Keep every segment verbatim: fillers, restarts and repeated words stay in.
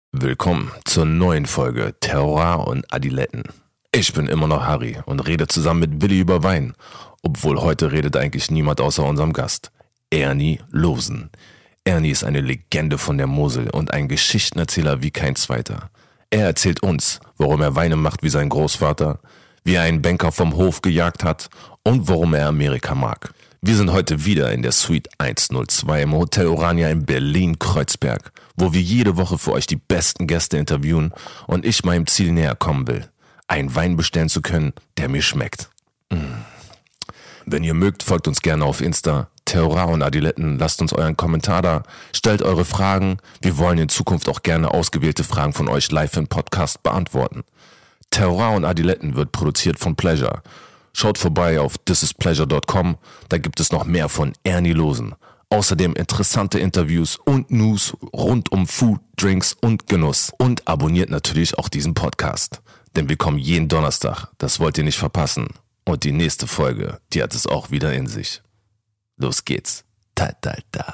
Willkommen zur neuen Folge Terroir und Adiletten. Ich bin immer noch Harry und rede zusammen mit Willi über Wein. Obwohl heute redet eigentlich niemand außer unserem Gast, Ernie Losen. Ernie ist eine Legende von der Mosel und ein Geschichtenerzähler wie kein zweiter. Er erzählt uns, warum er Weine macht wie sein Großvater, wie er einen Banker vom Hof gejagt hat und warum er Amerika mag. Wir sind heute wieder in der Suite hundertzwei im Hotel Orania in Berlin-Kreuzberg, wo wir jede Woche für euch die besten Gäste interviewen und ich meinem Ziel näher kommen will, einen Wein bestellen zu können, der mir schmeckt. Mm. Wenn ihr mögt, folgt uns gerne auf Insta, Terroir und Adiletten, lasst uns euren Kommentar da, stellt eure Fragen, wir wollen in Zukunft auch gerne ausgewählte Fragen von euch live im Podcast beantworten. Terroir und Adiletten wird produziert von Pleasure. Schaut vorbei auf this is pleasure dot com, da gibt es noch mehr von Ernie Losen. Außerdem interessante Interviews und News rund um Food, Drinks und Genuss. Und abonniert natürlich auch diesen Podcast, denn wir kommen jeden Donnerstag, das wollt ihr nicht verpassen. Und die nächste Folge, die hat es auch wieder in sich. Los geht's. Ta ta ta.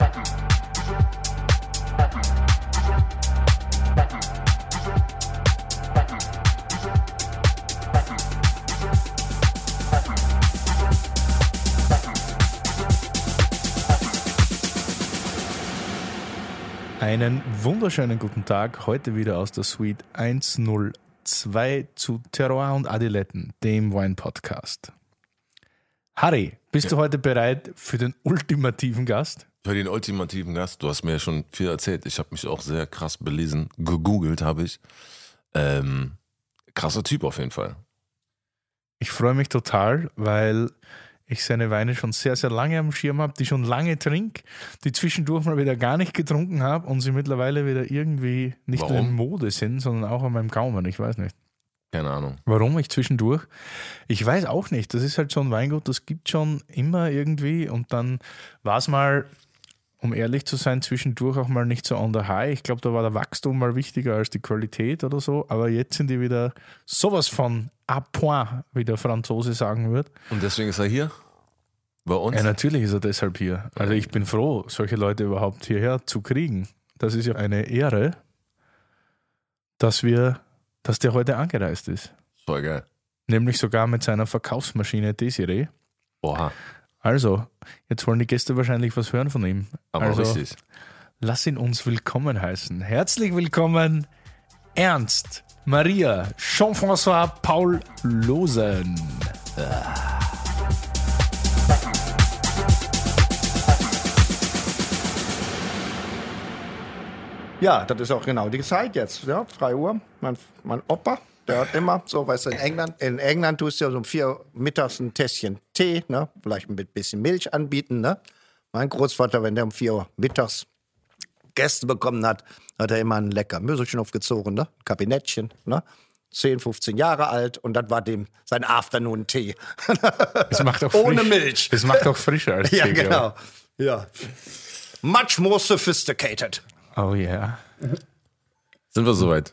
Einen wunderschönen guten Tag, heute wieder aus der Suite hundertzwei zu Terroir und Adiletten, dem Wine-Podcast. Harry, bist ja. du heute bereit für den ultimativen Gast? Für den ultimativen Gast, du hast mir ja schon viel erzählt, ich habe mich auch sehr krass belesen, gegoogelt habe ich. Ähm, krasser Typ auf jeden Fall. Ich freue mich total, weil ich seine Weine schon sehr, sehr lange am Schirm habe, die schon lange trinke, die zwischendurch mal wieder gar nicht getrunken habe und sie mittlerweile wieder irgendwie nicht Warum? nur in Mode sind, sondern auch an meinem Gaumen, ich weiß nicht. Keine Ahnung. Warum ich zwischendurch? Ich weiß auch nicht, das ist halt so ein Weingut, das gibt schon immer irgendwie und dann war es mal, um ehrlich zu sein, zwischendurch auch mal nicht so on the high. Ich glaube, da war der Wachstum mal wichtiger als die Qualität oder so, aber jetzt sind die wieder sowas von à point, wie der Franzose sagen wird. Und deswegen ist er hier? Bei uns? Ja, natürlich ist er deshalb hier. Also ich bin froh, solche Leute überhaupt hierher zu kriegen. Das ist ja eine Ehre, dass wir, dass der heute angereist ist. Voll geil. Nämlich sogar mit seiner Verkaufsmaschine Desiree. Oha. Also, jetzt wollen die Gäste wahrscheinlich was hören von ihm. Aber also, richtig. Lass ihn uns willkommen heißen. Herzlich willkommen, Ernst Maria Jean-François Paul Losen. Ja, das ist auch genau die Zeit jetzt, ja, drei Uhr. Mein, mein Opa, der hat immer so, weißt du, in England, in England tust du ja so um vier Uhr mittags ein Tässchen Tee, ne, vielleicht ein bisschen Milch anbieten, ne. Mein Großvater, wenn der um vier Uhr mittags Gäste bekommen hat, hat er immer einen lecker Möselschnupf gezogen, ne, ein Kabinettchen, ne, zehn, fünfzehn Jahre alt und das war dem sein Afternoon-Tee. Es macht auch ohne frisch. Milch. Es macht auch frischer als Ja, Tee, genau. Ja. Much more sophisticated. Oh yeah. Sind wir soweit?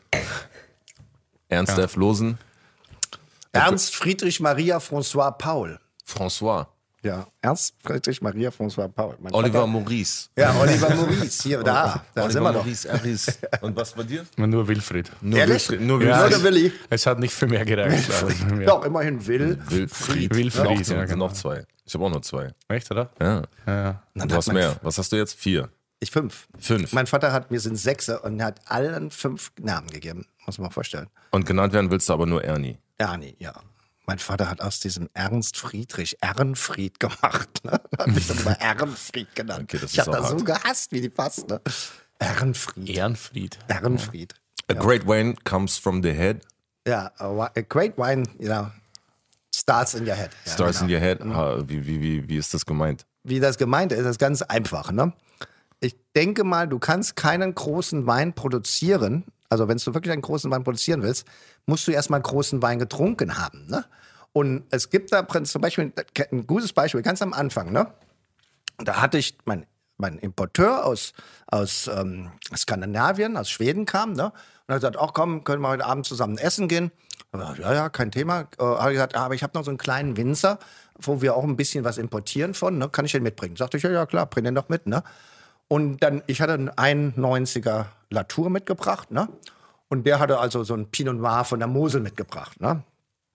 Ernst Ja. F. Losen. Ernst Friedrich Maria François Paul. François. Ja, Ernst Friedrich Maria François Paul. Mein Oliver Vater- Maurice. Ja, Oliver Maurice, hier, da, da Oliver sind wir doch. Maurice Erris. Und was bei dir? Nur Wilfried. Nur Ehrlich? Wilfried. Nur Ja, Nur Wilfried. der Willi. Es hat nicht für mehr gereicht. Also für mehr. Doch, immerhin Will. Wilfried. Wilfried, Noch, ja, sind genau. noch zwei. Ich habe auch noch zwei. Echt, oder? Ja. Ja, ja. Dann Du hat hast mein- mehr. Was hast du jetzt? Vier. Ich fünf. Fünf. Mein Vater hat, wir sind Sechse und hat allen fünf Namen gegeben. Muss man mal vorstellen. Und genannt werden willst du aber nur Ernie. Ernie, ja. Mein Vater hat aus diesem Ernst Friedrich Ehrenfried gemacht. Ne? Hat mich dann immer Ehrenfried genannt. Okay, das ich ist habe auch das so hart. gehasst, wie die passt. Ne? Ehrenfried. Ehrenfried. Ehrenfried. A great wine comes from the head, Ja, a, wi- a great wine, you know, starts in your head. Ja, starts genau. in your head. Ha, Wie, wie, wie, wie ist das gemeint? Wie das gemeint ist, ist ganz einfach. Ne? Ich denke mal, du kannst keinen großen Wein produzieren. Also wenn du wirklich einen großen Wein produzieren willst, musst du erstmal einen großen Wein getrunken haben. Ne? Und es gibt da zum Beispiel ein gutes Beispiel, ganz am Anfang. Ne? Da hatte ich mein, mein Importeur aus, aus ähm, Skandinavien, aus Schweden kam. Ne? Und er hat gesagt, ach komm, können wir heute Abend zusammen essen gehen. Ja, ja, kein Thema. Äh, habe ich gesagt, aber ich habe noch so einen kleinen Winzer, wo wir auch ein bisschen was importieren von. Ne? Kann ich den mitbringen? Sagte ich, ja, ja, klar, bring den doch mit. Ne? Und dann, ich hatte einen einundneunziger Latour mitgebracht, ne? Und der hatte also so ein Pinot Noir von der Mosel mitgebracht, ne?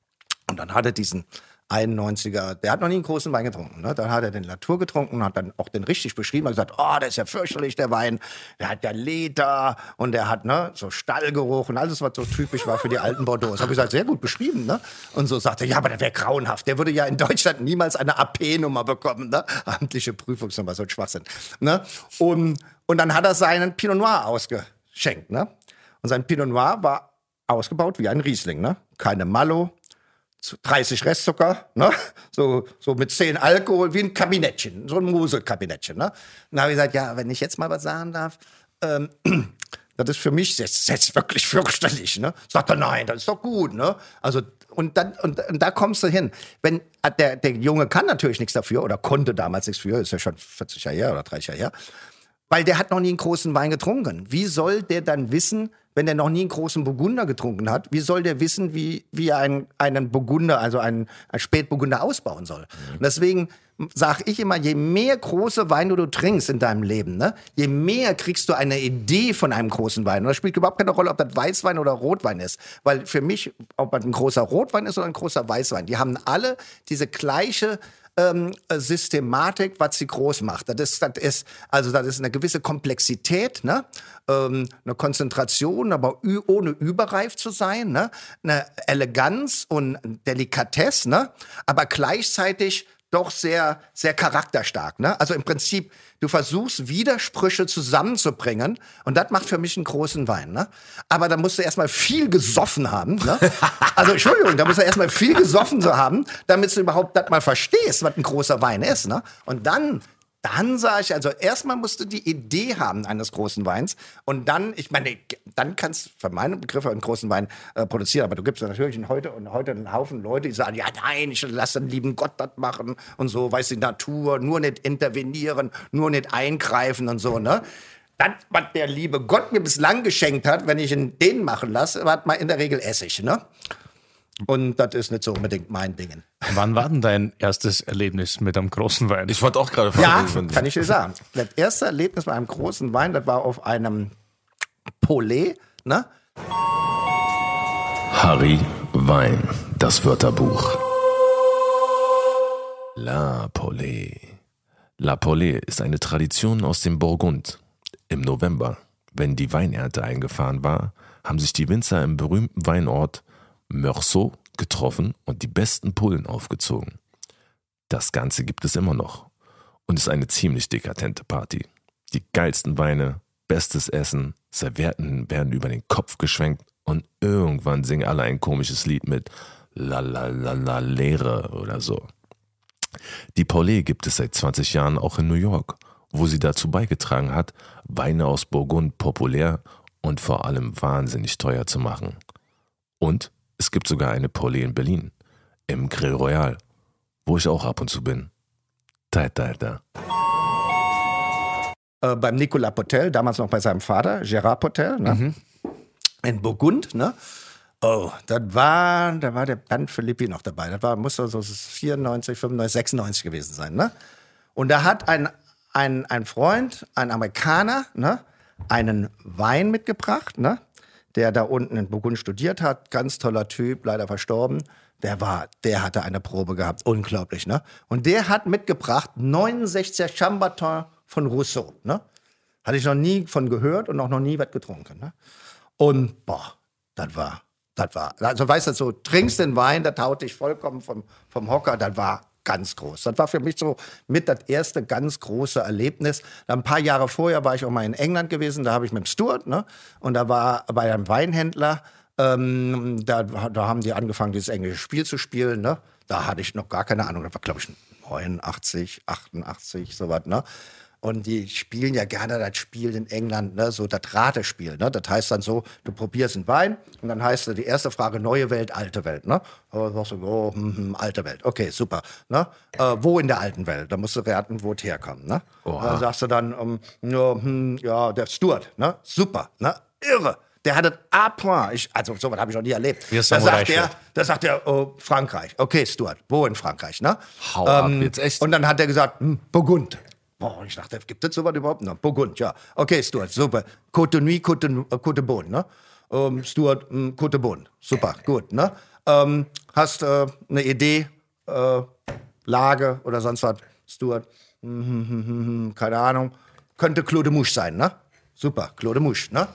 Und dann hat er diesen einundneunziger, der hat noch nie einen großen Wein getrunken, ne? Dann hat er den Latour getrunken, hat dann auch den richtig beschrieben, hat gesagt, oh, der ist ja fürchterlich, der Wein, der hat ja Leder und der hat, ne, so Stallgeruch und alles, was so typisch war für die alten Bordeaux. Das habe ich gesagt, sehr gut beschrieben, ne? Und so sagte er, ja, aber der wäre grauenhaft, der würde ja in Deutschland niemals eine A P-Nummer bekommen, ne? Amtliche Prüfungsnummer, so ein Schwachsinn, ne? Und, und dann hat er seinen Pinot Noir ausgeschenkt, ne? Und sein Pinot Noir war ausgebaut wie ein Riesling, ne? Keine Malo, dreißig Restzucker, ne? so, so mit zehn Alkohol, wie ein Kabinettchen, so ein Mosel-Kabinettchen. Ne? Und dann habe ich gesagt, ja, wenn ich jetzt mal was sagen darf, ähm, das ist für mich jetzt, jetzt wirklich fürchterlich. Ne? Sagt er, nein, das ist doch gut. Ne? Also, und, dann, und, und da kommst du hin. Wenn, der, der Junge kann natürlich nichts dafür oder konnte damals nichts für, ist ja schon vierzig Jahre her oder dreißig Jahre her, weil der hat noch nie einen großen Wein getrunken. Wie soll der dann wissen, wenn der noch nie einen großen Burgunder getrunken hat, wie soll der wissen, wie, wie er einen, einen Burgunder, also einen, einen Spätburgunder ausbauen soll? Mhm. Und deswegen sage ich immer, je mehr große Weine du trinkst in deinem Leben, ne, je mehr kriegst du eine Idee von einem großen Wein. Und das spielt überhaupt keine Rolle, ob das Weißwein oder Rotwein ist. Weil für mich, ob das ein großer Rotwein ist oder ein großer Weißwein, die haben alle diese gleiche Ähm, Systematik, was sie groß macht. Das ist, das ist, also das ist eine gewisse Komplexität, ne? ähm, eine Konzentration, aber ü- ohne überreif zu sein, ne? Eine Eleganz und Delikatesse, ne? Aber gleichzeitig doch sehr, sehr charakterstark. Ne? Also im Prinzip, du versuchst Widersprüche zusammenzubringen und das macht für mich einen großen Wein. Ne? Aber da musst du erstmal viel gesoffen haben. Ne? Also Entschuldigung, da musst du erstmal viel gesoffen zu haben, damit du überhaupt das mal verstehst, was ein großer Wein ist. Ne? Und dann... Dann sage ich, also erstmal musst du die Idee haben eines großen Weins und dann, ich meine, dann kannst du für meine Begriffe einen großen Wein äh, produzieren, aber du gibst natürlich heute und heute einen Haufen Leute, die sagen, ja nein, ich lasse den lieben Gott das machen und so, weiß die Natur, nur nicht intervenieren, nur nicht eingreifen und so, ne? Das, was der liebe Gott mir bislang geschenkt hat, wenn ich ihn den machen lasse, hat man in der Regel Essig, ne? Und das ist nicht so unbedingt mein Ding. Wann war denn dein erstes Erlebnis mit einem großen Wein? Ich wollte auch gerade fragen. Ja, kann ich dir sagen. Das erste Erlebnis bei einem großen Wein, das war auf einem Paulet, ne? Harry Wein, das Wörterbuch. La Paulet. La Paulet ist eine Tradition aus dem Burgund. Im November, wenn die Weinernte eingefahren war, haben sich die Winzer im berühmten Weinort Meursault getroffen und die besten Pullen aufgezogen. Das Ganze gibt es immer noch und ist eine ziemlich dekadente Party. Die geilsten Weine, bestes Essen, Servietten werden über den Kopf geschwenkt und irgendwann singen alle ein komisches Lied mit La La La La Leere oder so. Die Paulet gibt es seit zwanzig Jahren auch in New York, wo sie dazu beigetragen hat, Weine aus Burgund populär und vor allem wahnsinnig teuer zu machen. Und es gibt sogar eine Paulet in Berlin, im Grill Royal, wo ich auch ab und zu bin. Da, da, da. Äh, beim Nicolas Potel, damals noch bei seinem Vater, Gérard Potel, ne? Mhm. In Burgund, ne? Oh, das war, da war der Bernd Philippi noch dabei. Das war, muss so vierundneunzig, fünfundneunzig, sechsundneunzig gewesen sein, ne? Und da hat ein, ein, ein Freund, ein Amerikaner, ne, einen Wein mitgebracht, ne? Der da unten in Burgund studiert hat, ganz toller Typ, leider verstorben. Der war, der hatte eine Probe gehabt, unglaublich, ne? Und der hat mitgebracht neunundsechziger Chambertin von Rousseau, ne? Hatte ich noch nie von gehört und auch noch nie was getrunken, ne? Und boah, das war, das war, also weißt du, so trinkst den Wein, das haut dich vollkommen vom, vom Hocker, das war ganz groß. Das war für mich so mit das erste ganz große Erlebnis. Dann ein paar Jahre vorher war ich auch mal in England gewesen, da habe ich mit dem Stuart, ne? Und da war bei einem Weinhändler, ähm, da, da haben die angefangen, dieses englische Spiel zu spielen, ne? Da hatte ich noch gar keine Ahnung, das war glaube ich neunundachtzig, achtundachtzig, sowas, ne? Und die spielen ja gerne das Spiel in England, ne, so das Ratespiel. Ne? Das heißt dann so, du probierst einen Wein und dann heißt die erste Frage, neue Welt, alte Welt. Ne? Und sagst du, oh, hm, hm, alte Welt, okay, super. Ne? Äh, wo in der alten Welt? Da musst du raten, wo es herkommt. Ne? Dann sagst du dann, um, ja, hm, ja, der Stuart, ne? Super, ne? Irre. Der hatte A point. Ich, also sowas habe ich noch nie erlebt. Da sagt der, da sagt er, oh, Frankreich. Okay, Stuart, wo in Frankreich? Ne? Hau ab, ähm, jetzt echt? Und dann hat er gesagt, hm, Burgund. Boah, ich dachte, gibt es sowas überhaupt noch? Burgund, ja. Okay, Stuart, super. Côte Nuit, Côte, äh, Côte Beaune, ne? Ähm, Stuart, mh, Côte Beaune, super, gut, ne? Ähm, hast äh, eine Idee, äh, Lage oder sonst was, Stuart? Hm, hm, hm, hm, keine Ahnung. Könnte Claude Mouche sein, ne? Super, Claude Mouche, ne?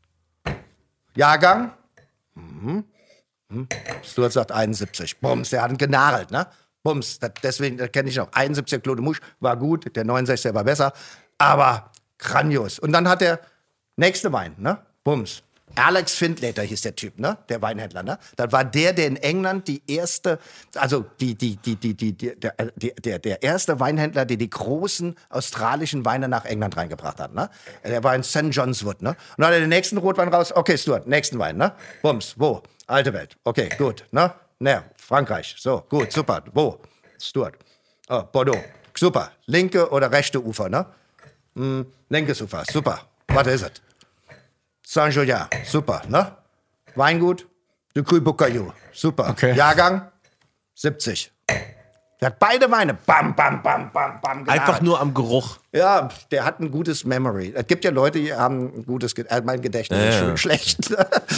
Jahrgang? Mhm. Hm. Stuart sagt einundsiebzig. Bums, der hat ihn genagelt, ne? Bums, das, deswegen kenne ich noch. einundsiebziger Claude Mouche war gut, der neunundsechziger war besser, aber grandios. Und dann hat der nächste Wein, ne? Bums. Alex Findlater hieß der Typ, ne? Der Weinhändler, ne? Das war der, der in England die erste, also die, die, die, die, die, die, der, der, der erste Weinhändler, der die großen australischen Weine nach England reingebracht hat, ne? Der war in Saint John's Wood, ne? Und dann hat er den nächsten Rotwein raus. Okay, Stuart, nächsten Wein, ne? Bums, wo? Alte Welt. Okay, gut, ne? Ne, Frankreich. So, gut, super. Wo? Stuart. Oh, Bordeaux. Super. Linke oder rechte Ufer, ne? Hm, linkes Ufer. Super. Was ist es? Saint-Julien. Super, ne? Weingut. De Cru Bocayou. Super. Okay. Jahrgang siebzig. Der hat beide Weine. Bam, bam, bam, bam, bam. Genagelt. Einfach nur am Geruch. Ja, der hat ein gutes Memory. Es gibt ja Leute, die haben ein gutes Gedächtnis. Äh, mein Gedächtnis Ja, ist ja. schon schlecht.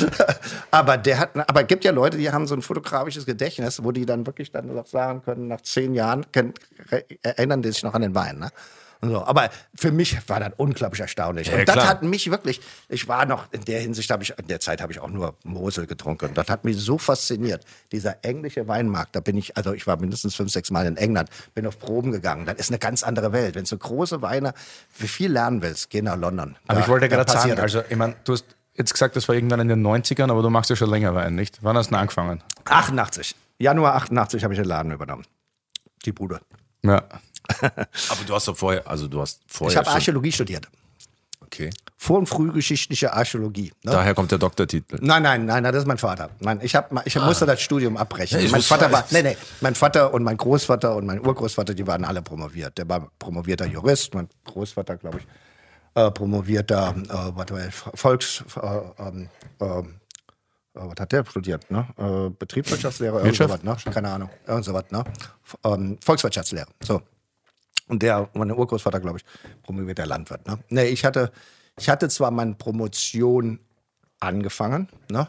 aber der hat, aber es gibt ja Leute, die haben so ein fotografisches Gedächtnis, wo die dann wirklich dann noch sagen können, nach zehn Jahren können, erinnern die sich noch an den Wein. Ne? Und so. Aber für mich war das unglaublich erstaunlich. Ja, und das klar. hat mich wirklich, ich war noch, in der Hinsicht habe ich, in der Zeit habe ich auch nur Mosel getrunken. Das hat mich so fasziniert. Dieser englische Weinmarkt, da bin ich, also ich war mindestens fünf, sechs Mal in England, bin auf Proben gegangen. Das ist eine ganz andere Welt. Wenn du große Weine, wie viel lernen willst, geh nach London. Aber Da- ich wollte da gerade sagen, passiert also ich meine, du hast jetzt gesagt, das war irgendwann in den neunzigern, aber du machst ja schon länger Wein, nicht? Wann hast du denn angefangen? achtundachtzig. Januar achtundachtzig habe ich den Laden übernommen. Die Bude. Ja. Aber du hast doch vorher, also du hast vorher Ich habe schon, Archäologie studiert. okay. Vor- und frühgeschichtliche Archäologie. Ne? Daher kommt der Doktortitel. Nein, nein, nein, das ist mein Vater. Mein, ich hab, ich musste das Studium abbrechen. Ja, ich mein wusste- Vater war, ich- nee, nee, mein Vater und mein Großvater und mein Urgroßvater, die waren alle promoviert. Der war promovierter Jurist, mein Großvater, glaube ich, äh, promovierter äh, was war, Volks, äh, ähm, äh, was hat der studiert? Ne? Äh, Betriebswirtschaftslehre, irgend Wirtschaft? sowas, ne? Keine Ahnung, irgend sowas, ne? F- ähm, Volkswirtschaftslehre. So. Und der, mein Urgroßvater, glaube ich, promovierter Landwirt. Ne? Nee, ich hatte, ich hatte zwar meine Promotion angefangen, ne?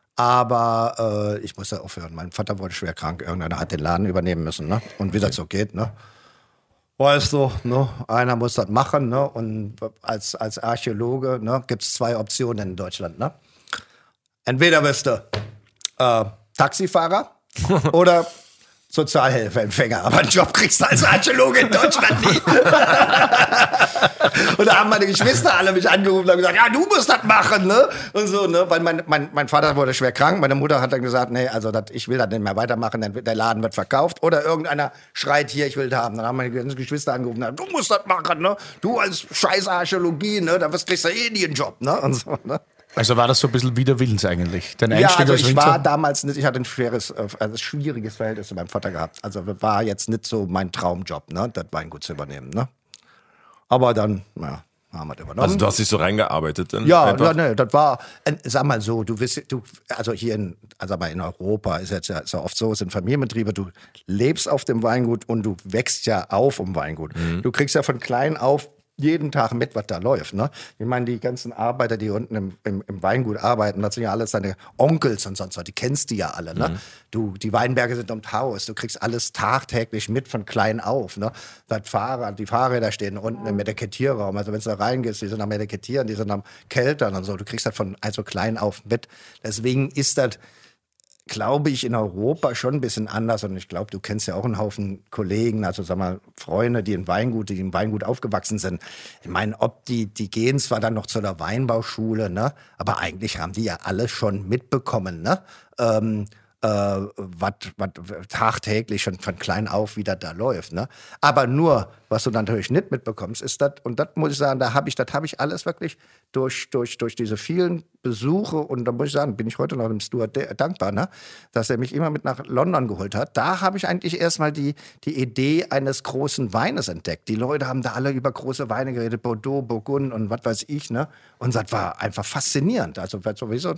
aber äh, ich musste aufhören. Mein Vater wurde schwer krank. Irgendeiner hat den Laden übernehmen müssen. Ne? Und wie das so geht, ne? Weißt du, ne? Einer muss das machen. Ne? Und als, als Archäologe ne, gibt es zwei Optionen in Deutschland. Ne? Entweder wirst du äh, Taxifahrer oder Sozialhilfeempfänger. Aber einen Job kriegst du als Archäologe in Deutschland nie. Und da haben meine Geschwister alle mich angerufen und haben gesagt, ja, du musst das machen, ne? Und so, ne? Weil mein, mein, mein Vater wurde schwer krank. Meine Mutter hat dann gesagt, nee, also dat, ich will das nicht mehr weitermachen, dann wird, der Laden wird verkauft. Oder irgendeiner schreit hier, ich will das haben. Dann haben meine ganzen Geschwister angerufen und gesagt, du musst das machen, ne? Du als scheiß Archäologie, ne? Da wirst, kriegst du eh nie einen Job, ne? Und so, ne? Also war das so ein bisschen wider Willens eigentlich? Dein Ja, Einstieg also als ich Winzer? war damals nicht, ich hatte ein schweres, äh, also schwieriges Verhältnis zu meinem Vater gehabt. Also war jetzt nicht so mein Traumjob, ne, das Weingut zu übernehmen, ne. Aber dann, ja, haben wir das übernommen. Also du hast dich so reingearbeitet dann ja, einfach? ja, ne, das war, äh, sag mal so, du wirst, du, also hier in, also aber in Europa ist jetzt ja, ist ja oft so, es sind Familienbetriebe, du lebst auf dem Weingut und du wächst ja auf im Weingut. Mhm. Du kriegst ja von klein auf jeden Tag mit, was da läuft. Ne? Ich meine, die ganzen Arbeiter, die unten im, im, im Weingut arbeiten, das sind ja alles deine Onkels und sonst was, die kennst du ja alle. Ne? Mhm. Du, die Weinberge sind ums Haus, du kriegst alles tagtäglich mit von klein auf. Ne? Das Fahrrad, die Fahrräder stehen unten im Etikettierraum, also wenn du da reingehst, die sind am Etikettieren, die sind am Keltern und so, du kriegst das von also klein auf mit. Deswegen ist das, glaube ich, in Europa schon ein bisschen anders. Und ich glaube, du kennst ja auch einen Haufen Kollegen, also sag mal, Freunde, die in Weingut, die im Weingut aufgewachsen sind. Ich meine, ob die, die gehen zwar dann noch zu der Weinbauschule, ne? Aber eigentlich haben die ja alle schon mitbekommen, ne? Ähm, äh, was tagtäglich schon von klein auf wieder da läuft. Ne? Aber nur, was du natürlich nicht mitbekommst, ist das, und das muss ich sagen, da habe ich, das habe ich alles wirklich durch, durch, durch diese vielen Besuche, und da muss ich sagen, bin ich heute noch dem Stuart dankbar, ne? Dass er mich immer mit nach London geholt hat. Da habe ich eigentlich erstmal die, die Idee eines großen Weines entdeckt. Die Leute haben da alle über große Weine geredet, Bordeaux, Burgund und was weiß ich, ne? Und das war einfach faszinierend. Also sowieso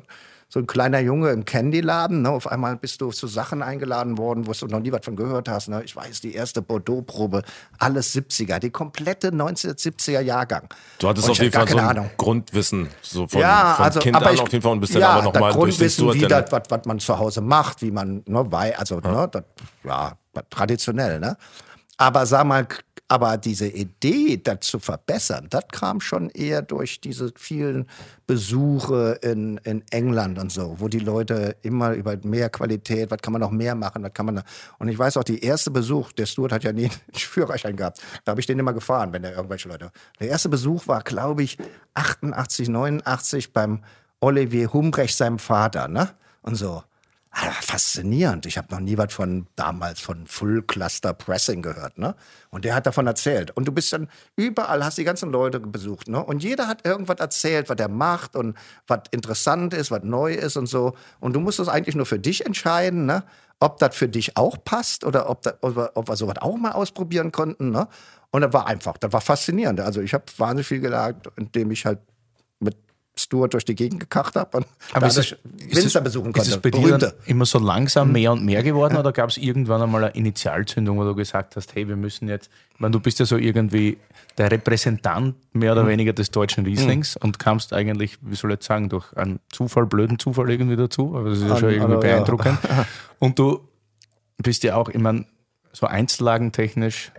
so ein kleiner Junge im Candyladen. Ne? Auf einmal bist du zu Sachen eingeladen worden, wo du noch nie was von gehört hast. Ne? Ich weiß, die erste Bordeaux-Probe, alles siebziger, die komplette neunzehnhundertsiebziger Jahrgang. Du hattest Und auf ich jeden hatte Fall gar so ein keine Ahnung. Grundwissen so von, Ja, von also, Kind aber an ich, auf jeden Fall und bist dann ja, aber nochmal das durch den Grundwissen, Stuart. wie dann- das, was, was man zu Hause macht, wie man, ne, weil, also, Ja. ne, das, ja, traditionell, ne? Aber sag mal, aber diese Idee, das zu verbessern, das kam schon eher durch diese vielen Besuche in, in England und so, wo die Leute immer über mehr Qualität, was kann man noch mehr machen, was kann man da. Und ich weiß auch, der erste Besuch, der Stuart hat ja nie einen Führerschein gehabt, da habe ich den immer gefahren, wenn er irgendwelche Leute. Der erste Besuch war, glaube ich, achtundachtzig, neunundachtzig beim Olivier Humbrecht, seinem Vater, ne? Und so. Ah, faszinierend. Ich habe noch nie was von damals von Full Cluster Pressing gehört, ne? Und der hat davon erzählt. Und du bist dann überall, hast die ganzen Leute besucht, ne? Und jeder hat irgendwas erzählt, was er macht und was interessant ist, was neu ist und so. Und du musst es eigentlich nur für dich entscheiden, ne? Ob das für dich auch passt oder ob, das, ob, wir, ob wir sowas auch mal ausprobieren konnten, ne? Und das war einfach, das war faszinierend. Also ich habe wahnsinnig viel gelernt, indem ich halt mit Stuart durch die Gegend gekacht habe und Aber ist dadurch es- Winzer besuchen konnte. Ist es bei dir Berühmte. dann immer so langsam mehr und mehr geworden oder gab es irgendwann einmal eine Initialzündung, wo du gesagt hast, hey, wir müssen jetzt, ich meine, du bist ja so irgendwie der Repräsentant mehr oder weniger des deutschen Rieslings und kamst eigentlich, wie soll ich jetzt sagen, durch einen Zufall, blöden Zufall irgendwie dazu, aber das ist ja schon An- irgendwie also, ja. beeindruckend. Und du bist ja auch, ich meine, so einzellagentechnisch.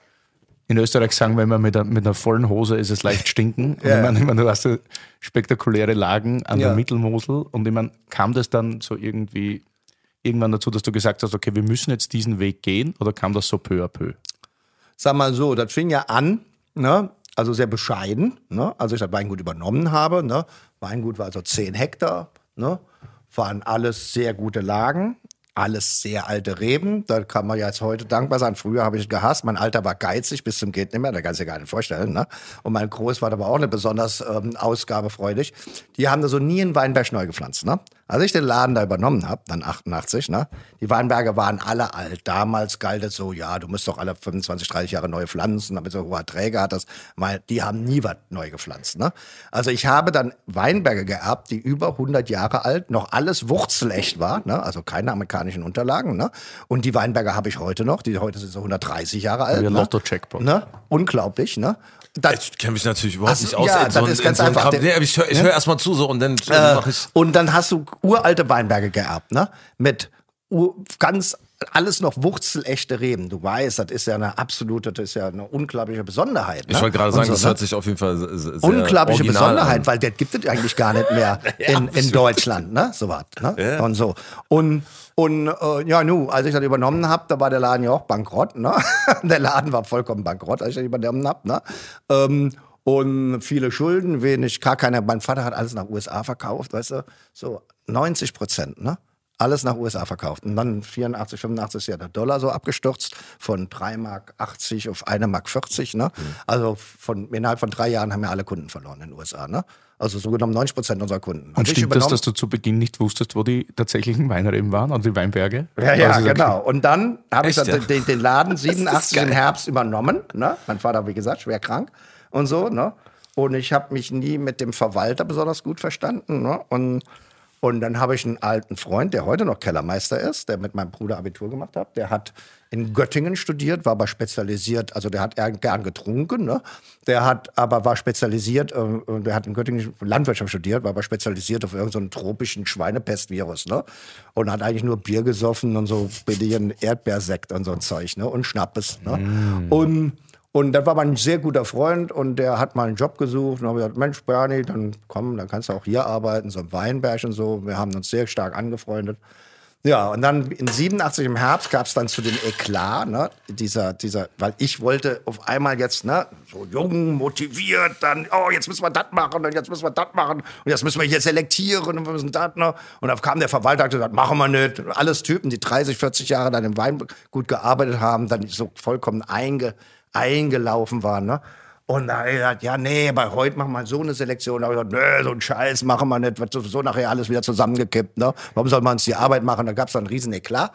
In Österreich sagen wir immer, mit einer, mit einer vollen Hose ist es leicht stinken. Und Ja. ich meine, ich meine, du hast ja spektakuläre Lagen an Ja. der Mittelmosel. Und ich meine, kam das dann so irgendwie irgendwann dazu, dass du gesagt hast, okay, wir müssen jetzt diesen Weg gehen? Oder kam das so peu à peu? Sag mal so, das fing ja an, ne? Also sehr bescheiden, ne? Als ich das Weingut übernommen habe, ne? Weingut war also zehn Hektar, ne? Waren alles sehr gute Lagen, alles sehr alte Reben. Da kann man ja jetzt heute dankbar sein. Früher habe ich gehasst. Mein Alter war geizig bis zum geht nicht mehr. Da kannst du dir gar nicht vorstellen. Ne? Und mein Großvater war auch nicht besonders ähm, ausgabefreudig. Die haben da so nie einen Weinberg neu gepflanzt. Ne? Als ich den Laden da übernommen habe, dann achtundachtzig, ne? Die Weinberge waren alle alt. Damals galt es so, ja, du musst doch alle fünfundzwanzig, dreißig Jahre neu pflanzen, damit du hohe Erträge hattest. Weil die haben nie was neu gepflanzt. Ne? Also ich habe dann Weinberge geerbt, die über hundert Jahre alt, noch alles wurzelecht war, ne? Also keine amerikanischen Unterlagen. Ne? Und die Weinberge habe ich heute noch, die heute sind so hundertdreißig Jahre alt. Ja, Ne? Lotto-Jackpot. Ne? Unglaublich, ne? Das, Ich kenne mich natürlich überhaupt Ach, nicht aus. ja, in so das ein- ist in ganz so ein einfach. Kram. Nee, aber ich höre hör erst mal zu so und dann Äh, mache ich. und dann hast du uralte Weinberge geerbt, ne? Mit ur, ganz alles noch wurzelechte Reben. Du weißt, das ist ja eine absolute, das ist ja eine unglaubliche Besonderheit. Ne? Ich wollte gerade Und sagen, so, das ne? hört sich auf jeden Fall sehr, sehr Unglaubliche original Besonderheit, an. weil das gibt es eigentlich gar nicht mehr in, in Deutschland, ne? So was, ne? Ja. Und so. Und, und äh, ja, nu, als ich das übernommen habe, da war der Laden ja auch bankrott, ne? Der Laden war vollkommen bankrott, als ich das übernommen habe, ne? Ähm, und viele Schulden, wenig, gar keine. Mein Vater hat alles nach U S A verkauft, weißt du? So neunzig Prozent, ne? Alles nach U S A verkauft. Und dann vierundachtzig, fünfundachtzig ist ja der Dollar so abgestürzt von drei Mark achtzig auf eine Mark vierzig. Ne? Also von, innerhalb von drei Jahren haben ja alle Kunden verloren in den U S A. Ne? Also so genommen neunzig Prozent unserer Kunden. Und Als ich stimmt das, übernommen- dass du zu Beginn nicht wusstest, wo die tatsächlichen Weinreben waren oder die Weinberge? Ja, ja, Also, genau. Und dann habe ich Echt, dann ja? den, den Laden siebenundachtzig geil. im Herbst übernommen. Ne? Mein Vater, wie gesagt, schwer krank und so. Ne? Und ich habe mich nie mit dem Verwalter besonders gut verstanden. Ne? Und, und dann habe ich einen alten Freund, der heute noch Kellermeister ist, der mit meinem Bruder Abitur gemacht hat. Der hat in Göttingen studiert, war aber spezialisiert, also der hat eher gern getrunken, ne? Der hat aber war spezialisiert, äh, der hat in Göttingen Landwirtschaft studiert, war aber spezialisiert auf irgendeinen so tropischen Schweinepestvirus, ne? Und hat eigentlich nur Bier gesoffen und so billigen Erdbeersekt und so ein Zeug, ne? Und Schnappes, ne? Mm. Und und das war mein sehr guter Freund und der hat mal einen Job gesucht und habe gesagt, Mensch, Bernie, dann komm, dann kannst du auch hier arbeiten, so im Weinberg und so. Wir haben uns sehr stark angefreundet. Ja, und dann in siebenundachtzig im Herbst gab es dann zu dem Eklat, ne, dieser, dieser, weil ich wollte auf einmal jetzt, ne, so jung, motiviert, dann, oh, jetzt müssen wir das machen und jetzt müssen wir das machen und jetzt müssen wir hier selektieren und wir müssen das, ne. Und dann kam der Verwalter und hat gesagt, machen wir nicht. Alles Typen, die dreißig, vierzig Jahre dann im Weingut gearbeitet haben, dann so vollkommen einge, eingelaufen waren, ne. Und da habe ich gesagt, ja, nee, bei heute machen wir so eine Selektion. Da habe ich gesagt, nee, so einen Scheiß machen wir nicht, wird sowieso nachher alles wieder zusammengekippt. Ne? Warum soll man uns die Arbeit machen? Da gab es dann einen riesen Eklat.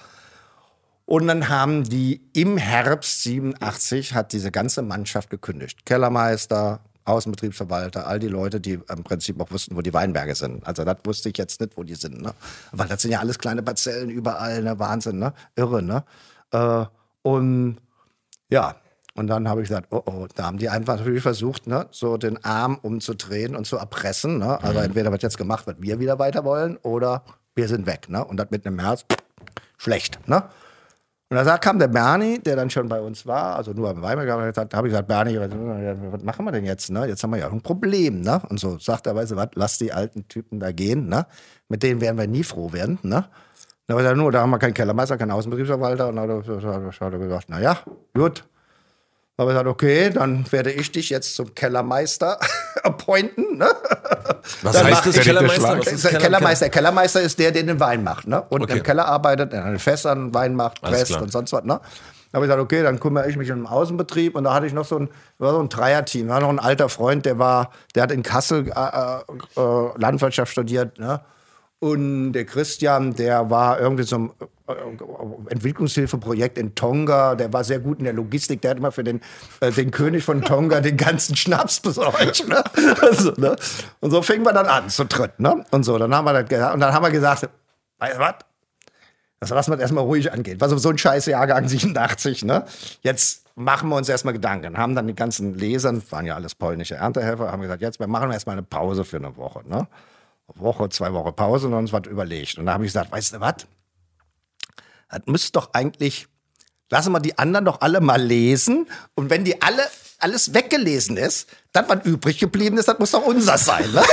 Und dann haben die im Herbst siebenundachtzig hat diese ganze Mannschaft gekündigt. Kellermeister, Außenbetriebsverwalter, all die Leute, die im Prinzip auch wussten, wo die Weinberge sind. Also das wusste ich jetzt nicht, wo die sind. Ne? Weil das sind ja alles kleine Parzellen überall, ne? Wahnsinn, ne? Irre, ne? Äh, und ja, und dann habe ich gesagt, oh oh, da haben die einfach natürlich versucht, ne, so den Arm umzudrehen und zu erpressen. Ne? Also entweder wird jetzt gemacht, was wir wieder weiter wollen, oder wir sind weg. Ne? Und das mit einem März, schlecht. Ne? Und da kam der Bernie, der dann schon bei uns war, also nur am Weinberg, da habe ich gesagt, Bernie, was, was machen wir denn jetzt? Ne? Jetzt haben wir ja ein Problem. Ne? Und so sagt er, weißt du was, lass die alten Typen da gehen. Ne? Mit denen werden wir nie froh werden. Ne? Da war er nur, da haben wir keinen Kellermeister, keinen Außenbetriebsverwalter. Und dann hat er gesagt, naja, gut. Da habe ich gesagt, okay, dann werde ich dich jetzt zum Kellermeister appointen. Ne? Was Dann heißt das, ich- Kellermeister? Was ist Der Keller- Kellermeister, der Kellermeister ist der, der den Wein macht. Ne? Und Okay. im Keller arbeitet, der an den Fässern Wein macht, Alles presst klar. und sonst was. Ne? Da habe ich gesagt, okay, dann kümmere ich mich um den Außenbetrieb. Und da hatte ich noch so ein, war so ein Dreierteam. Da war noch ein alter Freund, der war, der hat in Kassel äh, äh, Landwirtschaft studiert. Ne? Und der Christian, der war irgendwie so ein äh, Entwicklungshilfeprojekt in Tonga. Der war sehr gut in der Logistik. Der hat immer für den, äh, den König von Tonga den ganzen Schnaps besorgt. Ne? Also, ne? Und so fingen wir dann an zu dritt. Ne? Und so, dann haben wir das gesagt. Und dann haben wir gesagt, weißt du was? Das lassen wir das erstmal ruhig angehen. War so ein scheiß Jahrgang siebenundachtzig. Ne? Jetzt machen wir uns erstmal Gedanken. Haben dann die ganzen Lesern, waren ja alles polnische Erntehelfer, haben gesagt, jetzt wir machen erstmal eine Pause für eine Woche. Ne? Eine Woche, zwei Wochen Pause und uns was überlegt. Und da habe ich gesagt, weißt du was? Das müsste doch eigentlich, lassen wir die anderen doch alle mal lesen. Und wenn die alle alles weggelesen ist, dann was übrig geblieben ist, das muss doch unser sein. Ne?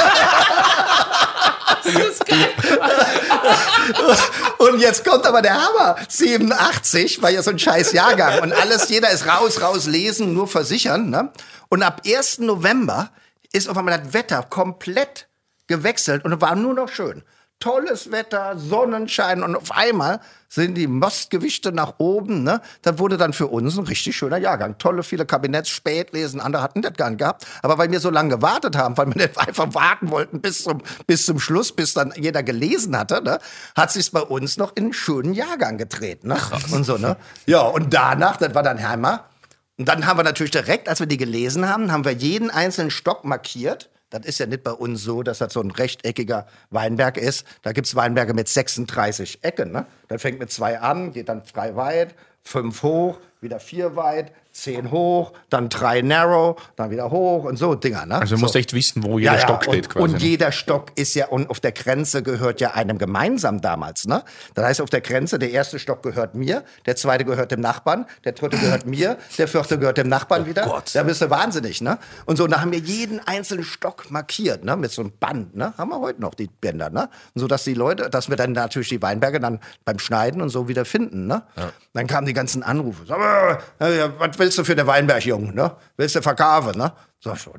Und jetzt kommt aber der Hammer. siebenundachtzig war ja so ein scheiß Jahrgang. Und alles, jeder ist raus, raus, lesen, nur versichern. Ne? Und ab ersten November ist auf einmal das Wetter komplett gewechselt und es war nur noch schön. Tolles Wetter, Sonnenschein und auf einmal sind die Mostgewichte nach oben. Ne? Das wurde dann für uns ein richtig schöner Jahrgang. Tolle, viele Kabinetts, Spätlesen, andere hatten das gar nicht gehabt. Aber weil wir so lange gewartet haben, weil wir nicht einfach warten wollten bis zum, bis zum Schluss, bis dann jeder gelesen hatte, ne? Hat sich's bei uns noch in einen schönen Jahrgang gedreht. Ne? Und so, ne? Ja, und danach, das war dann Hammer. Und dann haben wir natürlich direkt, als wir die gelesen haben, haben wir jeden einzelnen Stock markiert. Das ist ja nicht bei uns so, dass das so ein rechteckiger Weinberg ist. Da gibt's Weinberge mit sechsunddreißig Ecken. Ne? Das fängt mit zwei an, geht dann drei weit, fünf hoch, wieder vier weit, zehn hoch, dann drei narrow, dann wieder hoch und so Dinger. Ne? Also du musst so. echt wissen, wo jeder Ja, ja, Stock steht und, quasi. Und ne? jeder Stock ist ja, und auf der Grenze gehört ja einem gemeinsam damals. Ne? Das heißt, auf der Grenze, der erste Stock gehört mir, der zweite gehört dem Nachbarn, der dritte gehört mir, der vierte gehört dem Nachbarn wieder. Gott. Da bist du wahnsinnig. Ne? Und so, da haben wir jeden einzelnen Stock markiert, ne? Mit so einem Band. Ne? Haben wir heute noch die Bänder. Ne? Und so, dass die Leute, dass wir dann natürlich die Weinberge dann beim Schneiden und so wieder finden. Ne? Ja. Dann kamen die ganzen Anrufe. Sag mal, äh, was willst du für den Weinberg, Junge? Ne? Willst du verkaufen? Ne? Sag ich,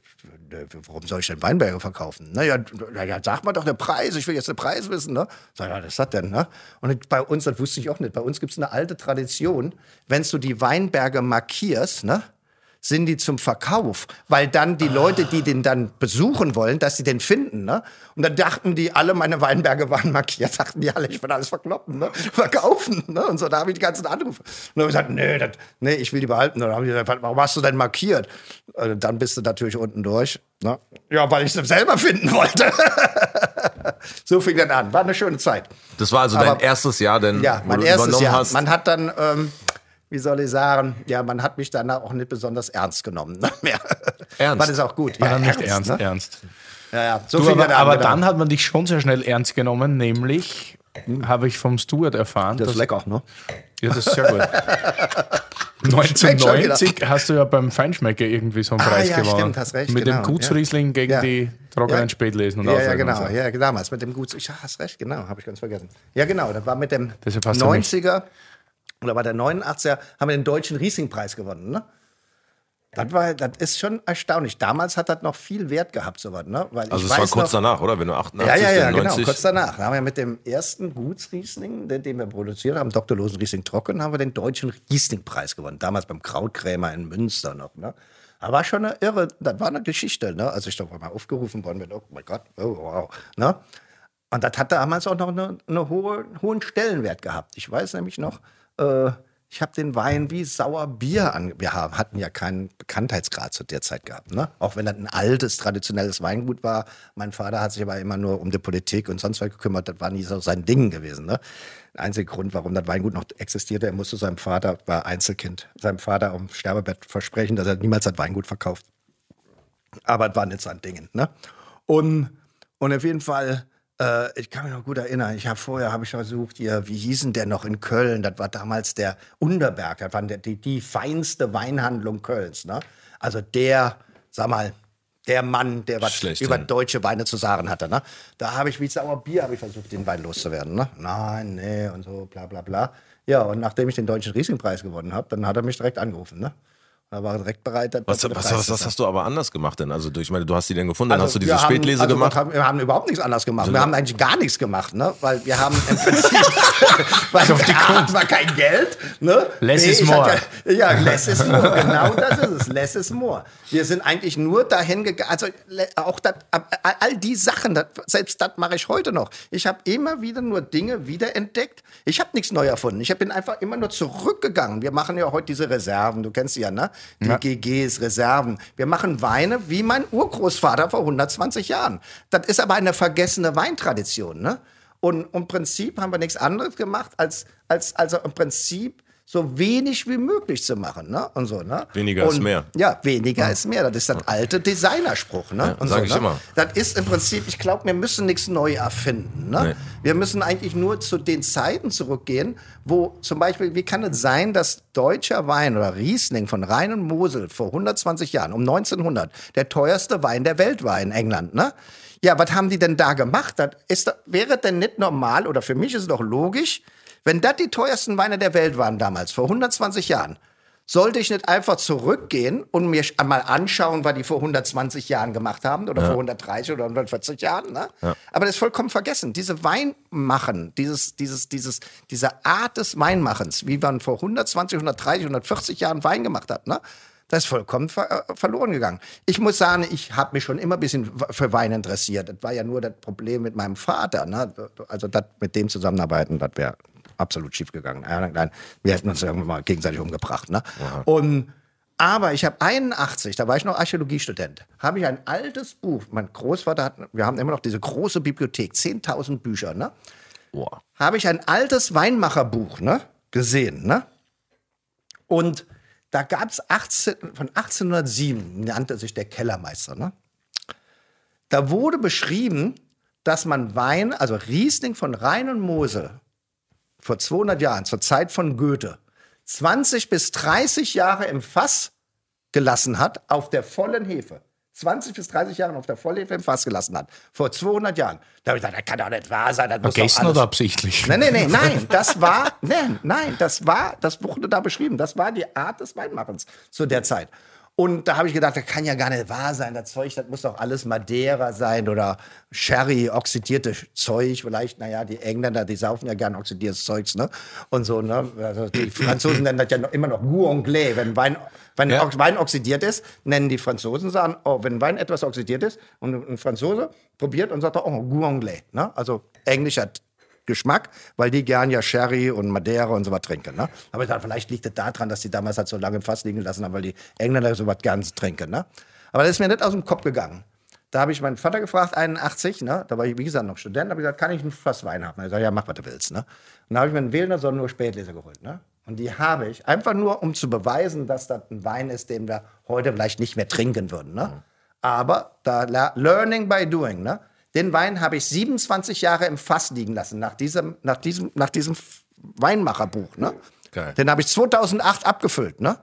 warum soll ich denn Weinberge verkaufen? Naja, ja, sag mal doch den Preis, ich will jetzt den Preis wissen. Ne? Sag ich, ja, was ist das denn? Ne? Und bei uns, das wusste ich auch nicht, bei uns gibt es eine alte Tradition, wenn du die Weinberge markierst, ne? sind die zum Verkauf, weil dann die Leute, die den dann besuchen wollen, dass sie den finden, ne? Und dann dachten die, alle meine Weinberge waren markiert, dachten die alle, ich will alles verkloppen, ne? Verkaufen, ne? Und so, da habe ich die ganzen Anrufe. Und dann habe ich gesagt, nee, das, nee, ich will die behalten. Und dann haben die gesagt, warum hast du denn markiert? Und dann bist du natürlich unten durch, ne? Ja, weil ich es selber finden wollte. So fing das an. War eine schöne Zeit. Das war also Aber- dein erstes Jahr, denn Ja, wo mein du erstes übernommen Jahr. hast. Man hat dann, ähm, wie soll ich sagen, ja, man hat mich danach auch nicht besonders ernst genommen. Ne? Mehr. Ernst? War das auch gut. War Ja, dann nicht ernst, ne? ernst. Ja, ja. So Du, fing aber das an, aber genau. dann hat man dich schon sehr schnell ernst genommen, nämlich habe ich vom Stuart erfahren. Das ist dass- lecker, ne? Ja, das ist sehr gut. Schmeckt schon neunzehnhundert hast du ja beim Feinschmecker irgendwie so einen Ah, Preis ja, gewonnen. stimmt, hast recht, Mit genau, dem Gutsriesling gegen Ja. die trockenen Ja. Spätlesen und Ja, ja, Aussagen genau. und so. Ja, damals mit dem Guts. Ich hast recht, genau, habe ich ganz vergessen. Ja, genau, das war mit dem Deshalb hast du neunziger oder war der neunundachtziger, haben wir den deutschen Riesling-Preis gewonnen, ne? Das, war, das ist schon erstaunlich. Damals hat das noch viel Wert gehabt, sowas, ne? Weil Also ich es war weiß kurz noch, danach, oder? Wenn du Ja, achtundachtzig, ja, ja, dann genau, neunzig. kurz danach. Da haben wir mit dem ersten Gutsriesling, den, den wir produziert haben, Doktor Losen Riesling Trocken, haben wir den deutschen Riesling-Preis gewonnen. Damals beim Krautkrämer in Münster noch, ne? Aber war schon eine irre, das war eine Geschichte, ne? Als ich doch mal aufgerufen worden bin, oh mein Gott, oh wow, ne? Und das hat damals auch noch eine, eine hohe, hohen Stellenwert gehabt. Ich weiß nämlich noch, äh, Ich habe den Wein wie Sauerbier an. Wir haben, hatten ja keinen Bekanntheitsgrad zu der Zeit gehabt. Ne? Auch wenn das ein altes, traditionelles Weingut war. Mein Vater hat sich aber immer nur um die Politik und sonst was gekümmert. Das war nie so sein Ding gewesen. Ne? Der einzige Grund, warum das Weingut noch existierte, er musste seinem Vater, war Einzelkind, seinem Vater am Sterbebett versprechen, dass er niemals das Weingut verkauft. Aber das war nicht sein Ding. Ne? Und, und auf jeden Fall... Ich kann mich noch gut erinnern, ich habe vorher habe ich versucht, hier, wie hieß denn der noch in Köln? Das war damals der Unterberg, das war der, die, die feinste Weinhandlung Kölns. Ne? Also der, sag mal, der Mann, der was Schlechthin. über deutsche Weine zu sagen hatte. Ne? Da habe ich wie Sauerbier habe ich versucht, den Wein loszuwerden. Ne? Nein, nee und so, bla bla bla. Ja, und nachdem ich den Deutschen Riesling-Preis gewonnen habe, dann hat er mich direkt angerufen. Ne? Da war er direkt bereit. Was, was, was, was hast du aber anders gemacht denn? Also, ich meine, du hast die denn gefunden, dann Also hast du diese wir haben- Spätlese also gemacht? Wir haben, wir haben überhaupt nichts anders gemacht. Wir haben eigentlich gar nichts gemacht, ne? Weil wir haben im Prinzip, weil A, war kein Geld, ne? Less B, is ich more. hatte- Ja, less is more, genau das ist es, less is more. Wir sind eigentlich nur dahin gegangen, also le- auch das, all die Sachen, das, selbst das mache ich heute noch. Ich habe immer wieder nur Dinge wiederentdeckt. Ich habe nichts neu erfunden. Ich bin einfach immer nur zurückgegangen. Wir machen ja heute diese Reserven, du kennst sie ja, ne? Die Ja. G Gs, Reserven. Wir machen Weine wie mein Urgroßvater vor hundertzwanzig Jahren. Das ist aber eine vergessene Weintradition. Ne? Und im Prinzip haben wir nichts anderes gemacht, als, als also im Prinzip so wenig wie möglich zu machen. Ne? Und so, ne? Weniger und, ist mehr. Ja, weniger ist mehr. Das ist das alte Designerspruch. Ne? Ja, und sag so, ich ne? immer. Das ist im Prinzip, ich glaube, wir müssen nichts neu erfinden. Ne? Nee. Wir müssen eigentlich nur zu den Zeiten zurückgehen, wo zum Beispiel, wie kann es sein, dass deutscher Wein oder Riesling von Rhein und Mosel vor hundertzwanzig Jahren, um neunzehnhundert, der teuerste Wein der Welt war in England, ne? Ja, was haben die denn da gemacht? Das ist, wäre denn nicht normal, oder für mich ist es doch logisch, wenn das die teuersten Weine der Welt waren damals, vor hundertzwanzig Jahren, sollte ich nicht einfach zurückgehen und mir einmal anschauen, was die vor hundertzwanzig Jahren gemacht haben oder Ja. vor hundertdreißig oder hundertvierzig Jahren. Ne? Ja. Aber das ist vollkommen vergessen. Diese Weinmachen, dieses, dieses, dieses, diese Art des Weinmachens, wie man vor hundertzwanzig, hundertdreißig, hundertvierzig Jahren Wein gemacht hat, ne? Das ist vollkommen ver äh, verloren gegangen. Ich muss sagen, ich habe mich schon immer ein bisschen für Wein interessiert. Das war ja nur das Problem mit meinem Vater. Ne? Also das, mit dem zusammenarbeiten, das wäre absolut schief gegangen. Nein, wir hätten uns irgendwann mal gegenseitig umgebracht. Ne? Und, aber ich habe einundachtzig, da war ich noch Archäologiestudent, habe ich ein altes Buch, mein Großvater hat, wir haben immer noch diese große Bibliothek, zehntausend Bücher, ne? Boah. Habe ich ein altes Weinmacherbuch, ne, gesehen. Ne? Und da gab es von achtzehnhundertsieben, nannte sich der Kellermeister. Ne? Da wurde beschrieben, dass man Wein, also Riesling von Rhein und Mosel, vor zweihundert Jahren, zur Zeit von Goethe, zwanzig bis dreißig Jahre im Fass gelassen hat, auf der vollen Hefe. zwanzig bis dreißig Jahre auf der Vollhefe im Fass gelassen hat. Vor zweihundert Jahren. Da habe ich gedacht, das kann doch nicht wahr sein. Das muss doch Vergessen alles... oder absichtlich? Nein, nein, nein, nein, das war, nein, nein, das war, das wurde da beschrieben. Das war die Art des Weinmachens zu der Zeit. Und da habe ich gedacht, das kann ja gar nicht wahr sein. Das Zeug, das muss doch alles Madeira sein oder Sherry, oxidiertes Zeug. Vielleicht, naja, die Engländer, die saufen ja gern oxidiertes Zeugs, ne? Und so, ne? Also die Franzosen nennen das ja noch, immer noch Goût anglais. Wenn Wein, wenn Ja. Wein oxidiert ist, nennen die Franzosen, sagen, oh, wenn Wein etwas oxidiert ist und ein Franzose probiert und sagt, oh, Goût anglais, ne? Also englischer Geschmack, weil die gern ja Sherry und Madeira und sowas trinken. Ne? Aber ich dachte, vielleicht liegt es daran, dass die damals halt so lange im Fass liegen lassen haben, weil die Engländer sowas gern trinken. Ne? Aber das ist mir nicht aus dem Kopf gegangen. Da habe ich meinen Vater gefragt, einundachtzig, ne? Da war ich, wie gesagt, noch Student, habe ich gesagt, kann ich ein Fass Wein haben? Er sagt, ja, mach, was du willst. Ne? Und da habe ich mir einen Wählner Sonne nur Spätleser geholt. Ne? Und die habe ich einfach nur, um zu beweisen, dass das ein Wein ist, den wir heute vielleicht nicht mehr trinken würden. Ne? Aber da, learning by doing, ne? Den Wein habe ich siebenundzwanzig Jahre im Fass liegen lassen, nach diesem, nach diesem, nach diesem Weinmacherbuch. Ne? Geil. Den habe ich zweitausendacht abgefüllt. Ne?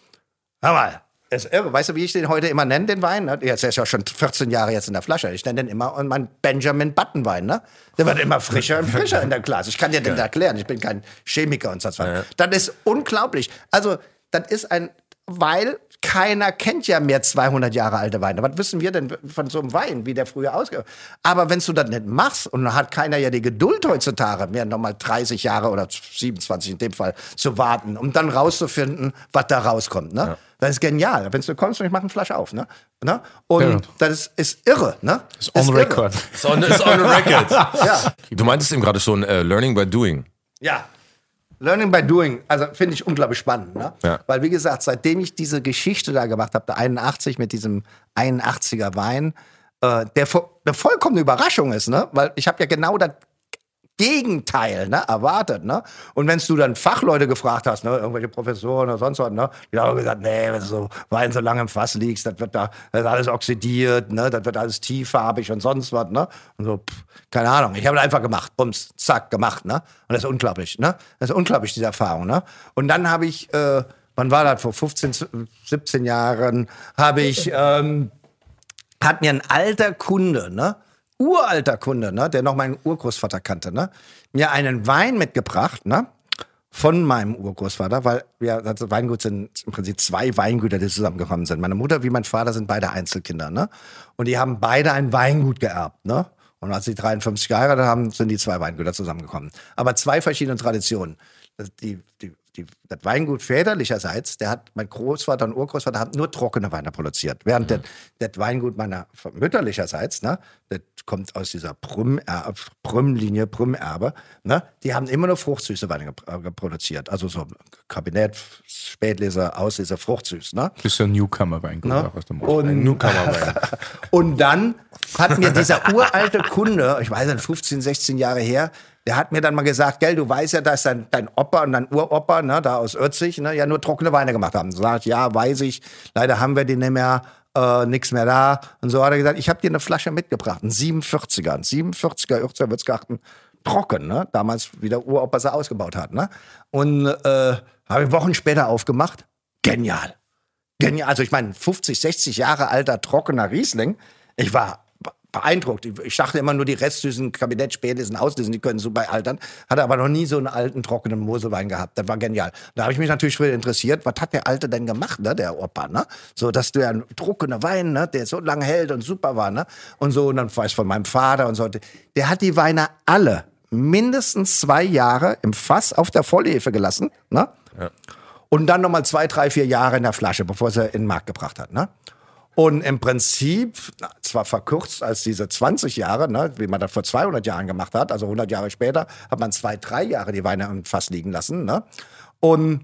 Hör mal, ist irre. Weißt du, wie ich den heute immer nenne, den Wein? Ne? Jetzt ist ja schon vierzehn Jahre jetzt in der Flasche. Ich nenne den immer mein Benjamin Button Wein. Ne? Der wird immer frischer und frischer in der Glas. Ich kann dir den erklären. Ich bin kein Chemiker und so was. Ja. Das ist unglaublich. Also, das ist ein, weil keiner kennt ja mehr zweihundert Jahre alte Weine. Was wissen wir denn von so einem Wein, wie der früher ausgeht? Aber wenn du das nicht machst, und dann hat keiner ja die Geduld heutzutage, mehr nochmal dreißig Jahre oder siebenundzwanzig in dem Fall zu warten, um dann rauszufinden, was da rauskommt. Ne? Ja. Das ist genial. Wenn du kommst und ich mache eine Flasche auf. Ne? Ne? Und ja. das ist, ist irre. Ne? Ist on ist record. Ist on, ist on record. Ja. Du meintest eben gerade schon, uh, learning by doing. Ja. Learning by doing, also finde ich unglaublich spannend. Ne? Ja. Weil, wie gesagt, seitdem ich diese Geschichte da gemacht habe, der einundachtzig mit diesem einundachtziger Wein, äh, der, eine vollkommene Überraschung ist, ne? Weil ich habe ja genau das Gegenteil, ne, erwartet, ne? Und wenn du dann Fachleute gefragt hast, ne, irgendwelche Professoren oder sonst was, ne, die haben gesagt, nee, wenn du so Wein so lange im Fass liegst, das wird da, das ist alles oxidiert, ne, das wird alles tieffarbig und sonst was, ne? Und so, pff, keine Ahnung. Ich habe das einfach gemacht, bums, zack, gemacht, ne? Und das ist unglaublich, ne? Das ist unglaublich, diese Erfahrung, ne? Und dann habe ich, äh, wann war das, vor fünfzehn, siebzehn Jahren, habe ich, ähm, hat mir ein alter Kunde, ne? uralter Kunde, ne, der noch meinen Urgroßvater kannte, ne, mir einen Wein mitgebracht, ne, von meinem Urgroßvater, weil wir, das Weingut sind im Prinzip zwei Weingüter, die zusammengekommen sind. Meine Mutter wie mein Vater sind beide Einzelkinder, ne, und die haben beide ein Weingut geerbt, ne, und als sie dreiundfünfzig geheiratet haben, sind die zwei Weingüter zusammengekommen. Aber zwei verschiedene Traditionen. Die, die, die, das Weingut väterlicherseits, der hat, mein Großvater und Urgroßvater haben nur trockene Weine produziert. Während mhm. das Weingut meiner mütterlicherseits, ne, das kommt aus dieser Prüm-Linie, Prüm-Erbe, ne, die haben immer nur fruchtsüße Weine gep- produziert. Also so Kabinett, Spätleser, Ausleser, fruchtsüß. Ne? Das ist so ein Newcomer-Weingut. Ne? Aus dem und, Ein Newcomer-Wein. Und dann hat mir dieser uralte Kunde, ich weiß nicht, fünfzehn, sechzehn Jahre her, der hat mir dann mal gesagt, gell, du weißt ja, dass dein, dein Opa und dein Uropa, ne, da aus Ötzig, ne, ja nur trockene Weine gemacht haben. So sag ich, ja, weiß ich, leider haben wir die nicht mehr, äh, nix mehr da. Und so hat er gesagt, ich habe dir eine Flasche mitgebracht, ein siebenundvierziger, ein siebenundvierziger Ötzer Würzgarten, trocken, ne, damals wie der Uropa sie ausgebaut hat, ne. Und äh, habe ich Wochen später aufgemacht, genial, genial. Also ich meine, fünfzig, sechzig Jahre alter, trockener Riesling, ich war beeindruckt. Ich dachte immer nur, die restsüßen Kabinett, Spätlesen, Auslesen, die können super altern. Hatte aber noch nie so einen alten, trockenen Moselwein gehabt. Das war genial. Da habe ich mich natürlich früher interessiert, was hat der Alte denn gemacht, ne, der Opa, ne? So, dass der ein trockener Wein, ne, der so lange hält und super war, ne? Und so, und dann weiß ich von meinem Vater und so. Der hat die Weine alle mindestens zwei Jahre im Fass auf der Vollhefe gelassen, ne? Ja. Und dann nochmal zwei, drei, vier Jahre in der Flasche, bevor er in den Markt gebracht hat, ne? Und im Prinzip, na, zwar verkürzt als diese zwanzig Jahre, ne, wie man das vor zweihundert Jahren gemacht hat, also hundert Jahre später, hat man zwei, drei Jahre die Weine im Fass liegen lassen. Ne? Und,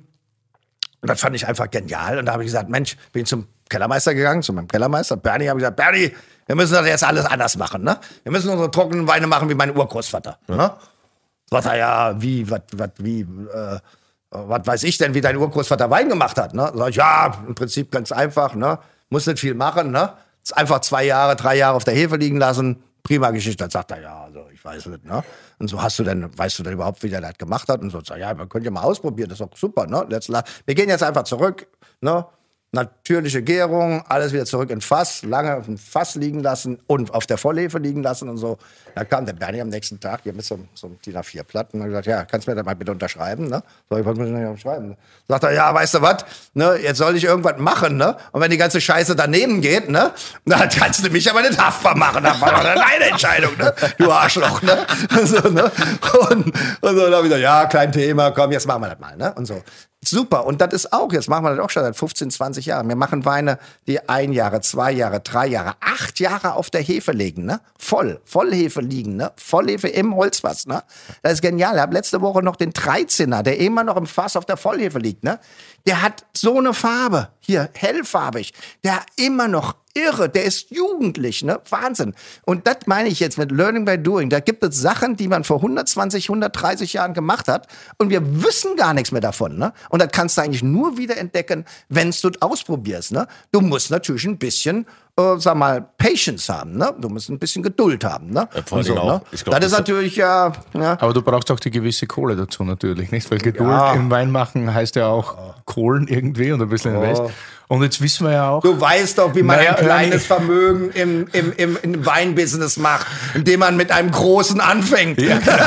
und das fand ich einfach genial. Und da habe ich gesagt, Mensch, bin ich zum Kellermeister gegangen, zu meinem Kellermeister, Bernie, habe ich gesagt, Bernie, wir müssen das jetzt alles anders machen. Ne? Wir müssen unsere trockenen Weine machen wie mein Urgroßvater. Ja. Ne? Sagt er, ja, wie, was, was, wie, äh, was weiß ich denn, wie dein Urgroßvater Wein gemacht hat? Ne? Sag ich, ja, im Prinzip ganz einfach, ne? Muss nicht viel machen, ne? Einfach zwei Jahre, drei Jahre auf der Hefe liegen lassen. Prima Geschichte. Dann sagt er, ja, also ich weiß nicht, ne? Und so hast du denn, weißt du denn überhaupt, wie der das gemacht hat? Und so, ja, man könnte ja mal ausprobieren, das ist doch super, ne? Wir gehen jetzt einfach zurück, ne? Natürliche Gärung, alles wieder zurück in Fass, lange auf dem Fass liegen lassen und auf der Vollhefe liegen lassen und so. Da kam der Bernie am nächsten Tag hier mit so, so einem D I N A vier Blatt und hat gesagt, ja, kannst du mir das mal bitte unterschreiben, ne? So, ich wollte mir das nicht unterschreiben. Sagt er, ja, weißt du was, ne, jetzt soll ich irgendwas machen, ne? Und wenn die ganze Scheiße daneben geht, ne, dann kannst du mich aber nicht haftbar machen. Das war doch deine Entscheidung, ne? Du Arschloch, ne? So, ne? Und, und so, dann habe ich gesagt, ja, kein Thema, komm, jetzt machen wir das mal, ne? Und so. Super. Und das ist auch, jetzt machen wir das auch schon seit fünfzehn, zwanzig Jahren. Wir machen Weine, die ein Jahre, zwei Jahre, drei Jahre, acht Jahre auf der Hefe liegen, ne? Voll, Vollhefe liegen, ne? Vollhefe im Holzfass, ne? Das ist genial. Ich habe letzte Woche noch den dreizehner, der immer noch im Fass auf der Vollhefe liegt, ne? Der hat so eine Farbe, hier, hellfarbig. Der hat immer noch irre, der ist jugendlich, ne? Wahnsinn. Und das meine ich jetzt mit Learning by Doing. Da gibt es Sachen, die man vor hundertzwanzig, hundertdreißig Jahren gemacht hat und wir wissen gar nichts mehr davon, ne? Und das kannst du eigentlich nur wieder entdecken, wenn du es ausprobierst, ne? Du musst natürlich ein bisschen, äh, sag mal, Patience haben, ne? Du musst ein bisschen Geduld haben, ne? Ja, vor allem so, auch. Ne? Ich glaub, das ist das natürlich ja, ja. Aber du brauchst auch die gewisse Kohle dazu natürlich, nicht? Weil Geduld Ja. im Wein machen heißt ja auch Kohlen irgendwie und ein bisschen Invest. Und jetzt wissen wir ja auch. Du weißt doch, wie man Naja, ein kleines Ernie. Vermögen im, im, im, im Weinbusiness macht, indem man mit einem großen anfängt. Ja, genau.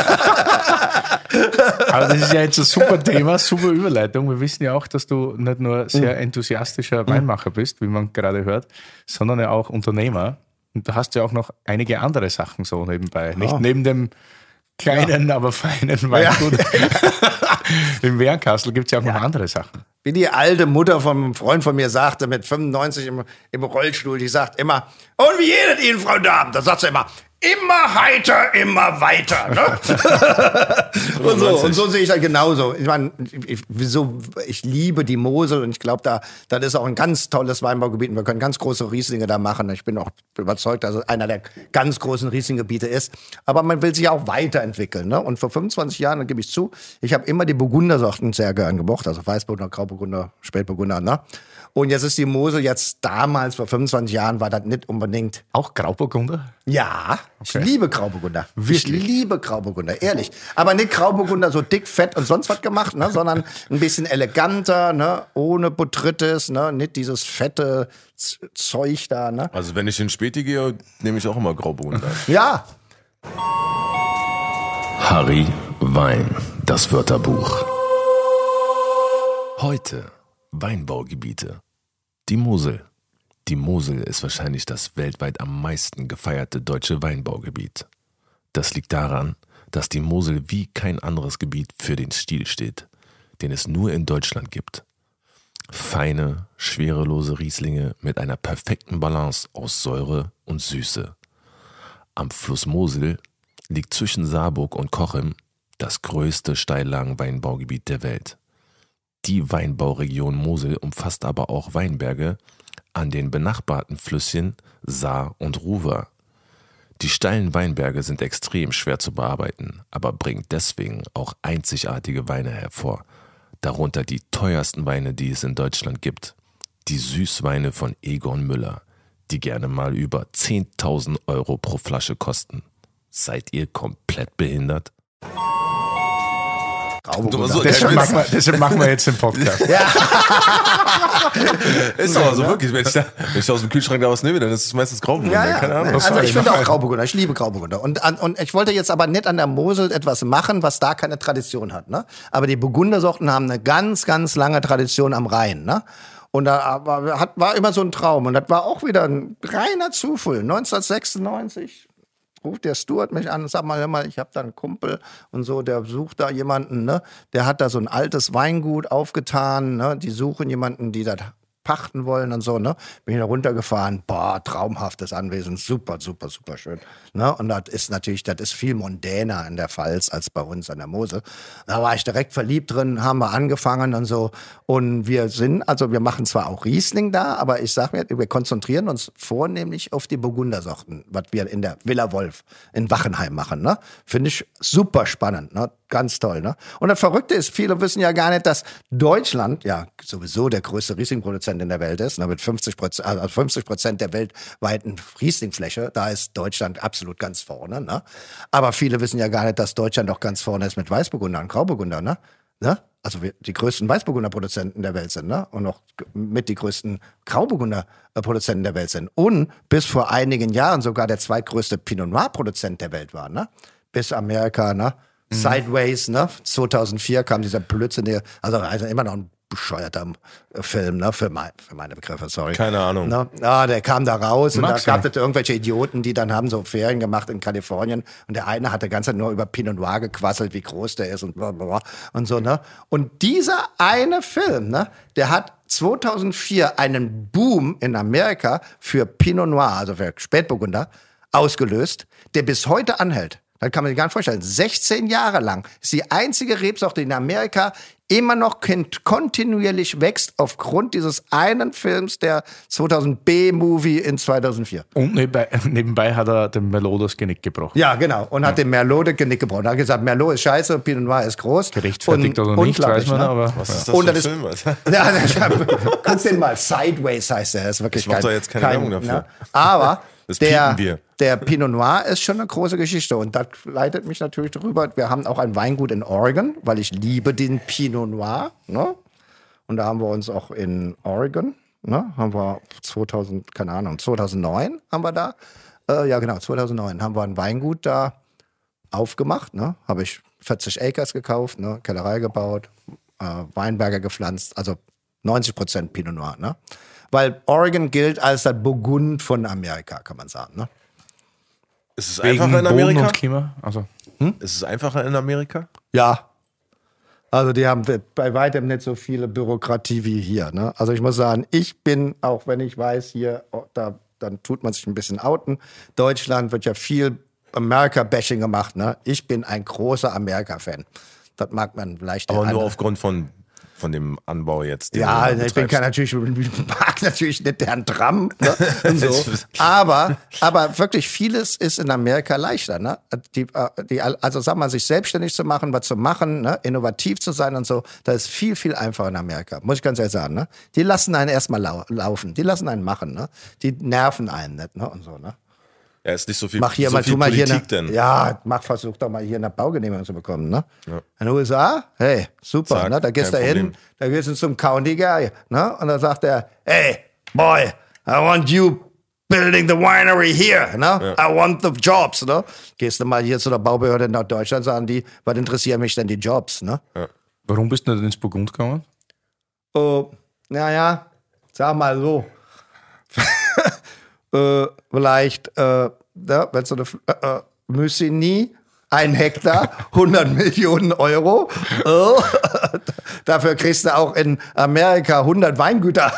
Aber das ist ja jetzt ein super Thema, super Überleitung. Wir wissen ja auch, dass du nicht nur sehr enthusiastischer Weinmacher bist, wie man gerade hört, sondern ja auch Unternehmer. Und du hast ja auch noch einige andere Sachen so nebenbei. Nicht Ja. neben dem kleinen, aber feinen Weingut. Im Wehrkastel gibt es ja auch noch andere Sachen. Wie die alte Mutter von einem Freund von mir sagte, mit fünfundneunzig im, im Rollstuhl, die sagt immer, und wie jedet Ihnen, Frau Damen? Da sagt sie immer, immer heiter, immer weiter. Ne? und, so, und so sehe ich das genauso. Ich meine, ich, wieso, ich liebe die Mosel und ich glaube, da das ist auch ein ganz tolles Weinbaugebiet. Wir können ganz große Rieslinge da machen. Ich bin auch überzeugt, dass es einer der ganz großen Rieslinggebiete ist. Aber man will sich auch weiterentwickeln. Ne? Und vor fünfundzwanzig Jahren, da gebe ich zu, ich habe immer die Burgundersorten sehr gern gemocht. Also Weißburgunder, Grauburgunder, Spätburgunder. Ne? Und jetzt ist die Mosel jetzt damals, vor fünfundzwanzig Jahren, war das nicht unbedingt. Auch Grauburgunder? Ja, Okay. ich liebe Grauburgunder. Wirklich? Ich liebe Grauburgunder, ehrlich. Aber nicht Grauburgunder so dick, fett und sonst was gemacht, ne, sondern ein bisschen eleganter, ne, ohne Botrytis, ne, nicht dieses fette Z- Zeug da. Ne. Also wenn ich in Späti gehe, nehme ich auch immer Grauburgunder. Ja, Harry Wein, das Wörterbuch. Heute Weinbaugebiete. Die Mosel. Die Mosel ist wahrscheinlich das weltweit am meisten gefeierte deutsche Weinbaugebiet. Das liegt daran, dass die Mosel wie kein anderes Gebiet für den Stil steht, den es nur in Deutschland gibt. Feine, schwerelose Rieslinge mit einer perfekten Balance aus Säure und Süße. Am Fluss Mosel liegt zwischen Saarburg und Cochem das größte Steillagen-Weinbaugebiet der Welt. Die Weinbauregion Mosel umfasst aber auch Weinberge an den benachbarten Flüsschen Saar und Ruwer. Die steilen Weinberge sind extrem schwer zu bearbeiten, aber bringen deswegen auch einzigartige Weine hervor. Darunter die teuersten Weine, die es in Deutschland gibt. Die Süßweine von Egon Müller, die gerne mal über zehntausend Euro pro Flasche kosten. Seid ihr komplett behindert? Grauburgunder. So, Deshalb der machen, wir, deshalb machen wir jetzt den Podcast. Ist aber so wirklich, wenn ich, da, wenn ich aus dem Kühlschrank da was nehme, dann ist es meistens Grauburgunder. Ja, ja. Keine Ahnung. Also sorry, ich finde mach auch weiter. Grauburgunder, ich liebe Grauburgunder. Und, an, und ich wollte jetzt aber nicht an der Mosel etwas machen, was da keine Tradition hat. Ne? Aber die Burgundersorten haben eine ganz, ganz lange Tradition am Rhein. Ne? Und da war, hat, war immer so ein Traum. Und das war auch wieder ein reiner Zufall. neunzehnhundertsechsundneunzig ruft der Stuart mich an und sagt mal, hör mal, ich habe da einen Kumpel und so, der sucht da jemanden, ne? Der hat da so ein altes Weingut aufgetan, ne? Die suchen jemanden, die das pachten wollen und so, ne? Bin ich da runtergefahren, boah, traumhaftes Anwesen, super, super, super schön, ne? Und das ist natürlich, das ist viel mondäner in der Pfalz als bei uns an der Mosel. Da war ich direkt verliebt drin, haben wir angefangen und so. Und wir sind, also wir machen zwar auch Riesling da, aber ich sag mir, wir konzentrieren uns vornehmlich auf die Burgundersorten, was wir in der Villa Wolf in Wachenheim machen, ne? Finde ich super spannend, ne? Ganz toll, ne? Und das Verrückte ist, viele wissen ja gar nicht, dass Deutschland ja sowieso der größte Riesling-Produzent in der Welt ist, ne? Mit fünfzig Prozent, also fünfzig Prozent der weltweiten Rieslingfläche, da ist Deutschland absolut ganz vorne, ne? Aber viele wissen ja gar nicht, dass Deutschland auch ganz vorne ist mit Weißburgunder und Grauburgunder, ne? Ne? Also wir die größten Weißburgunder-Produzenten der Welt sind, ne? Und noch mit die größten Grauburgunder-Produzenten der Welt sind. Und bis vor einigen Jahren sogar der zweitgrößte Pinot Noir-Produzent der Welt war, ne? Bis Amerika, ne? Sideways, ne? zweitausendvier kam dieser Blödsinn, also, also immer noch ein bescheuerter Film, ne? Für, mein, für meine Begriffe, sorry. Keine Ahnung. Ne? Ja, der kam da raus und Mag's da gab nicht. es irgendwelche Idioten, die dann haben so Ferien gemacht in Kalifornien und der eine hat die ganze Zeit nur über Pinot Noir gequasselt, wie groß der ist und blablabla und so, ne? Und dieser eine Film, ne? Der hat zweitausendvier einen Boom in Amerika für Pinot Noir, also für Spätburgunder, ausgelöst, der bis heute anhält. Das kann man sich gar nicht vorstellen. sechzehn Jahre lang ist die einzige Rebsorte in Amerika immer noch kontinuierlich wächst aufgrund dieses einen Films, der zweitausend B-Movie in zweitausendvier. Und nebenbei, nebenbei hat er dem Merlot das Genick gebrochen. Ja, genau. Und hat dem Merlot das Genick gebrochen. Er hat gesagt, Merlot ist scheiße, Pinot Noir ist groß. Gerechtfertigt Und oder nicht, unglaublich, weiß man, ne? aber Was ist das Und für ein das ist- Film, Alter? Ja, das- guck den mal. Sideways heißt er. Das ist wirklich Ich mach kein, doch jetzt keine kein, Werbung dafür. Ne? Aber Das der, piepen wir. der Pinot Noir ist schon eine große Geschichte. Und das leitet mich natürlich darüber. Wir haben auch ein Weingut in Oregon, weil ich liebe den Pinot Noir. Ne? Und da haben wir uns auch in Oregon, ne? Haben wir zweitausend, keine Ahnung, zweitausendneun haben wir da. Äh, ja, genau, zweitausendneun haben wir ein Weingut da aufgemacht. Ne? Habe ich vierzig Acres gekauft, ne? Kellerei gebaut, äh, Weinberge gepflanzt, also neunzig Prozent Pinot Noir. Ne? Weil Oregon gilt als das Burgund von Amerika, kann man sagen. Ne? Ist es wegen einfacher in Boden Amerika? und Klima. Also, Ist es einfacher in Amerika? Ja. Also die haben bei weitem nicht so viele Bürokratie wie hier. Ne? Also ich muss sagen, ich bin, auch wenn ich weiß, hier, oh, da, dann tut man sich ein bisschen outen. Deutschland wird ja viel America-Bashing gemacht, ne? Ich bin ein großer Amerika-Fan. Das mag man vielleicht. Aber nur aufgrund von, von dem Anbau jetzt. Ja, ich bin kein, natürlich, mag natürlich nicht Herrn Trump. Ne? Und so. aber, aber wirklich vieles ist in Amerika leichter. Ne? Die, die, also sag mal, sich selbstständig zu machen, was zu machen, ne? Innovativ zu sein und so, das ist viel, viel einfacher in Amerika. Muss ich ganz ehrlich sagen. Ne? Die lassen einen erstmal lau- laufen, die lassen einen machen. Ne? Die nerven einen nicht. Ne? Und so, ne? Ja, ist nicht so viel, mach hier so mal, viel tu mal Politik hier eine, denn. Ja, mach, versuch doch mal hier eine Baugenehmigung zu bekommen, ne? Ja. In den U S A, hey, super, Zack, ne? Da gehst du kein hin, Problem. da gehst du zum County Guy, ne? Und dann sagt er, hey, boy, I want you building the winery here, ne? Ja. I want the jobs, ne? Gehst du mal hier zu der Baubehörde nach Deutschland, sagen die, was interessieren mich denn die Jobs, ne? Ja. Warum bist du nicht ins Burgund gekommen? Oh, naja, sag mal so. äh, vielleicht, äh, ja, wenn so eine äh, Müsini, ein Hektar, hundert Millionen Euro. Oh, dafür kriegst du auch in Amerika hundert Weingüter.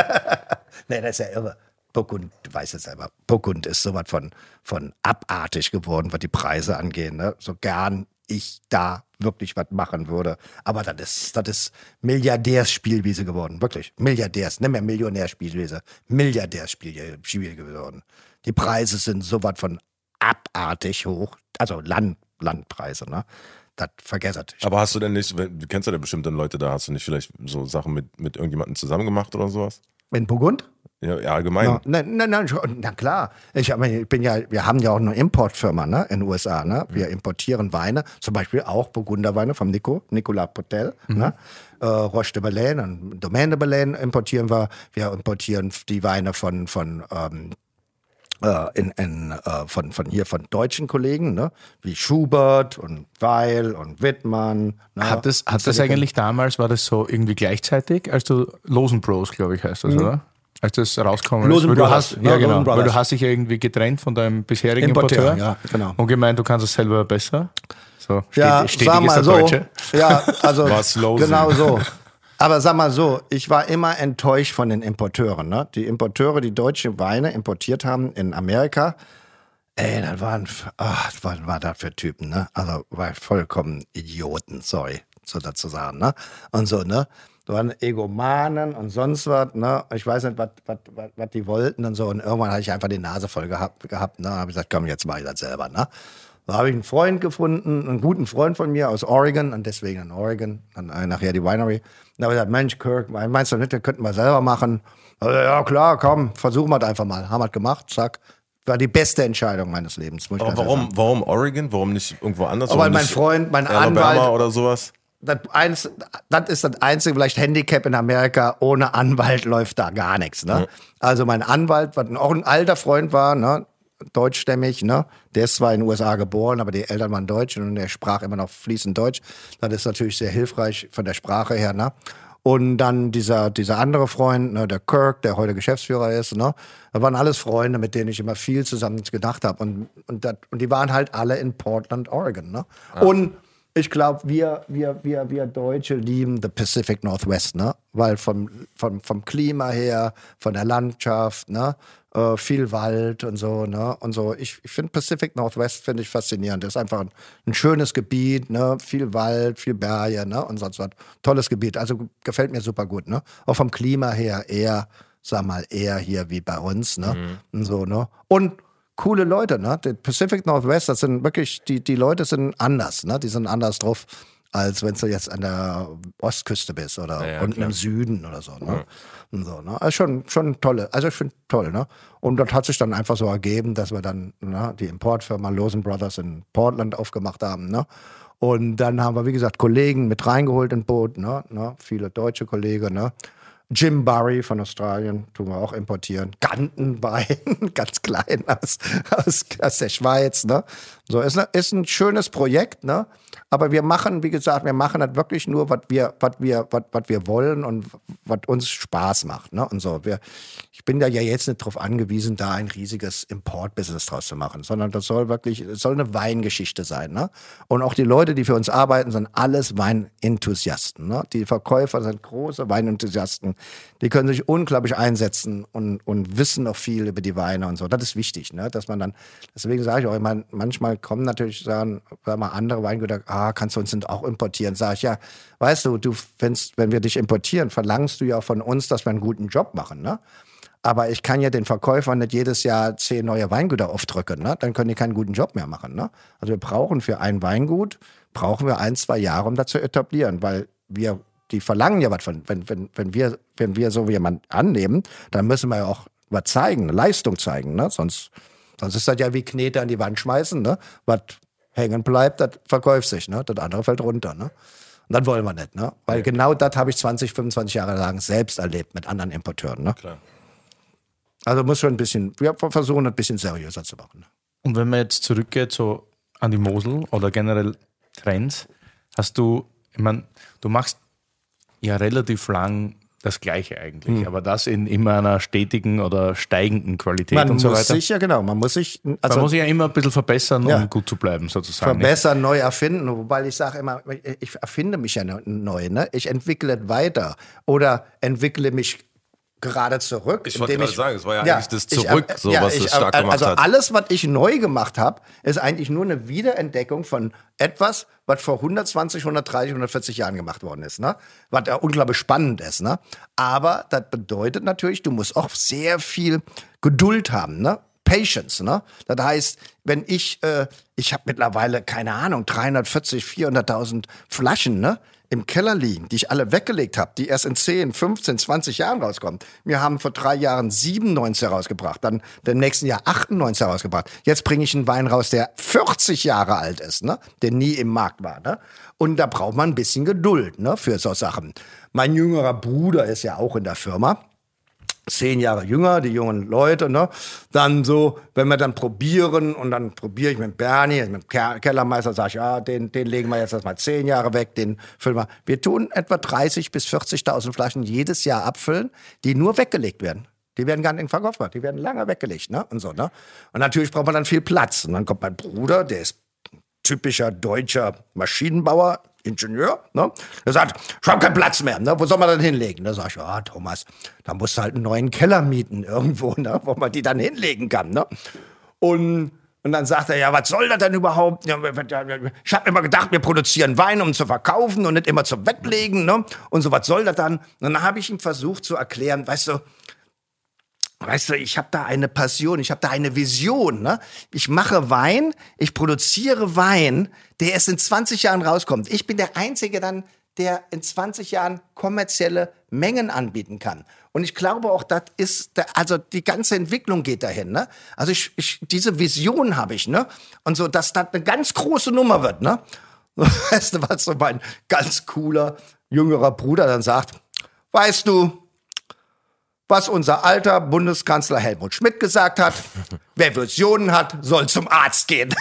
Nee, das ist ja irre. Burgund, du weißt es selber, Burgund ist sowas von, von abartig geworden, was die Preise angeht. Ne? So gern ich da wirklich was machen würde. Aber das ist, das ist Milliardärsspielwiese geworden. Wirklich. Milliardärs, nicht mehr Millionärspielwiese. Milliardärsspielwiese geworden. Die Preise sind sowas von abartig hoch. Also Land, Landpreise, ne? Das vergesst. Aber hast du denn nicht, du kennst ja bestimmt dann Leute da, hast du nicht vielleicht so Sachen mit, mit irgendjemandem zusammen gemacht oder sowas? In Burgund? Ja, ja allgemein. Ja, na, na, na, na klar. Ich, hab, ich bin ja, wir haben ja auch eine Importfirma, ne, in den U S A. Ne? Wir mhm. importieren Weine, zum Beispiel auch Burgunderweine vom Nico, Nicolas Potel. Mhm. Ne? Äh, Roche de Belaine und Domaine de Belaine importieren wir. Wir importieren die Weine von, von ähm, äh, in, in, äh, von, von hier von deutschen Kollegen, ne? Wie Schubert und Weil und Wittmann. Ne? Hat das, hat das eigentlich damals, war das so irgendwie gleichzeitig, als du Losen Bros, glaube ich, heißt das, mhm. oder? Als das rauskommen ist. Weil du hast, ja, genau, weil du hast dich ja irgendwie getrennt von deinem bisherigen Importeur, Importeur ja, genau. und gemeint, du kannst es selber besser. So, steht, ja, stetig sag mal ist der so. Deutsche. Ja, also Losen. genau so. Aber sag mal so, ich war immer enttäuscht von den Importeuren. Ne? Die Importeure, die deutsche Weine importiert haben in Amerika, ey, das waren, ach, was war das für Typen, ne? Also, war vollkommen Idioten, sorry, so dazu sagen, ne? Und so, ne? Da waren Egomanen und sonst was, ne? Ich weiß nicht, was, was, was, was die wollten und so. Und irgendwann hatte ich einfach die Nase voll gehabt, gehabt ne? Da habe ich gesagt, komm, jetzt mach ich das selber, ne? Da habe ich einen Freund gefunden, einen guten Freund von mir aus Oregon und deswegen in Oregon, dann nachher die Winery. Da habe ich gesagt, Mensch, Kirk, meinst du nicht, das könnten wir selber machen? Also, ja, klar, komm, versuchen wir das einfach mal. Haben wir es gemacht, zack. War die beste Entscheidung meines Lebens. Muss ich Aber warum, warum Oregon? Warum nicht irgendwo anders? Aber mein Freund, mein Alabama Anwalt oder sowas? Das, eins, das ist das einzige vielleicht Handicap in Amerika. Ohne Anwalt läuft da gar nichts. Ne? Ja. Also mein Anwalt, was auch ein alter Freund war, ne? Deutschstämmig, ne? Der ist zwar in den U S A geboren, aber die Eltern waren Deutsch und er sprach immer noch fließend Deutsch. Das ist natürlich sehr hilfreich von der Sprache her. Ne? Und dann dieser, dieser andere Freund, ne, der Kirk, der heute Geschäftsführer ist, ne, das waren alles Freunde, mit denen ich immer viel zusammen gedacht habe. Und, und, das, und die waren halt alle in Portland, Oregon. Ne? Ah. Und ich glaube, wir, wir, wir, wir Deutsche lieben the Pacific Northwest, ne? Weil vom, vom, vom Klima her, von der Landschaft, ne? Äh, viel Wald und so, ne? Und so. Ich, ich finde Pacific Northwest finde ich faszinierend. Das ist einfach ein, ein schönes Gebiet, ne? Viel Wald, viel Berge, ne? Und sonst was. Tolles Gebiet. Also gefällt mir super gut, ne? Auch vom Klima her eher, sag mal, eher hier wie bei uns, ne? Mhm. Und so, ne? Und coole Leute, ne? Der Pacific Northwest, das sind wirklich, die, die Leute sind anders, ne? Die sind anders drauf, als wenn du jetzt an der Ostküste bist oder ja, ja, unten klar. Im Süden oder so, ne? Ja. Und so, ne? Also schon, schon tolle, also ich finde toll, ne? Und das hat sich dann einfach so ergeben, dass wir dann, ne, die Importfirma Losen Brothers in Portland aufgemacht haben, ne? Und dann haben wir, wie gesagt, Kollegen mit reingeholt in Boot, ne? ne? Viele deutsche Kollegen, ne? Jim Barry von Australien, tun wir auch importieren. Gantenwein, ganz klein aus, aus, aus der Schweiz, ne? So, ist, ne, ist ein schönes Projekt, ne? Aber wir machen, wie gesagt, wir machen das wirklich nur, was wir, was wir, was, was wir wollen und was uns Spaß macht, ne? Und so. Wir, ich bin da ja jetzt nicht drauf angewiesen, da ein riesiges Import-Business draus zu machen, sondern das soll wirklich, es soll eine Weingeschichte sein, ne? Und auch die Leute, die für uns arbeiten, sind alles Weinenthusiasten, ne? Die Verkäufer sind große Weinenthusiasten. Die können sich unglaublich einsetzen und, und wissen auch viel über die Weine und so. Das ist wichtig, ne? Dass man dann, deswegen sage ich auch immer, manchmal kommen natürlich sagen, sagen mal andere Weingüter, ah, kannst du uns auch importieren? Sag ich, ja, weißt du, du findest, wenn wir dich importieren, verlangst du ja von uns, dass wir einen guten Job machen, ne? Aber ich kann ja den Verkäufern nicht jedes Jahr zehn neue Weingüter aufdrücken, ne? Dann können die keinen guten Job mehr machen, ne? Also wir brauchen für ein Weingut, brauchen wir ein, zwei Jahre, um das zu etablieren, weil wir, die verlangen ja was von, wenn, wenn, wenn wir, wenn wir so jemanden annehmen, dann müssen wir ja auch was zeigen, eine Leistung zeigen, ne? Sonst, sonst ist das ja wie Knete an die Wand schmeißen, ne? Was hängen bleibt, das verkauft sich, ne? Das andere fällt runter, ne? Und das wollen wir nicht, ne? Weil ja. genau das habe ich zwanzig, fünfundzwanzig Jahre lang selbst erlebt mit anderen Importeuren, ne? Klar. Also muss schon ein bisschen, wir versuchen ein bisschen seriöser zu machen. Ne? Und wenn man jetzt zurückgeht so an die Mosel oder generell Trends, hast du, ich meine, du machst ja relativ lang das Gleiche eigentlich, hm. aber das in immer einer stetigen oder steigenden Qualität man und so weiter. Man muss sich ja, genau, man muss sich... Also, man muss sich ja immer ein bisschen verbessern, ja, um gut zu bleiben sozusagen. Verbessern, nicht? Neu erfinden, wobei ich sage immer, ich erfinde mich ja neu, ne? Ich entwickle weiter oder entwickle mich gerade zurück. Ich wollte gerade sagen, es war ja, ja eigentlich das Zurück, ich, so ja, was ich, es stark gemacht also hat. Also alles, was ich neu gemacht habe, ist eigentlich nur eine Wiederentdeckung von etwas, was vor hundertzwanzig, hundertdreißig, hundertvierzig Jahren gemacht worden ist, ne? Was ja unglaublich spannend ist, ne? Aber das bedeutet natürlich, du musst auch sehr viel Geduld haben, ne? Patience, ne? Das heißt, wenn ich, äh, ich habe mittlerweile, keine Ahnung, dreihundertvierzig, vierhunderttausend Flaschen, ne? Im Keller liegen, die ich alle weggelegt habe, die erst in zehn, fünfzehn, zwanzig Jahren rauskommen. Wir haben vor drei Jahren siebenundneunzig herausgebracht, dann im nächsten Jahr achtundneunzig herausgebracht. Jetzt bringe ich einen Wein raus, der vierzig Jahre alt ist, ne? Der nie im Markt war. Ne? Und da braucht man ein bisschen Geduld, ne? Für so Sachen. Mein jüngerer Bruder ist ja auch in der Firma. Zehn Jahre jünger, die jungen Leute, ne? Dann so, wenn wir dann probieren und dann probiere ich mit Bernie, mit dem Kellermeister, sage ich, ja, den, den legen wir jetzt erstmal zehn Jahre weg, den füllen wir. Wir tun etwa dreißigtausend bis vierzigtausend Flaschen jedes Jahr abfüllen, die nur weggelegt werden. Die werden gar nicht verkauft, die werden lange weggelegt, ne? Und so, ne? Und natürlich braucht man dann viel Platz. Und dann kommt mein Bruder, der ist typischer deutscher Maschinenbauer, Ingenieur, ne? Der sagt, ich habe keinen Platz mehr, ne? Wo soll man dann hinlegen? Da sag ich, ja, Thomas, da musst du halt einen neuen Keller mieten irgendwo, ne? Wo man die dann hinlegen kann, ne? Und, und dann sagt er, ja, was soll das denn überhaupt? Ich habe immer gedacht, wir produzieren Wein, um zu verkaufen und nicht immer zum Weglegen, ne? Und so, was soll das dann? Und dann habe ich ihm versucht zu erklären, weißt du, Weißt du, ich habe da eine Passion, ich habe da eine Vision. Ne? Ich mache Wein, ich produziere Wein, der erst in zwanzig Jahren rauskommt. Ich bin der Einzige dann, der in zwanzig Jahren kommerzielle Mengen anbieten kann. Und ich glaube auch, das ist, der, also die ganze Entwicklung geht dahin. Ne? Also ich, ich, diese Vision habe ich, ne? Und so, dass das eine ganz große Nummer wird. Ne? Weißt du, was so mein ganz cooler jüngerer Bruder dann sagt? Weißt du, was unser alter Bundeskanzler Helmut Schmidt gesagt hat, wer Visionen hat, soll zum Arzt gehen.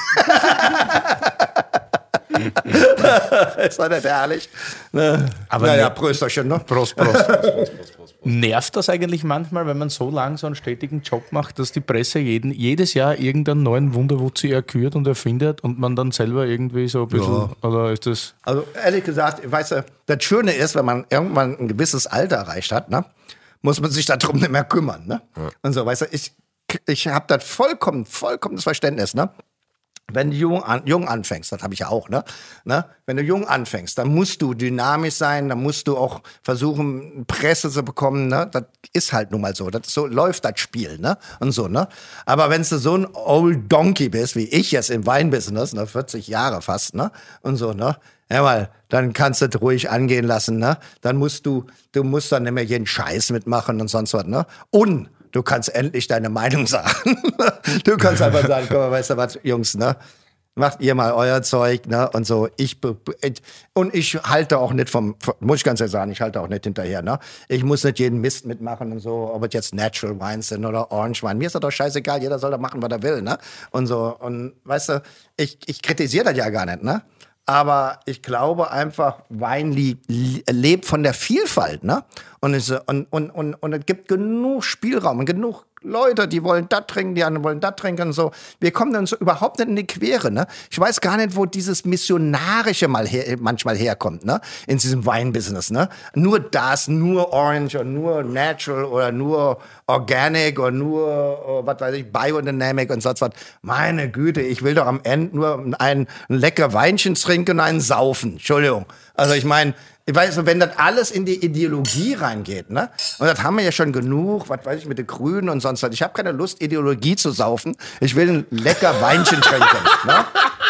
Ist das nicht herrlich? Ne? Aber naja, Prösterchen, ne? Prost, Prost, Prost, Prost, Prost, Prost, Prost. Nervt das eigentlich manchmal, wenn man so lang so einen stetigen Job macht, dass die Presse jeden, jedes Jahr irgendeinen neuen Wunderwutzi erkürt und erfindet und man dann selber irgendwie so ein bisschen, ja. Oder ist das... Also ehrlich gesagt, weißt du, das Schöne ist, wenn man irgendwann ein gewisses Alter erreicht hat, ne? Muss man sich darum nicht mehr kümmern, ne? Ja. Und so, weißt du, ich, ich habe das vollkommen, vollkommenes Verständnis, ne? Wenn du jung, an, jung anfängst, das habe ich ja auch, ne? ne? Wenn du jung anfängst, dann musst du dynamisch sein, dann musst du auch versuchen, Presse zu bekommen, ne? Das ist halt nun mal so, das so läuft das Spiel, ne? Und so, ne? Aber wenn du so ein Old Donkey bist, wie ich jetzt im Weinbusiness, ne? vierzig Jahre fast, ne? Und so, ne? Ja, mal, dann kannst du das ruhig angehen lassen, ne? Dann musst du, du musst dann nicht mehr jeden Scheiß mitmachen und sonst was, ne? Und du kannst endlich deine Meinung sagen. Du kannst einfach sagen, komm, weißt du was, Jungs, ne? macht ihr mal euer Zeug, ne, und so. Ich, und ich halte auch nicht vom, muss ich ganz ehrlich sagen, ich halte auch nicht hinterher, ne. Ich muss nicht jeden Mist mitmachen und so, ob es jetzt Natural Wines sind oder Orange Wine. Mir ist das doch scheißegal, jeder soll da machen, was er will, ne. Und so, und weißt du, ich, ich kritisiere das ja gar nicht, ne. Aber ich glaube einfach, Wein lebt von der Vielfalt, ne? Und es, und, und, und, und es gibt genug Spielraum und genug Leute, die wollen das trinken, die anderen wollen das trinken und so. Wir kommen dann so überhaupt nicht in die Quere, ne? Ich weiß gar nicht, wo dieses Missionarische mal her, manchmal herkommt, ne? In diesem Weinbusiness, ne? Nur das, nur Orange oder nur Natural oder nur Organic oder nur, oh, was weiß ich, Biodynamic und so was. Meine Güte, ich will doch am Ende nur ein, ein lecker Weinchen trinken und einen saufen. Entschuldigung. Also ich meine, ich weiß, wenn das alles in die Ideologie reingeht, ne? Und das haben wir ja schon genug, was weiß ich, mit den Grünen und sonst was. Ich habe keine Lust, Ideologie zu saufen. Ich will ein lecker Weinchen trinken, ne?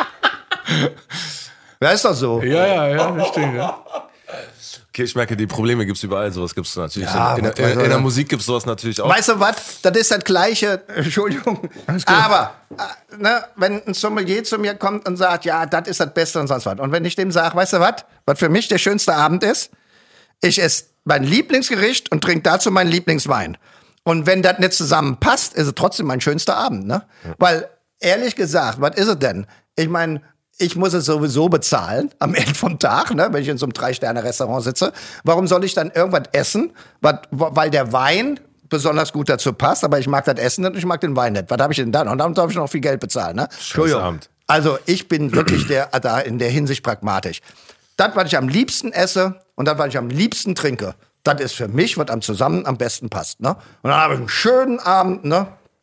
Ja, ist doch so. Ja, ja, ja, das stimmt, ja. Okay, ich merke, die Probleme gibt es überall, sowas gibt es natürlich. Ja, in, in, in, in, in der Musik gibt es sowas natürlich auch. Weißt du was? Das ist das Gleiche, Entschuldigung. Aber, äh, ne, wenn ein Sommelier zu mir kommt und sagt, ja, das ist das Beste und sonst was. Und wenn ich dem sage, weißt du was, was für mich der schönste Abend ist? Ich esse mein Lieblingsgericht und trinke dazu meinen Lieblingswein. Und wenn das nicht zusammenpasst, ist es trotzdem mein schönster Abend, ne? Weil, ehrlich gesagt, was ist es denn? Ich meine, ich muss es sowieso bezahlen am Ende vom Tag, ne, wenn ich in so einem Drei-Sterne-Restaurant sitze. Warum soll ich dann irgendwas essen, was, weil der Wein besonders gut dazu passt, aber ich mag das Essen nicht und ich mag den Wein nicht. Was habe ich denn dann? Und dann darf ich noch viel Geld bezahlen. Ne? Entschuldigung. Also ich bin wirklich der, da in der Hinsicht pragmatisch. Das, was ich am liebsten esse und das, was ich am liebsten trinke, das ist für mich, was am zusammen am besten passt. Ne? Und dann habe ich einen schönen Abend, ne?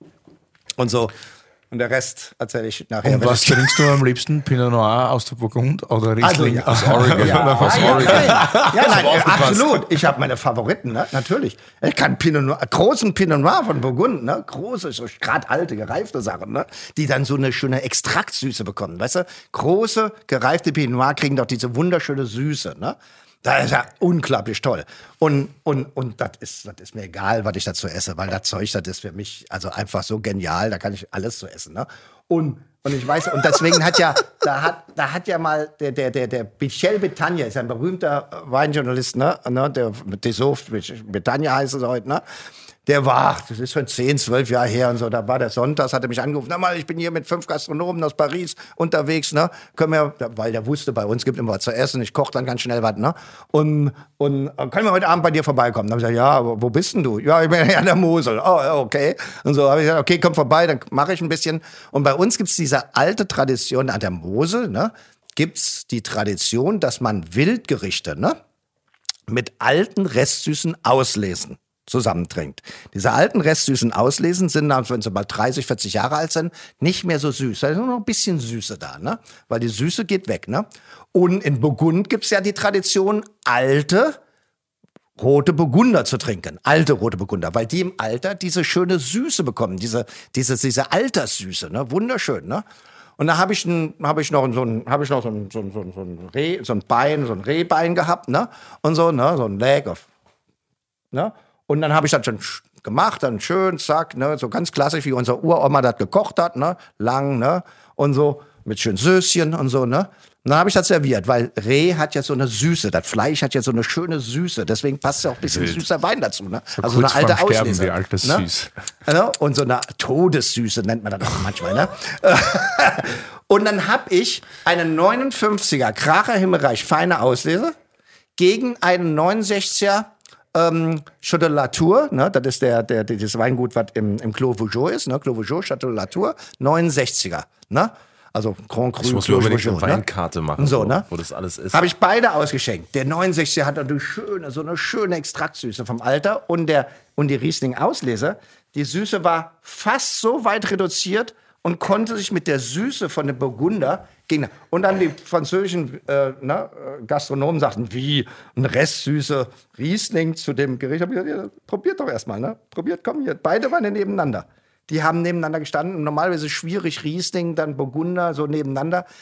Und so. Und der Rest erzähle ich nachher. Und was trinkst du am liebsten? Pinot Noir aus der Burgund oder Riesling also, ja. aus Oregon? Ja, oder aus ja, Oregon? Ja, ja nein, absolut. Ich habe meine Favoriten, ne? Natürlich. Ich kann Pinot Noir, großen Pinot Noir von Burgund, ne? Große, so gerade alte, gereifte Sachen, ne? Die dann so eine schöne Extraktsüße bekommen, weißt du? Große, gereifte Pinot Noir kriegen doch diese wunderschöne Süße, ne? Das ist ja unglaublich toll. Und, und, und das ist, das ist mir egal, was ich dazu esse, weil das Zeug, das ist für mich also einfach so genial, da kann ich alles zu essen, ne? Und, und ich weiß, und deswegen hat ja, da hat, da hat ja mal der, der, der, der Michel Betagna, ist ein berühmter Weinjournalist, ne? Der Dessauve, Betagna heißt es heute, ne? Der war, das ist schon zehn, zwölf Jahre her und so, da war der Sonntags, hat er mich angerufen, na mal, ich bin hier mit fünf Gastronomen aus Paris unterwegs, ne, können wir, weil der wusste, bei uns gibt immer was zu essen, ich koche dann ganz schnell was, ne, und, und können wir heute Abend bei dir vorbeikommen? Dann habe ich gesagt, ja, wo bist denn du? Ja, ich bin ja an der Mosel. Oh, okay. Und so habe ich gesagt, okay, komm vorbei, dann mache ich ein bisschen. Und bei uns gibt's diese alte Tradition an der Mosel, ne, gibt's die Tradition, dass man Wildgerichte, ne, mit alten Restsüßen auslesen zusammentrinkt. Diese alten Restsüßen auslesen sind, wenn sie mal dreißig, vierzig Jahre alt sind, nicht mehr so süß. Da ist nur noch ein bisschen Süße da, ne? Weil die Süße geht weg, ne? Und in Burgund gibt's ja die Tradition, alte rote Burgunder zu trinken. Alte rote Burgunder, weil die im Alter diese schöne Süße bekommen, diese, diese, diese Alterssüße, ne? Wunderschön, ne? Und da habe ich, ein, hab ich noch so ein, hab ich noch so ein, so ein, so ein, so ein Reh, so ein Bein, so ein Rehbein gehabt, ne? Und so, ne? So ein Leg of, ne? Und dann habe ich das schon gemacht, dann schön, zack, ne, so ganz klassisch, wie unsere Uroma das gekocht hat, ne, lang, ne, und so, mit schön Söschen und so, ne. Und dann habe ich das serviert, weil Reh hat ja so eine Süße, das Fleisch hat ja so eine schöne Süße, deswegen passt ja auch ein bisschen Wild. Süßer Wein dazu, ne. So also eine alte Sterben, Auslese. wie altes ne? Süß. Ne? Und so eine Todessüße nennt man das auch manchmal, ne. Und dann habe ich einen neunundfünfziger Kracher Himmelreich feine Auslese gegen einen neunundsechziger Ähm, Chateau Latour, ne, das ist der, der, das Weingut, was im, im Clos Vougeot ist, ne, Clos Vougeot, Chateau Latour, neunundsechziger, ne, also Grand Cru, ich muss mir unbedingt Vougeot, eine Weinkarte machen, ne? so, wo, ne? wo das alles ist. Habe ich beide ausgeschenkt. Der neunundsechziger hat eine schöne, so eine schöne Extraktsüße vom Alter und der, und die Riesling-Auslese, die Süße war fast so weit reduziert und konnte sich mit der Süße von dem Burgunder gegen. Und dann die französischen äh, ne, Gastronomen sagten, wie ein Restsüße Riesling zu dem Gericht. Hab ich gesagt, ja, probiert doch erstmal, ne? Probiert, komm hier. Beide waren nebeneinander. Die haben nebeneinander gestanden. Normalerweise schwierig Riesling, dann Burgunder, so nebeneinander.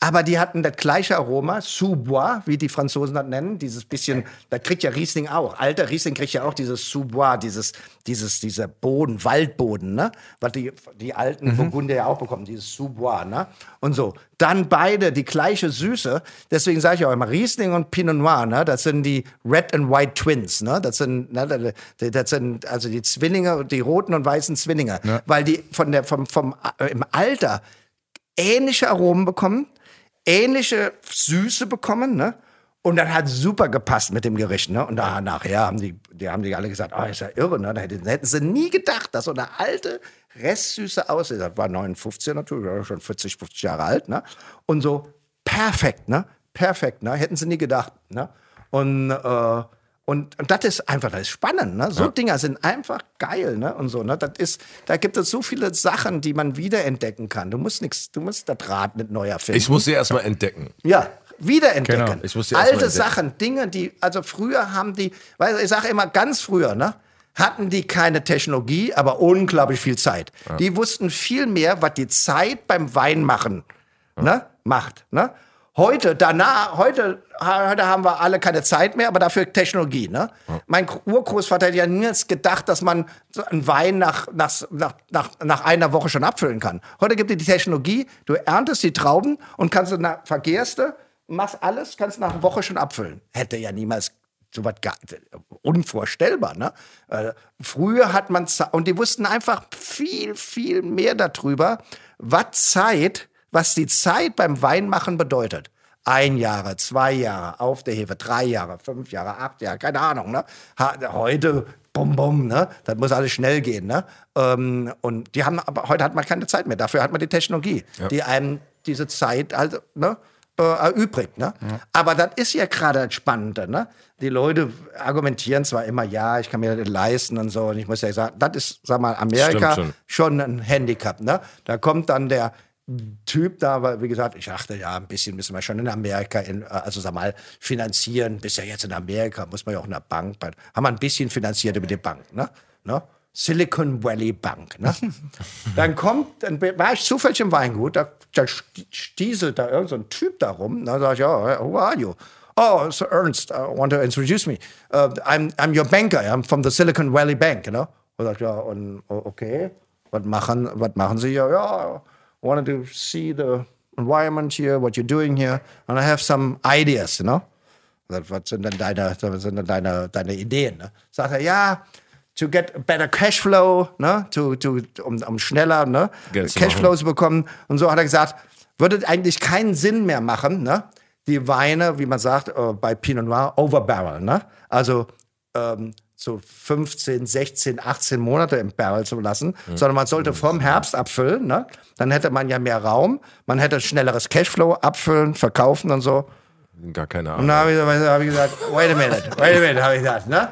aber die hatten das gleiche Aroma, Sous-Bois, wie die Franzosen das nennen, dieses bisschen, da kriegt ja Riesling auch, alter Riesling kriegt ja auch dieses Sous-Bois, dieses, dieses, dieser Boden, Waldboden, ne, was die, die alten mhm. Burgunder ja auch bekommen, dieses Sous-Bois, ne, und so. Dann beide die gleiche Süße, deswegen sage ich auch immer, Riesling und Pinot Noir, ne, das sind die Red and White Twins, ne, das sind, ne, das sind also die Zwillinge, die roten und weißen Zwillinge, ja. weil die von der, vom, vom, äh, im Alter ähnliche Aromen bekommen, ähnliche Süße bekommen, ne? Und das hat super gepasst mit dem Gericht, ne? Und da nachher haben die, die haben die alle gesagt, oh, ist ja irre, ne? Da hätten, hätten sie nie gedacht, dass so eine alte Restsüße aussieht. Das war neunundfünfzig natürlich, war schon vierzig, fünfzig Jahre alt, ne? Und so perfekt, ne? Perfekt, ne? Hätten sie nie gedacht, ne? Und äh, Und, und das ist einfach, das ist spannend, ne? So ja. Dinger sind einfach geil, ne? Und so, ne? Das ist, da gibt es so viele Sachen, die man wiederentdecken kann. Du musst nichts, du musst das Rad nicht neu erfinden. Ich muss sie erstmal entdecken. Ja, wiederentdecken. Genau. Ich muss sie Alte entdecken. Sachen, Dinge, die, also früher haben die, weil ich sage immer ganz früher, ne? Hatten die keine Technologie, aber unglaublich viel Zeit. Ja. Die wussten viel mehr, was die Zeit beim Weinmachen ja. ne? macht, ne? Heute, danach, heute, heute haben wir alle keine Zeit mehr, aber dafür Technologie. Ne? Ja. Mein Urgroßvater hat ja nie gedacht, dass man einen Wein nach, nach, nach, nach, nach einer Woche schon abfüllen kann. Heute gibt es die Technologie, du erntest die Trauben und kannst du nach, vergehrst du, machst alles, kannst nach einer Woche schon abfüllen. Hätte ja niemals so was gar, unvorstellbar. Ne? Äh, früher hat man, und die wussten einfach viel, viel mehr darüber, was Zeit was die Zeit beim Weinmachen bedeutet. Ein Jahre, zwei Jahre auf der Hefe, drei Jahre, fünf Jahre, acht Jahre, keine Ahnung. Ne? Heute, bum, bum, ne? Das muss alles schnell gehen. Ne? Ähm, und die haben, aber heute hat man keine Zeit mehr. Dafür hat man die Technologie, ja. die einem diese Zeit halt, ne? äh, erübrigt. Ne? Ja. Aber das ist ja gerade das Spannende. Ne? Die Leute argumentieren zwar immer, ja, ich kann mir das leisten und so. Und ich muss ja sagen, das ist, sag mal, Amerika schon. schon ein Handicap. Ne? Da kommt dann der Typ da, aber wie gesagt, ich dachte, ja, ein bisschen müssen wir schon in Amerika, in, also sag mal, finanzieren. Bist ja jetzt in Amerika, muss man ja auch in der Bank, haben wir ein bisschen finanziert über die Bank, ne? ne? Silicon Valley Bank, ne? Dann kommt, dann war ich zufällig im Weingut, da, da stieselt da irgend so ein Typ da rum, da sag ich, oh, who are you? Oh, Sir Ernst, I want to introduce me. Uh, I'm, I'm your banker, I'm from the Silicon Valley Bank, you know? Und ich, ja, und, okay, was machen, was machen Sie hier? Ja, I wanted to see the environment here, what you're doing here, and I have some ideas, you know? Was sind denn deine, was sind denn deine, deine Ideen? Ne? Sagt er, ja, to get better Cashflow, ne? to, to, um, um schneller ne? Cashflow zu bekommen. Und so hat er gesagt, würde eigentlich keinen Sinn mehr machen, ne? die Weine, wie man sagt, uh, bei Pinot Noir, overbarrel. Ne? Also ähm, so fünfzehn, sechzehn, achtzehn Monate im Barrel zu lassen, mhm. sondern man sollte vom Herbst abfüllen, ne? Dann hätte man ja mehr Raum, man hätte schnelleres Cashflow, abfüllen, verkaufen und so. Gar keine Ahnung. Und dann habe ich, hab ich gesagt, wait a minute, wait a minute, habe ich gesagt, ne?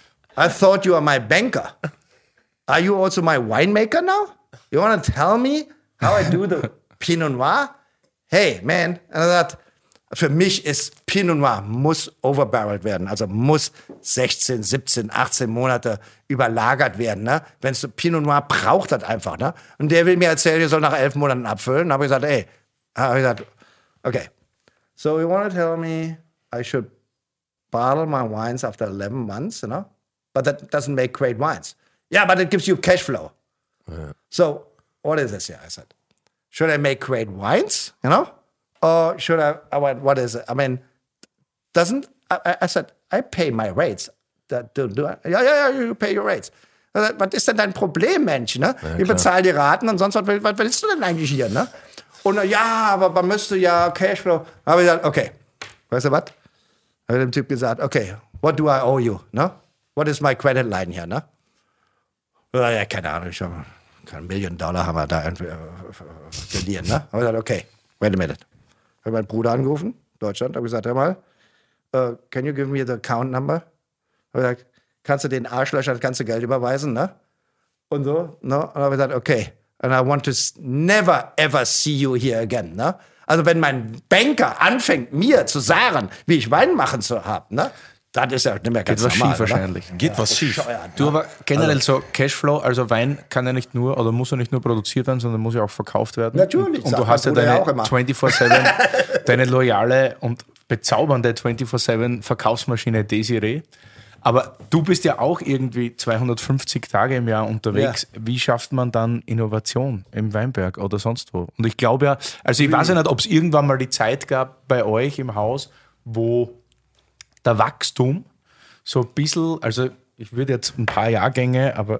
I thought you are my banker. Are you also my winemaker now? You want to tell me how I do the Pinot Noir? Hey, man, und er sagt, für mich ist Pinot Noir muss overbarreled werden, also muss sechzehn, siebzehn, achtzehn Monate überlagert werden. Ne? Wenn es Pinot Noir braucht, das einfach. Ne? Und der will mir erzählen, ihr soll nach elf Monaten abfüllen. Dann habe ich gesagt, ey, habe ich gesagt, okay, so you want to tell me I should bottle my wines after eleven months, you know? But that doesn't make great wines. Yeah, but it gives you cash flow. Yeah. So what is this here? I said, should I make great wines, you know? Or should I, I went, what is it? I mean, doesn't, I, I said, I pay my rates. That, do, do I, ja, ja, ja, you pay your rates. Was ist denn dein Problem, Mensch? Ne? Ja, ich bezahle die Raten und sonst, was, was willst du denn eigentlich hier? Ne? Und ja, aber man müsste ja Cashflow. Da habe ich gesagt, okay, weißt du was? Habe ich dem Typ gesagt, okay, what do I owe you? Ne? What is my credit line hier? Ne? Ja, keine Ahnung, ich habe keine Million Dollar haben wir da äh, verlieren. Ne? Habe ich gesagt, okay, wait a minute. Habe meinen Bruder angerufen, Deutschland, habe gesagt, hör mal, uh, can you give me the account number? Habe gesagt, kannst du den Arschlöchern das ganze Geld überweisen, ne? Und so, ne? Und habe gesagt, okay, and I want to never ever see you here again, ne? Also wenn mein Banker anfängt, mir zu sagen, wie ich Wein machen zu haben, ne? Das ist ja nicht mehr ganz Geht was normal, schief wahrscheinlich. Geht was schief. Du, aber generell so Cashflow, also Wein kann ja nicht nur, oder muss ja nicht nur produziert werden, sondern muss ja auch verkauft werden. Natürlich, Und, und sagt du hast ja mein Bruder deine ja auch immer. vierundzwanzig sieben, deine loyale und bezaubernde vierundzwanzig sieben Verkaufsmaschine Desiree. Aber du bist ja auch irgendwie zweihundertfünfzig Tage im Jahr unterwegs. Ja. Wie schafft man dann Innovation im Weinberg oder sonst wo? Und ich glaube ja, also ich weiß ja nicht, ob es irgendwann mal die Zeit gab bei euch im Haus, wo der Wachstum so ein bisschen, also ich würde jetzt ein paar Jahrgänge, aber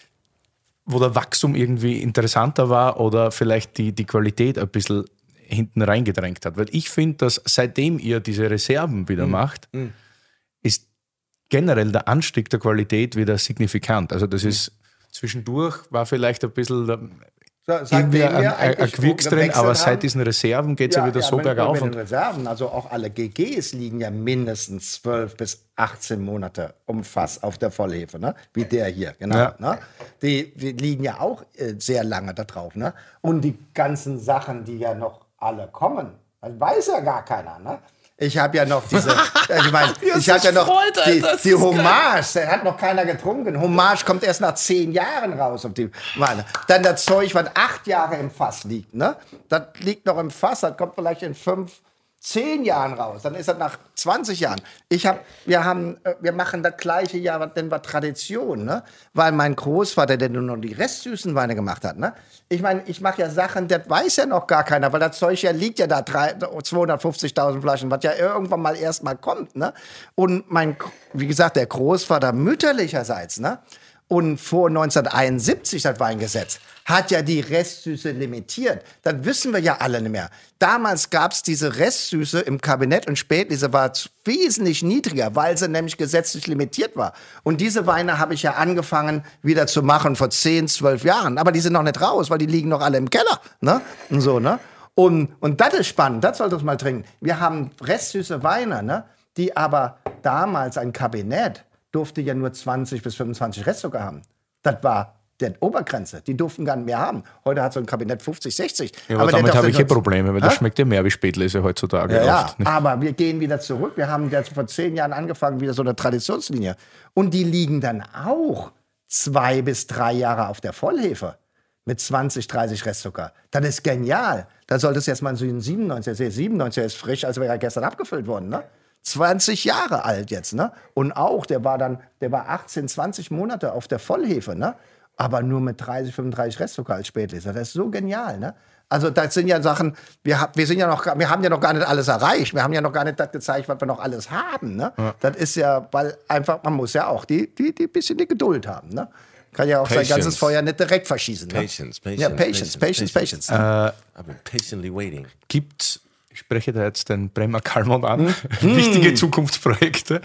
wo der Wachstum irgendwie interessanter war oder vielleicht die, die Qualität ein bisschen hinten reingedrängt hat. Weil ich finde, dass seitdem ihr diese Reserven wieder mhm. macht, mhm. ist generell der Anstieg der Qualität wieder signifikant. Also das ist, zwischendurch war vielleicht ein bisschen so, irgendwie ein, ein, ein Quicks drin, aber seit haben, diesen Reserven geht es ja, ja wieder ja, so mit, bergauf. Mit den Reserven, also auch alle G Gs liegen ja mindestens zwölf bis achtzehn Monate um Fass auf der Vollhefe, ne? Wie der hier, genau. Ja. Ne? Die, die liegen ja auch äh, sehr lange da drauf. Ne? Und die ganzen Sachen, die ja noch alle kommen, das weiß ja gar keiner, ne? Ich habe ja noch diese, ich meine, ich habe ja noch freut, die, die Hommage, der hat noch keiner getrunken. Hommage kommt erst nach zehn Jahren raus. Auf die, meine. Dann das Zeug, was acht Jahre im Fass liegt, ne? Das liegt noch im Fass, das kommt vielleicht in fünf, zehn Jahren raus. Dann ist das nach zwanzig Jahren. Ich hab, wir, haben, wir machen das gleiche Jahr, was denn war Tradition, ne? Weil mein Großvater, der nur noch die restsüßen Weine gemacht hat, ne? Ich meine, ich mache ja Sachen, das weiß ja noch gar keiner, weil das Zeug ja liegt ja da zweihundertfünfzigtausend Flaschen, was ja irgendwann mal erst mal kommt, ne? Und mein, wie gesagt, der Großvater mütterlicherseits, ne? Und vor neunzehnhunderteinundsiebzig, das Weingesetz, hat ja die Restsüße limitiert. Das wissen wir ja alle nicht mehr. Damals gab es diese Restsüße im Kabinett und Spätlese war wesentlich niedriger, weil sie nämlich gesetzlich limitiert war. Und diese Weine habe ich ja angefangen wieder zu machen vor zehn, zwölf Jahren. Aber die sind noch nicht raus, weil die liegen noch alle im Keller. Ne? Und so, ne? Und, und das ist spannend, das solltest du mal trinken. Wir haben restsüße Weine, ne? Die aber damals ein Kabinett durfte ja nur zwanzig bis fünfundzwanzig Restzucker haben. Das war die Obergrenze. Die durften gar nicht mehr haben. Heute hat so ein Kabinett fünfzig, sechzig. Ja, aber, aber damit habe ich hier Probleme, weil ha? das schmeckt ja mehr wie Spätlese heutzutage. Ja, oft, ja. Aber wir gehen wieder zurück. Wir haben jetzt vor zehn Jahren angefangen, wieder so eine Traditionslinie. Und die liegen dann auch zwei bis drei Jahre auf der Vollhefe mit zwanzig, dreißig Restzucker. Das ist genial. Da sollte es jetzt mal so ein siebenundneunziger, siebenundneunziger ist frisch, als wäre ja gestern abgefüllt worden, ne? zwanzig Jahre alt jetzt, ne? Und auch, der war dann, der war achtzehn, zwanzig Monate auf der Vollhefe, ne? Aber nur mit dreißig, fünfunddreißig Restzucker als Spätleser. Das ist so genial, ne? Also das sind ja Sachen, wir, wir, sind ja noch, wir haben ja noch gar nicht alles erreicht. Wir haben ja noch gar nicht das gezeigt, was wir noch alles haben, ne? Ja. Das ist ja, weil einfach, man muss ja auch die, die, die bisschen die Geduld haben, ne? Kann ja auch patience. Sein ganzes Feuer nicht direkt verschießen. Ne? Patience, patience, ja, patience, patience, patience. patience. Ne? Uh, I've been patiently waiting. Gibt's Ich spreche da jetzt den Bremer Kalmont an. Hm. Wichtige Zukunftsprojekte.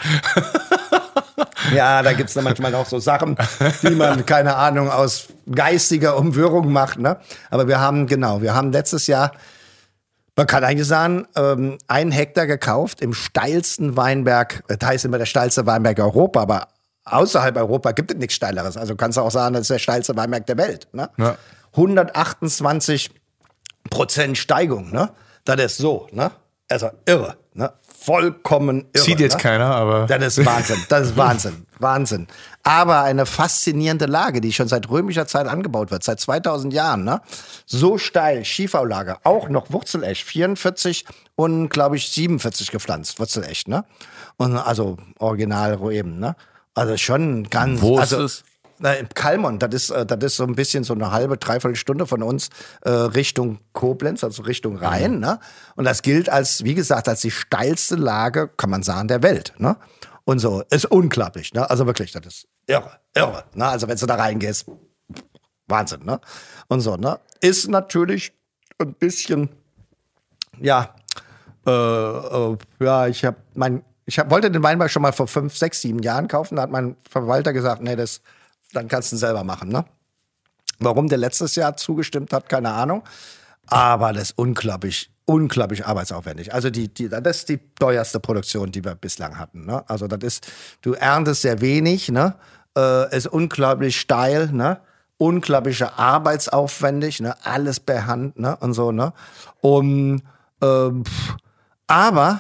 Ja, da gibt es dann manchmal auch so Sachen, die man, keine Ahnung, aus geistiger Umwirrung macht. Ne? Aber wir haben, genau, wir haben letztes Jahr, man kann eigentlich sagen, ähm, einen Hektar gekauft im steilsten Weinberg, das heißt immer der steilste Weinberg Europa, aber außerhalb Europa gibt es nichts Steileres. Also kannst du auch sagen, das ist der steilste Weinberg der Welt. Ne? Ja. hundertachtundzwanzig Prozent Steigung, ne? Das ist so, ne? Also irre, ne? Vollkommen irre. Sieht jetzt ne? keiner, aber... Das ist Wahnsinn, das ist Wahnsinn, Wahnsinn. Aber eine faszinierende Lage, die schon seit römischer Zeit angebaut wird, seit zweitausend Jahren, ne? So steil, Schieferlage, auch noch Wurzelecht, vierundvierzig und, glaube ich, siebenundvierzig gepflanzt, Wurzelecht, ne? Und also original eben, ne? Also schon ganz... Wo also, ist es? Im Kalmont, das ist, das ist so ein bisschen so eine halbe, dreiviertel Stunde von uns äh, Richtung Koblenz, also Richtung Rhein. Mhm. Ne? Und das gilt als, wie gesagt, als die steilste Lage, kann man sagen, der Welt. Ne? Und so, ist unglaublich. Ne? Also wirklich, das ist irre, irre. Ne? Also wenn du da reingehst, Wahnsinn. Ne? Und so, ne? Ist natürlich ein bisschen, ja, äh, äh, ja, ich habe mein, ich hab, wollte den Weinberg schon mal vor fünf, sechs, sieben Jahren kaufen. Da hat mein Verwalter gesagt, nee, das dann kannst du ihn selber machen, ne? Warum der letztes Jahr zugestimmt hat, keine Ahnung. Aber das ist unglaublich, unglaublich arbeitsaufwendig. Also die, die, das ist die teuerste Produktion, die wir bislang hatten, ne? Also das ist, du erntest sehr wenig, ne? Äh, ist unglaublich steil, ne? Unglaublich arbeitsaufwendig, ne? Alles per Hand, ne? Und so, ne? Und, ähm, aber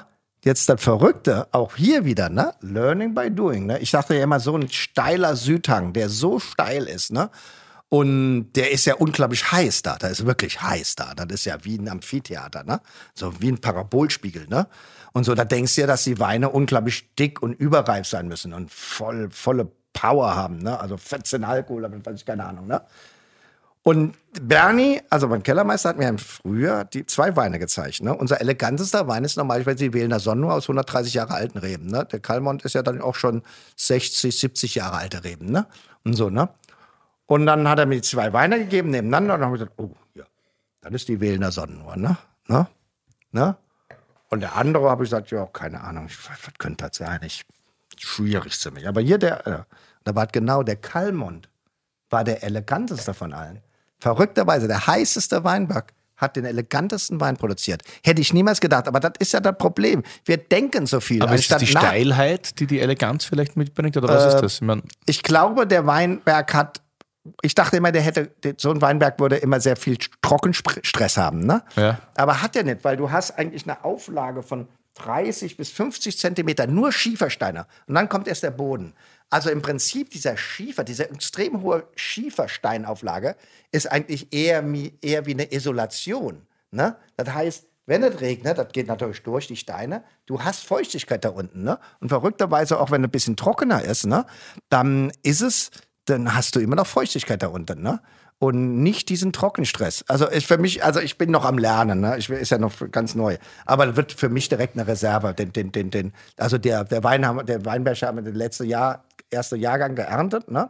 jetzt das Verrückte, auch hier wieder, ne? Learning by doing, ne? Ich sagte ja immer, so ein steiler Südhang, der so steil ist, ne? Und der ist ja unglaublich heiß da. Da ist wirklich heiß da. Das ist ja wie ein Amphitheater, ne? So wie ein Parabolspiegel, ne? Und so, da denkst du ja, dass die Weine unglaublich dick und überreif sein müssen und voll, volle Power haben, ne? Also vierzehn Alkohol, aber weiß ich keine Ahnung, ne? Und Bernie, also mein Kellermeister, hat mir im Frühjahr die zwei Weine gezeigt. Ne? Unser elegantester Wein ist normalerweise die Wählener Sonnenur aus hundertdreißig Jahre alten Reben. Ne? Der Kalmont ist ja dann auch schon sechzig, siebzig Jahre alte Reben. Ne? Und so, ne? Und dann hat er mir die zwei Weine gegeben nebeneinander und dann habe ich gesagt, oh, ja, das ist die Wählener Sonnenur. Ne? Ne? Ne? Und der andere habe ich gesagt, ja, keine Ahnung, was könnte das sein? Ich, schwierig für mich. Aber hier der, äh, da war genau der Kalmont, war der eleganteste von allen. Verrückterweise, der heißeste Weinberg hat den elegantesten Wein produziert. Hätte ich niemals gedacht, aber das ist ja das Problem. Wir denken so viel. Aber ist das die nach- Steilheit, die die Eleganz vielleicht mitbringt, oder was Äh, ist das? Ich mein, Ich glaube, der Weinberg hat, ich dachte immer, der hätte, so ein Weinberg würde immer sehr viel Trockenstress haben, ne? Ja. Aber hat er nicht, weil du hast eigentlich eine Auflage von dreißig bis fünfzig Zentimeter, nur Schiefersteine. Und dann kommt erst der Boden. Also im Prinzip dieser Schiefer, diese extrem hohe Schiefersteinauflage ist eigentlich eher, eher wie eine Isolation. Ne? Das heißt, wenn es regnet, das geht natürlich durch die Steine, du hast Feuchtigkeit da unten. Ne? Und verrückterweise, auch wenn es ein bisschen trockener ist, ne, dann ist es, dann hast du immer noch Feuchtigkeit da unten. Ne? Und nicht diesen Trockenstress. Also ist für mich, also ich bin noch am Lernen, ne? Ich ist ja noch ganz neu. Aber das wird für mich direkt eine Reserve. Den, den, den, den, also der, der, Wein haben, der Weinberger haben wir das letzte Jahr, erste Jahrgang geerntet, ne?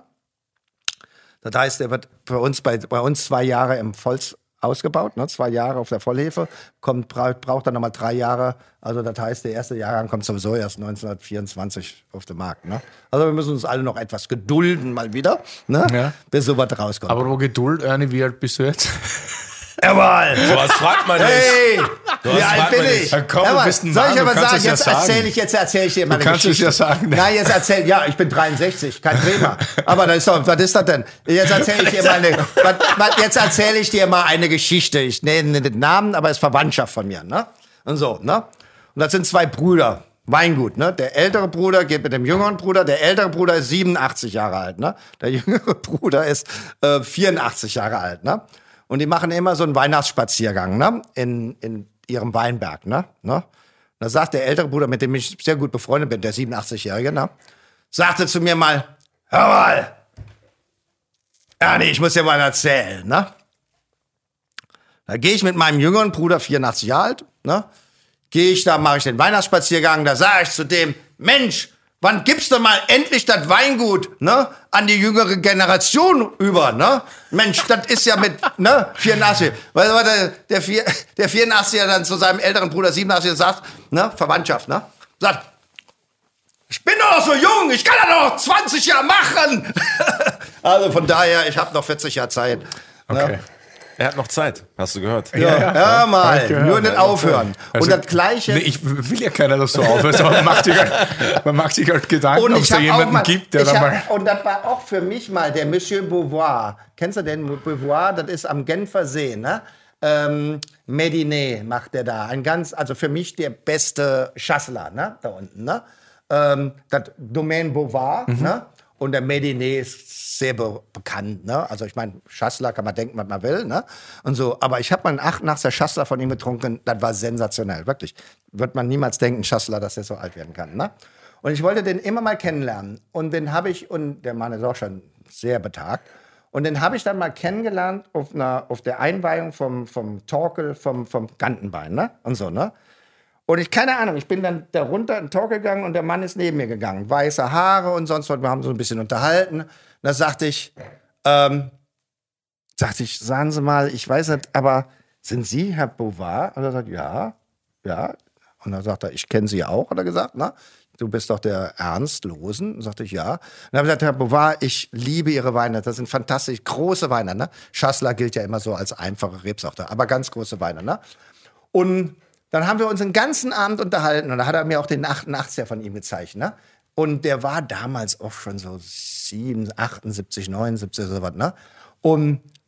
Das heißt, der wird für uns bei, bei uns zwei Jahre im Volz ausgebaut, ne? Zwei Jahre auf der Vollhefe, kommt, braucht, braucht dann nochmal drei Jahre. Also das heißt, der erste Jahrgang kommt sowieso erst neunzehnhundertvierundzwanzig auf den Markt. Ne? Also wir müssen uns alle noch etwas gedulden mal wieder, ne? Ja. Bis sowas rauskommt. aber wo Geduld, Ernie, wie alt bist du jetzt? Jawohl! So was fragt man nicht. Hey! Du Wie hast alt fragt bin man ich? nicht. Ja, komm, Jawohl. du bist ein Soll Mann, ich du aber kannst sagen, es ja jetzt sagen. erzähle ich, jetzt erzähle ich dir mal Du eine kannst es Geschichte. ja sagen. Na, jetzt erzähl, ja, ich bin dreiundsechzig, kein Thema. Aber das ist doch, was ist das denn? Jetzt erzähle ich dir mal eine, was, was, jetzt erzähle ich dir mal eine Geschichte. Ich nenne den Namen, aber es ist Verwandtschaft von mir, ne? Und so, ne? Und das sind zwei Brüder. Weingut, ne? Der ältere Bruder geht mit dem jüngeren Bruder. Der ältere Bruder ist siebenundachtzig Jahre alt, ne? Der jüngere Bruder ist äh, vierundachtzig Jahre alt, ne? Und die machen immer so einen Weihnachtsspaziergang, ne? In, in ihrem Weinberg, ne? ne? Da sagt der ältere Bruder, mit dem ich sehr gut befreundet bin, der siebenundachtzigjährige, ne? Sagte zu mir mal, hör mal, Ernie, ich muss dir mal erzählen, ne? Da gehe ich mit meinem jüngeren Bruder, vierundachtzig Jahre alt, ne? Gehe ich da, mache ich den Weihnachtsspaziergang, da sage ich zu dem, Mensch, wann gibst du mal endlich das Weingut, ne, an die jüngere Generation über, ne? Mensch, das ist ja mit, ne, vierundachtzig. Weißt du, was der, der, vier, der vierundachtziger dann zu seinem älteren Bruder siebenundachtziger sagt, ne, Verwandtschaft, ne? Sagt, ich bin doch noch so jung, ich kann doch noch zwanzig Jahre machen. Also von daher, ich habe noch vierzig Jahre Zeit. Okay. Ne? Er hat noch Zeit, hast du gehört? Ja, ja, ja, hab mal, ich gehört. nur nicht aufhören. Also, und das Gleiche. Nee, ich will ja keiner, dass du aufhörst, aber man macht sich halt, man macht sich halt Gedanken, Und ob es ich da hab auch jemanden mal, gibt, der ich da hab, mal... Und das war auch für mich mal der Monsieur Beauvoir. Kennst du den Beauvoir? Das ist am Genfer See, ne? Ähm, Medinet macht der da. Ein ganz, also für mich der beste Chasselas, ne? Da unten, ne? Ähm, das Domaine Beauvoir, Mhm. ne? Und der Medinet ist sehr be bekannt, ne? Also ich meine, Chasselas kann man denken, was man will, ne? Und so. Aber ich habe mal einen achtundachtzig Chasselas von ihm getrunken. Das war sensationell, wirklich. Wird man niemals denken, Chasselas, dass der so alt werden kann, ne? Und ich wollte den immer mal kennenlernen. Und den habe ich, und der Mann ist auch schon sehr betagt, und den habe ich dann mal kennengelernt auf, einer, auf der Einweihung vom, vom Torkel, vom, vom Gantenbein, ne? Und so, ne? Und ich, keine Ahnung, ich bin dann da runter in den Talk gegangen und der Mann ist neben mir gegangen. Weiße Haare und sonst was. Wir haben so ein bisschen unterhalten. Da sagte ich, ähm, sagte ich, sagen Sie mal, ich weiß nicht, aber sind Sie Herr Beauvoir? Und er sagt, ja, ja. Und dann sagt er, ich kenne Sie auch, hat er gesagt, ne? Du bist doch der Ernst Losen. Und sagte ich, ja. Und dann habe ich gesagt, Herr Beauvoir, ich liebe Ihre Weine. Das sind fantastisch große Weine, ne? Chasselas gilt ja immer so als einfache Rebsorte, aber ganz große Weine, ne? Und dann haben wir uns den ganzen Abend unterhalten und da hat er mir auch den achtundachtziger von ihm gezeigt, ne? Und der war damals auch schon so sieben, achtundsiebzig, neunundsiebzig oder so was, ne? Und, und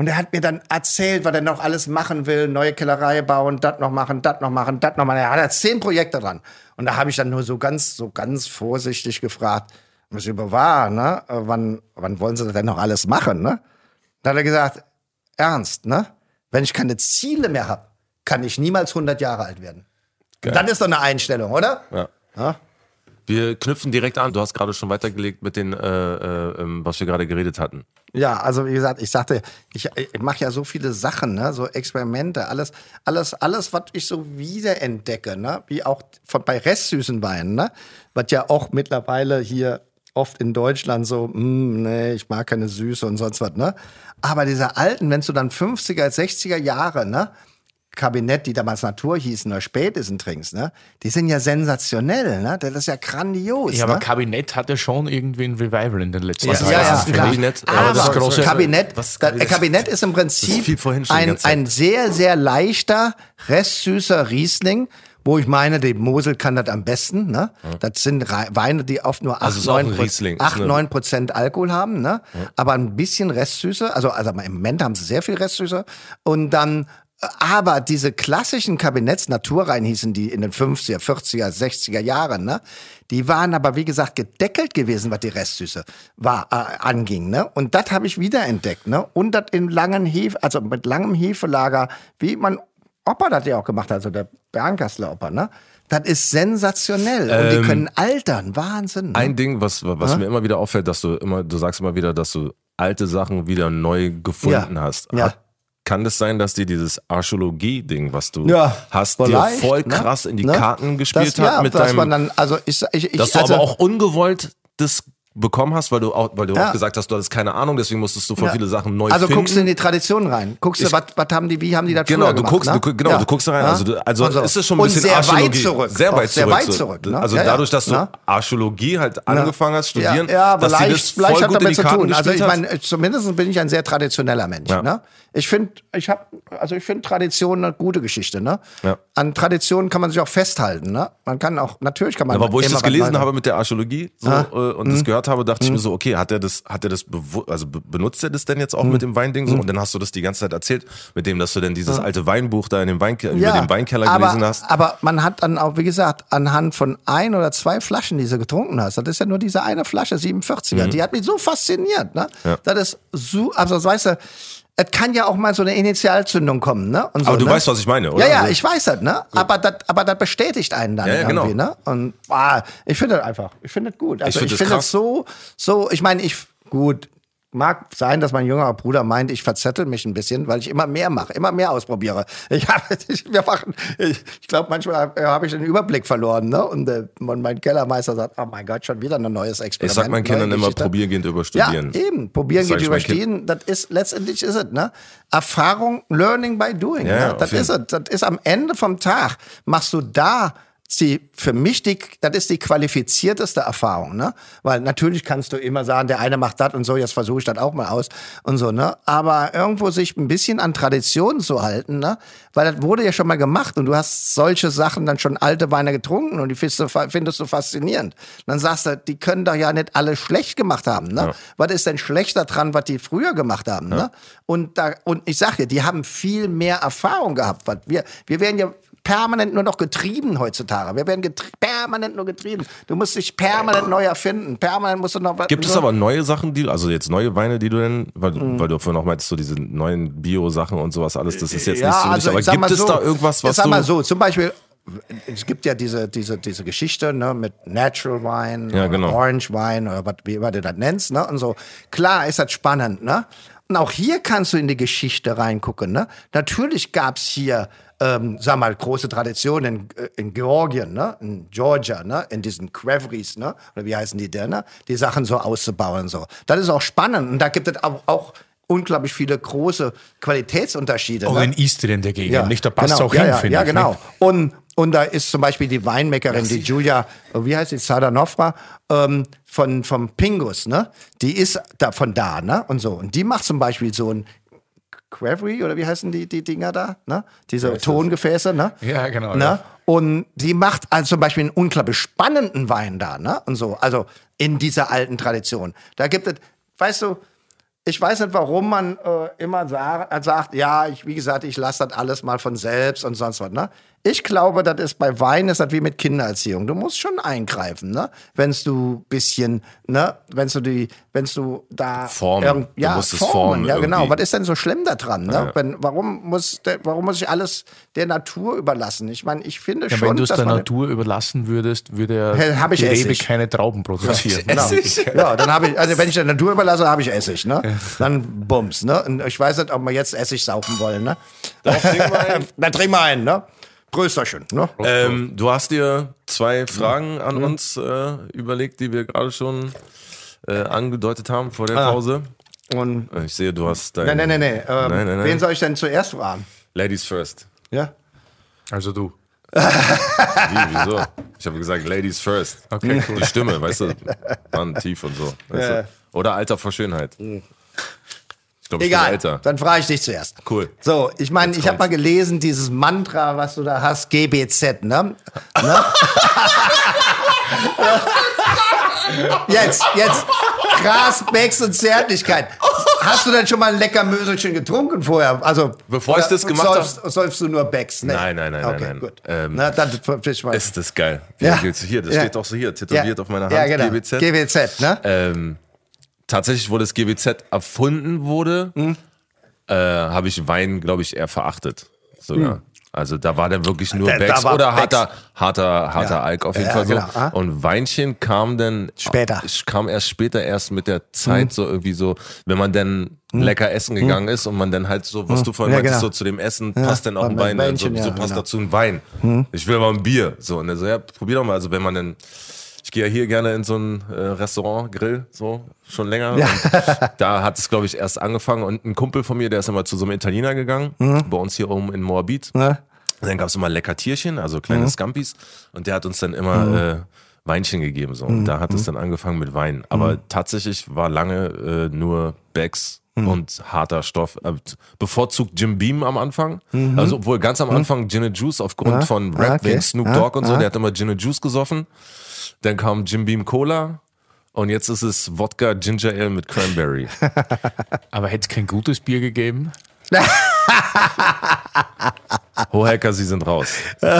Und er hat mir dann erzählt, was er noch alles machen will, neue Kellerei bauen, das noch machen, das noch machen, das noch machen. Er hat ja zehn Projekte dran. Und da habe ich dann nur so ganz, so ganz vorsichtig gefragt, was über war, ne? Wann, wann wollen Sie das denn noch alles machen, ne? Da hat er gesagt, ernst, ne? Wenn ich keine Ziele mehr habe, kann ich niemals hundert Jahre alt werden. Das ist doch eine Einstellung, oder? Ja. Ja? Wir knüpfen direkt an. Du hast gerade schon weitergelegt mit den, äh, äh, was wir gerade geredet hatten. Ja, also wie gesagt, ich sagte, ich, ich mache ja so viele Sachen, ne, so Experimente, alles, alles, alles, was ich so wiederentdecke, ne, wie auch von, bei restsüßen Weinen, ne, was ja auch mittlerweile hier oft in Deutschland so, mm, nee, ich mag keine Süße und sonst was, ne, aber diese alten, wenn du dann fünfziger, sechziger Jahre, ne, Kabinett, die damals Natur hießen oder Spätessen trinkst, ne? Die sind ja sensationell, ne? Das ist ja grandios. Ja, aber ne? Kabinett hatte schon irgendwie ein Revival in den letzten Ja, Jahren. ja, ja, ist ein klar. Kabinett? Aber Äh, das das große Kabinett, was ist das, Kabinett? Kabinett ist im Das ist Prinzip viel vorhin schon die ein, ganze Zeit. ein sehr, sehr leichter, restsüßer Riesling, wo ich meine, die Mosel kann das am besten. Ne? Ja. Das sind Re- Weine, die oft nur Also ist auch ein acht, Riesling. Ist eine- neun Prozent Alkohol haben, ne? Ja. Aber ein bisschen Restsüße, also, also im Moment haben sie sehr viel Restsüße. Und dann aber diese klassischen Kabinetts, Naturwein hießen die in den fünfziger, vierziger, sechziger Jahren, ne? Die waren aber, wie gesagt, gedeckelt gewesen, was die Restsüße war, äh, anging, ne? Und das habe ich wiederentdeckt, ne? Und das in langen Hefe, also mit langem Hefelager, wie mein Opa das ja auch gemacht hat, also der Bernkastler Opa, ne? Das ist sensationell. Und die Ähm, können altern. Wahnsinn. Ne? Ein Ding, was, was mir immer wieder auffällt, dass du immer, du sagst immer wieder, dass du alte Sachen wieder neu gefunden Ja. hast. Ja. Hat, kann das sein, dass dir dieses Archäologie-Ding, was du Ja, hast, vielleicht, dir voll ne? krass in die Ne? Karten gespielt das, ja, hat mit dass deinem, man dann, also ich, ich, ich dass du also, aber auch ungewollt das bekommen hast, weil du auch, weil du Ja. auch gesagt hast, du hattest keine Ahnung, deswegen musstest du voll Ja. viele Sachen neu Also finden. guckst du in die Tradition rein. Guckst du, Ich- was was haben die, wie haben die das Genau, früher du gemacht, guckst, ne? du, gu- genau, Ja. du guckst da rein. Ja. Also, du- also Und so. ist es schon ein Und bisschen sehr weit Archäologie. zurück. Sehr Auch weit sehr zurück. weit so. zurück, ne? Also Ja, ja. dadurch, dass du Ne? Archäologie halt angefangen hast, studieren, Ja, ja, dass dir vielleicht, das vielleicht voll hat gut in damit die zu Karten tun. Also gespielt ich hat. meine, zumindest bin ich ein sehr traditioneller Mensch. Ja. Ne? Ich finde, ich habe, also ich finde Tradition eine gute Geschichte. Ne? Ja. An Traditionen kann man sich auch festhalten. Ne? Man kann auch, natürlich kann man. Aber wo ich immer das was gelesen weiter- habe mit der Archäologie so, Ah. äh, und das gehört habe, dachte ich mir so, okay, hat er das, hat er das, bewu- also be- benutzt er das denn jetzt auch mit dem Weinding so? Und dann hast du das die ganze Zeit erzählt, mit dem, dass du denn dieses alte Weinbuch da in dem Weinke- über den Weinkeller aber, gelesen hast. Aber man hat dann auch, wie gesagt, anhand von ein oder zwei Flaschen, die du getrunken hast, das ist ja nur diese eine Flasche, siebenundvierziger, die hat mich so fasziniert. Ne? Ja. Das ist so, also das weißt du, es kann ja auch mal so eine Initialzündung kommen. Ne? Und so, Aber du ne? weißt, was ich meine, oder? Ja, ja, Also- ich weiß das, ne? Aber das, aber das bestätigt einen dann Ja, ja, irgendwie, genau. ne? Und ah, ich finde das einfach, ich finde das gut. Also Ich ich find das finde das krass. so, so, ich meine, ich, gut, mag sein, dass mein jüngerer Bruder meint, ich verzettel mich ein bisschen, weil ich immer mehr mache, immer mehr ausprobiere. Ich habe, ich, wir machen, ich, ich glaube, manchmal habe hab ich den Überblick verloren, ne? Und, äh, und mein Kellermeister sagt, oh mein Gott, schon wieder ein neues Experiment. Ich sag meinen Kindern neue immer, Geschichte. probieren geht über Studieren. Ja, eben. Probieren Das sag geht ich über meinen Kind- Studieren. Das ist, letztendlich ist es, ne? Erfahrung, learning by doing. Ja, ja, ne? auf Das jeden ist es. Das ist am Ende vom Tag, machst du da die, für mich, die, das ist die qualifizierteste Erfahrung, ne? Weil natürlich kannst du immer sagen, der eine macht das und so, jetzt versuche ich das auch mal aus und so, ne? Aber irgendwo sich ein bisschen an Traditionen zu halten, ne? Weil das wurde ja schon mal gemacht und du hast solche Sachen dann schon alte Weine getrunken und die findest du, findest du faszinierend. Und dann sagst du, die können doch ja nicht alle schlecht gemacht haben, ne? Ja. Was ist denn schlechter dran, was die früher gemacht haben, ne? Und da, und ich sag dir, die haben viel mehr Erfahrung gehabt. Was wir, wir werden ja permanent nur noch getrieben heutzutage. Wir werden getrie- permanent nur getrieben. Du musst dich permanent neu erfinden. Permanent musst du noch was. Gibt es aber neue Sachen, die, also jetzt neue Weine, die du denn, weil, Mhm. weil du vorhin noch meintest, so diese neuen Bio-Sachen und sowas alles, das ist jetzt Ja, nicht so, also nicht, aber ich sag gibt mal es so, da irgendwas, was ich sag du... mal so, zum Beispiel, es gibt ja diese, diese, diese Geschichte, ne, mit Natural Wine, Ja, oder genau. Orange Wine oder was, wie immer du das nennst, ne, und so. Klar ist das spannend, ne? Und auch hier kannst du in die Geschichte reingucken, ne? Natürlich gab's hier, ähm, sag mal, große Traditionen in, in Georgien, ne? In Georgia, ne? In diesen Quevries, ne? Oder wie heißen die denn, ne? Die Sachen so auszubauen, so. Das ist auch spannend. Und da gibt es auch, auch unglaublich viele große Qualitätsunterschiede. Auch ne? in Istrien der Gegend, nicht? Da passt genau, auch ja, hin, ja, finde ja, ich. genau. nicht? Und, und da ist zum Beispiel die Weinmakerin, die Julia, wie heißt die, Sadanowra, ähm, von, vom Pingus, ne? Die ist da, von da, ne? Und so. Und die macht zum Beispiel so ein Quevery, oder wie heißen die, die Dinger da, ne? Diese Tongefäße, ne? Ja, genau, Ne? ja. Und die macht also zum Beispiel einen unglaublich spannenden Wein da, ne? Und so. Also in dieser alten Tradition. Da gibt es, weißt du, ich weiß nicht, warum man äh, immer sagt, sagt, ja, ich, wie gesagt, ich lasse das alles mal von selbst und sonst was, ne? Ich glaube, das ist bei Wein ist das wie mit Kindererziehung. Du musst schon eingreifen, ne? Wenn's du bisschen, ne? Wenn's du die, wenn's du da Formen. Irgend, ja, du musst es formen, formen ja genau. irgendwie. Was ist denn so schlimm da dran, ne? Ja. Wenn, warum muss, der, warum muss ich alles der Natur überlassen? Ich meine, ich finde Ja, schon, wenn du es dass der man Natur überlassen würdest, würde ja Hä, hab ich die Rebe Essig. keine Trauben produzieren. Genau. Ja, dann habe ich, also wenn ich der Natur überlasse, habe ich Essig, ne? Dann Bums, ne? Und ich weiß nicht, ob wir jetzt Essig saufen wollen, ne? Da trinken wir einen. Dann trinken wir einen, ne? Prösterchen, ne? Ähm, du hast dir zwei Fragen an uns äh, überlegt, die wir gerade schon äh, angedeutet haben vor der Ah. Pause. Und, Ich sehe, du hast dein... nein, nein, nein, nein. Ähm, Nein, nein, nein. Wen soll ich denn zuerst fragen? Ladies first. Ja? Also du. Wie, wieso? Ich habe gesagt, Ladies first. Okay, cool. Die Stimme, weißt du, waren tief und so. Weißt Ja. du? Oder Alter vor Schönheit. Ich glaube, ich bin Egal, älter. dann frage ich dich zuerst. Cool. So, ich meine, ich habe mal kommt's. gelesen, dieses Mantra, was du da hast, G B Z, ne? ne? jetzt, jetzt, Gras, Becks und Zärtlichkeit. Hast du denn schon mal ein lecker Möselchen getrunken vorher? Also, Bevor ich oder das gemacht hab- säufst, säufst du nur Becks? Nee. Nein, nein, nein, okay, nein, nein. Gut. Ähm, Na, dann ich mal. Ist das geil. Ja. Hier, hier, das Ja. steht auch so hier, tätowiert auf meiner Hand, ja, genau. G B Z. G B Z, ne? Ähm, tatsächlich, wo das G B Z erfunden wurde, Hm. äh, habe ich Wein, glaube ich, eher verachtet. Sogar. Also da war dann wirklich nur Da- da Becks war oder Becks. harter, harter, harter Ja. Alk auf jeden Ja, Fall so. genau. Ah. Und Weinchen kam dann Später. Ich kam erst später, erst mit der Zeit Hm. so irgendwie so, wenn man dann lecker essen gegangen ist und man dann halt so, was du vorhin Ja, meintest, genau. so zu dem Essen passt dann auch ein und Wein, ein dann so, Weinchen, so ja, passt genau. dazu ein Wein. Ich will aber ein Bier. So, und dann so, ja, probier doch mal. Also wenn man dann, ich gehe ja hier gerne in so ein äh, Restaurant, Grill, so, schon länger. Ja. Und da hat es, glaube ich, erst angefangen. Und ein Kumpel von mir, der ist immer zu so einem Italiener gegangen, bei uns hier oben in Moabit. Ne? Dann gab es immer lecker Tierchen, also kleine Scampis. Und der hat uns dann immer äh, Weinchen gegeben. So. Und da hat es dann angefangen mit Wein. Aber tatsächlich war lange äh, nur Becks und harter Stoff. Äh, bevorzugt Jim Beam am Anfang. Also obwohl ganz am Anfang Gin and Juice aufgrund Ah, von ah, Rap okay. wegen Snoop Ah, Dogg und so. ah. Der hat immer Gin and Juice gesoffen. Dann kam Jim Beam Cola. Und jetzt ist es Wodka Ginger Ale mit Cranberry. Aber hätte es kein gutes Bier gegeben? Hohecker, Sie sind raus.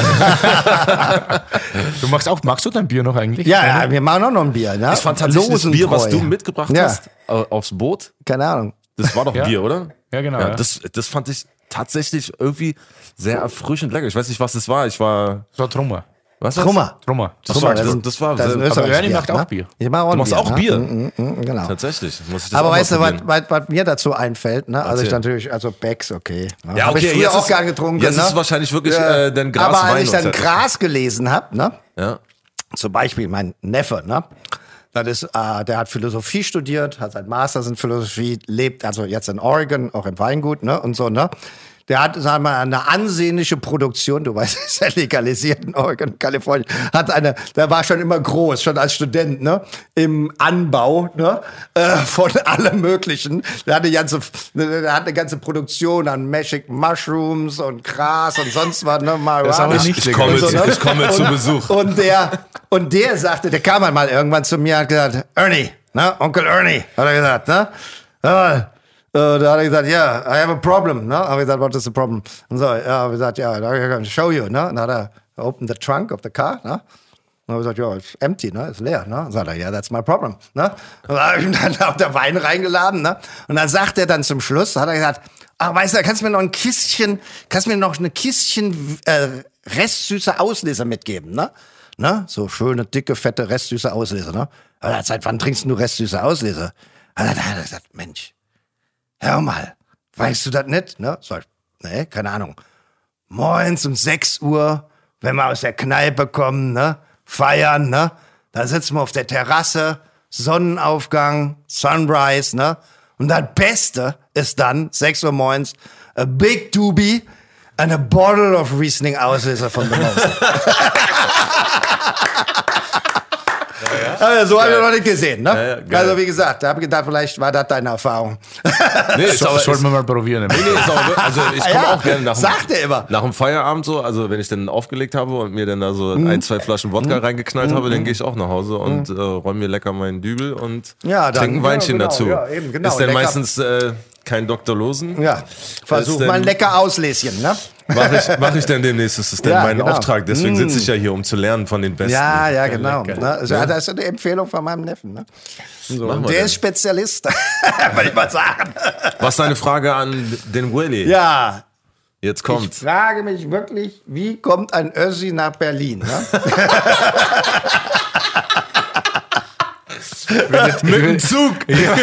Du machst auch, magst du dein Bier noch eigentlich? Ja, ja, wir machen auch noch ein Bier, ne? Das war tatsächlich das Bier, was du Losenbräu. mitgebracht Ja. hast äh, aufs Boot. Keine Ahnung. Das war doch Ja. Bier, oder? Ja, genau, ja. Das, das fand ich tatsächlich irgendwie sehr erfrischend lecker. Ich weiß nicht, was das war. Ich war. Das war Trummer. Was war's? Trummer. Trummer. Das Trummer, war, das das, ist- das war das ist ein sehr, Österreicher Ernie Bier, macht auch ne? Bier. Ich mach auch Du ein machst Bier, auch ne? Bier? Mhm, mhm, genau. tatsächlich. Muss ich das Aber auch mal weißt du, was, probieren. was, was mir dazu einfällt, ne? Also ich Erzähl. natürlich, also Becks, okay. Ne? Ja, Hab okay, ich früher jetzt auch ist- gern getrunken. jetzt ne? ist wahrscheinlich wirklich, Ja. äh, dann Gras, Aber als Wein ich und dann fertig. Gras gelesen habe, ne? Ja. Zum Beispiel mein Neffe, ne? Das ist, äh, der hat Philosophie studiert, hat sein Masters in Philosophie, lebt also jetzt in Oregon, auch im Weingut, ne? Und so, ne? Der hat, sagen wir mal, eine ansehnliche Produktion, du weißt, ist ja legalisiert in Oregon, Kalifornien, hat eine, der war schon immer groß, schon als Student, ne? Im Anbau, ne? Äh, von allem Möglichen. Der hat eine ganze, der hat eine ganze Produktion an Magic Mushrooms und Gras und sonst was, ne? Das haben wir Marihuana. nicht Ich komme, Und so, ne? ich komme zu Besuch. Und der, und der sagte, der kam halt mal irgendwann zu mir und hat gesagt, Ernie, ne, Onkel Ernie, hat er gesagt, ne? Ja, äh, da hat er gesagt, ja, yeah, I have a problem, ne? Hab ich gesagt, what is the problem? Und so, ja, hab ich gesagt, ja, I can show you, ne? Und dann hat er opened the trunk of the car, ne? Und hab ich gesagt, ja, it's empty, ne? Ist leer, ne? Und sagt er, ja, yeah, that's my problem, ne? Und dann hab ich ihm dann auf der Wein reingeladen, ne? Und dann sagt er dann zum Schluss, hat er gesagt, ach, weißt du, kannst du mir noch ein Kistchen, kannst du mir noch eine Kistchen äh, restsüße Auslese mitgeben, ne? Ne? So schöne, dicke, fette, restsüße Auslese, ne? Aber seit wann trinkst du restsüße Auslese? Und dann hat er gesagt, Mensch, hör mal, weißt du das nicht? Ne? So, nee, keine Ahnung. Morgens um sechs Uhr, wenn wir aus der Kneipe kommen, ne? Feiern, ne? Da sitzen wir auf der Terrasse, Sonnenaufgang, Sunrise, ne? Und das Beste ist dann, sechs Uhr morgens, a big doobie and a bottle of Riesling Auslese von The Most. Aber so habe ich noch nicht gesehen, ne? Ja, ja, geil. Also wie gesagt, da habe ich gedacht, vielleicht war das deine Erfahrung. Nee, ist So, aber, sollten ist, wir mal probieren. nee, ist auch, also ich komme Ja, auch gerne nach dem, sagt er immer. nach dem Feierabend so, also wenn ich dann aufgelegt habe und mir dann da so Mhm. ein, zwei Flaschen Wodka reingeknallt habe, dann gehe ich auch nach Hause und äh, räume mir lecker meinen Dübel und Ja, dann- trinke ein Weinchen ja, genau, dazu. ja, eben, genau, ist dann lecker. meistens äh, kein Doktor Losen. Ja, versuch denn- mal ein lecker Ausläschen, ne? Mache ich, mach ich dann demnächst. Das ist dann Ja, mein genau. Auftrag. Deswegen sitze ich ja hier, um zu lernen von den Besten. Ja, ja, genau. lecker. Ne? Also, Das ist eine Empfehlung von meinem Neffen. Ne? So, Machen wir der denn. ist Spezialist, würde ich mal sagen. Was ist deine Frage an den Willy? Ja, Jetzt ich kommt. frage mich wirklich, wie kommt ein Össi nach Berlin? Ne? Mit dem Zug.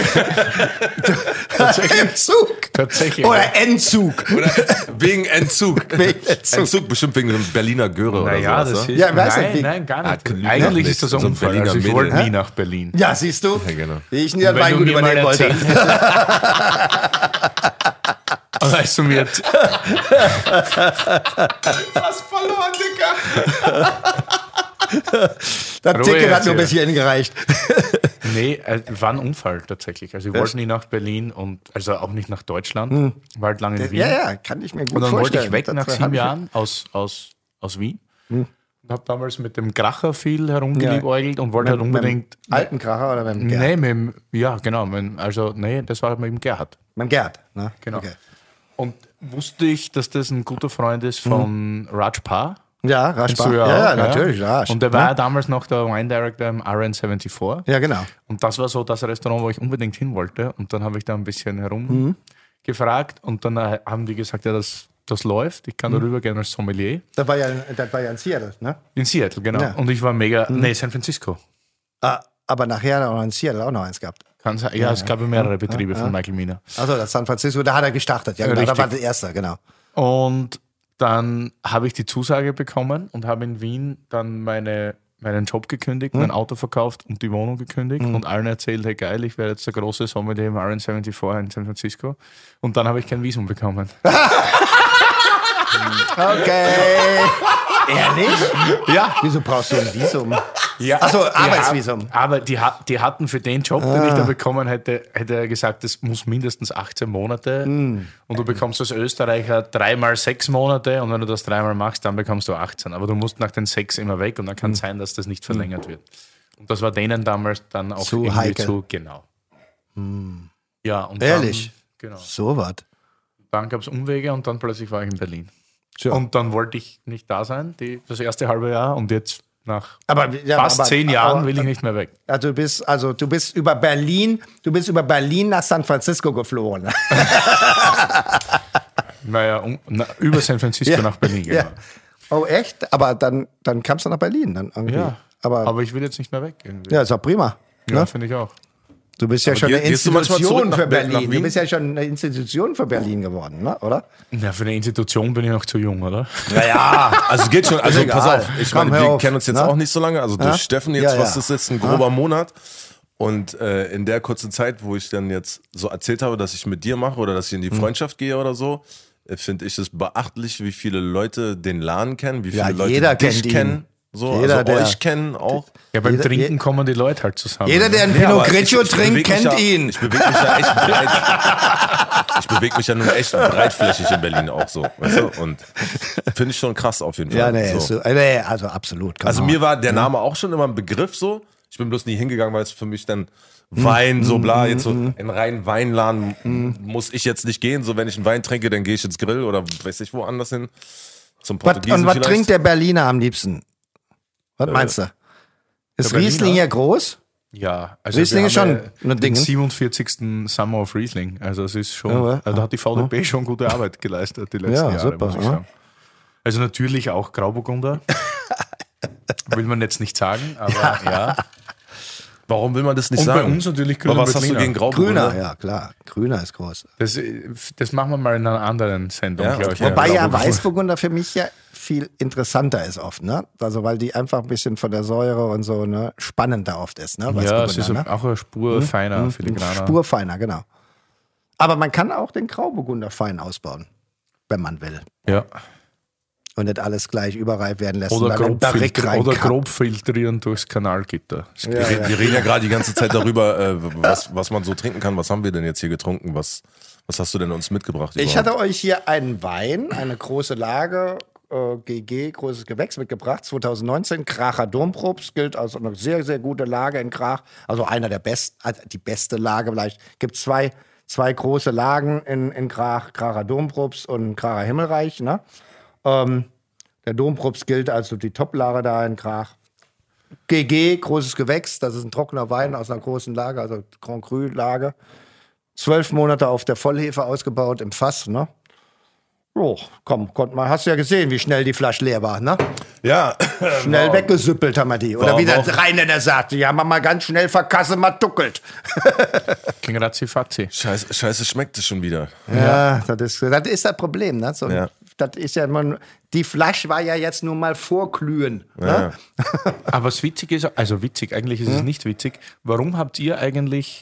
Im Zug. Tatsächlich. Oder Entzug. Oder wegen Entzug. Wegen Entzug. Entzug bestimmt wegen einem Berliner Göre oder Naja, sowas. das ne? ist. Ja, weiß nein, nicht, wie- nein, gar nicht. Ah, kann- Eigentlich nicht. ist das So ein ein Unfall. Berliner Also ich Mädel. wollte Hä? nie nach Berlin. Ja, siehst du? Ja, genau. Wie ich nie ein Wenn du Weingut mir mal übernehmen wollte. erzählt hättest, weißt du mir, Was verloren, Digga. Das Ruhe Ticket hat jetzt nur bis hier. hierhin gereicht. nee, äh, war ein Unfall tatsächlich. Also ich wollte nie nach Berlin und also auch nicht nach Deutschland. War halt lange in Wien. Ja, ja, kann ich mir gut Und dann wollte vorstellen. ich weg Das nach hab sieben ich- Jahren aus, aus, aus Wien. Und habe damals mit dem Kracher viel herumgeliebäugelt und wollte halt Mit dem unbedingt. alten Kracher oder mit dem Gerd? Nee, mit dem, ja, genau. Mit, dem- also, nee, das war mit dem Gerhard. Mit dem Gerd, ne? Genau. Okay. Und wusste ich, dass das ein guter Freund ist von Raj Paar. Ja, Kennst Raschbach. du Ja, auch, ja, natürlich. Ja, Und der war ja damals noch der Wine Director im R N vierundsiebzig. ja, genau. Und das war so das Restaurant, wo ich unbedingt hin wollte. Und dann habe ich da ein bisschen herumgefragt und dann äh, haben die gesagt, ja, das, das läuft. Ich kann darüber gerne als Sommelier. Das war ja, das war ja in Seattle, ne? In Seattle, genau. Ja. Und ich war mega, nee, San Francisco. Ah, aber nachher hat er noch in Seattle auch noch eins gehabt. Kann sein. Ja, es gab ja mehrere Betriebe von Michael Mina. Also das San Francisco, da hat er gestartet. Ja, genau, da Richtig. war der erste, genau. Und dann habe ich die Zusage bekommen und habe in Wien dann meine, meinen Job gekündigt, mein Auto verkauft und die Wohnung gekündigt und allen erzählt, hey geil, ich werde jetzt der große Sommelier im R N vierundsiebzig in San Francisco. Und dann habe ich kein Visum bekommen. Okay. Ehrlich? Ja. Wieso brauchst du ein Visum? Ja, Ach so, die Arbeitsvisum. hat- Aber die, hat- die hatten für den Job, den ich da bekommen hätte, hätte er gesagt, das muss mindestens achtzehn Monate. Und du bekommst als Österreicher dreimal sechs Monate und wenn du das dreimal machst, dann bekommst du achtzehn. Aber du musst nach den sechs immer weg und dann kann es sein, dass das nicht verlängert wird. Und das war denen damals dann auch Zu irgendwie heikel. zu, genau. Ja, und Ehrlich? Dann, genau. So was. Dann gab es Umwege und dann plötzlich war ich in Berlin. Tja. Und dann wollte ich nicht da sein, die, das erste halbe Jahr und jetzt nach Aber, ja, fast aber, zehn Jahren aber, will ich nicht mehr weg. Also du bist, also du bist über Berlin, du bist über Berlin nach San Francisco geflogen. Naja, um, na, über San Francisco Ja, nach Berlin ja. gegangen. Oh echt? Aber dann, dann kamst du nach Berlin dann irgendwie. Ja, Aber, aber ich will jetzt nicht mehr weg. Irgendwie. ja, ist doch prima. Ja, Ne? finde ich auch. Du bist ja schon geh- eine gehst du manchmal zurück Institution nach für Be- nach Berlin. Du Wien? bist ja schon eine Institution für Berlin geworden, ne? oder? Ja, für eine Institution bin ich noch zu jung, oder? Naja. Also geht schon, also Ist pass egal. auf, ich Komm, meine, hör wir auf, kennen uns jetzt ne? auch nicht so lange, also durch Ja? Steffen jetzt, Ja, ja. was ist jetzt, ein grober Monat. Und äh, in der kurzen Zeit, wo ich dann jetzt so erzählt habe, dass ich mit dir mache oder dass ich in Hm. die Freundschaft gehe oder so, äh, finde ich es beachtlich, wie viele Leute den Laden kennen, wie viele Ja, Leute jeder dich kennt ihn. kennen. So, Jeder, also der- euch kennen auch. Ja, beim Jeder- Trinken je- kommen die Leute halt zusammen. Jeder, der ein Nee, Pinot aber Grigio ich- ich trinkt, beweg mich kennt ja, ihn. Ich bewege mich ja echt breit. Ich bewege mich ja nun echt breitflächig in Berlin auch so. Weißt du? Und finde ich schon krass auf jeden Fall. Ja, nee, so. ist so, äh, nee, also absolut. Also come mir on. war der Name auch schon immer ein Begriff so. Ich bin bloß nie hingegangen, weil es für mich dann Wein, so bla, jetzt so in reinen Weinladen muss ich jetzt nicht gehen. So, wenn ich einen Wein trinke, dann gehe ich ins Grill oder weiß ich woanders hin. Zum Was, Portugiesen und was vielleicht. trinkt der Berliner am liebsten? Was meinst du? Ist der Berliner? Riesling ja groß? Ja, also Riesling wir ist haben schon ja ein Ding, den ne? siebenundvierzigsten Summer of Riesling. Also es ist schon, Ja, aber- also da hat die V D B schon gute Arbeit geleistet die letzten Ja, Jahre, super, muss ich ja. sagen. Also natürlich auch Grauburgunder. Will man jetzt nicht sagen, aber ja. Warum will man das nicht Und sagen? bei uns natürlich Aber Grüner was hast du Veltliner. gegen Grauburgunder? Grüner, ja klar. Grüner ist groß. Das, das machen wir mal in einer anderen Sendung, Ja, glaube ich. okay. Wobei ja Grauburgunder. Weißburgunder für mich ja viel interessanter ist oft, ne? Also weil die einfach ein bisschen von der Säure und so ne spannender oft ist, ne? Ja, Weißburgunder, es ist ne? auch eine Spur feiner, filigraner. Spurfeiner, genau. Aber man kann auch den Grauburgunder fein ausbauen, wenn man will. Ja. und nicht alles gleich überreif werden lässt. Oder, und dann grob, in Barrique filtri- oder reinkappt. grob filtrieren durchs Kanalgitter. Wir, reden, wir reden ja gerade die ganze Zeit darüber, äh, was, was man so trinken kann. Was haben wir denn jetzt hier getrunken? Was, was hast du denn uns mitgebracht? Ich überhaupt? hatte euch hier einen Wein, eine große Lage, äh, G G, großes Gewächs mitgebracht, zwanzig neunzehn, Kracher Domprobst, gilt als eine sehr, sehr gute Lage in Krach, also einer der besten, also die beste Lage vielleicht. Gibt zwei, zwei große Lagen in, in Krach, Kracher Domprobst und Kracher Himmelreich, ne? Ähm, der Domprobst gilt als so die Top-Lage da in Krach. G G, großes Gewächs, das ist ein trockener Wein aus einer großen Lage, also Grand Cru-Lage. Zwölf Monate auf der Vollhefe ausgebaut im Fass, ne? Oh, komm, konnt mal, hast du ja gesehen, wie schnell die Flasche leer war, ne? Ja. Schnell Wow. weggesüppelt haben wir die. Oder War wie der aber auch- Rheinländer sagt, die haben wir mal ganz schnell verkasse mal duckelt. Ging ratzi-fatzi. Scheiße, Scheiße schmeckt es schon wieder. Ja, das ist das ist das Problem, ne? So, Ja. Das ist ja immer, die Flasche war ja jetzt nur mal vorglühen. Ja. Ne? Aber was witzig ist, also witzig, eigentlich ist es nicht witzig, warum habt ihr eigentlich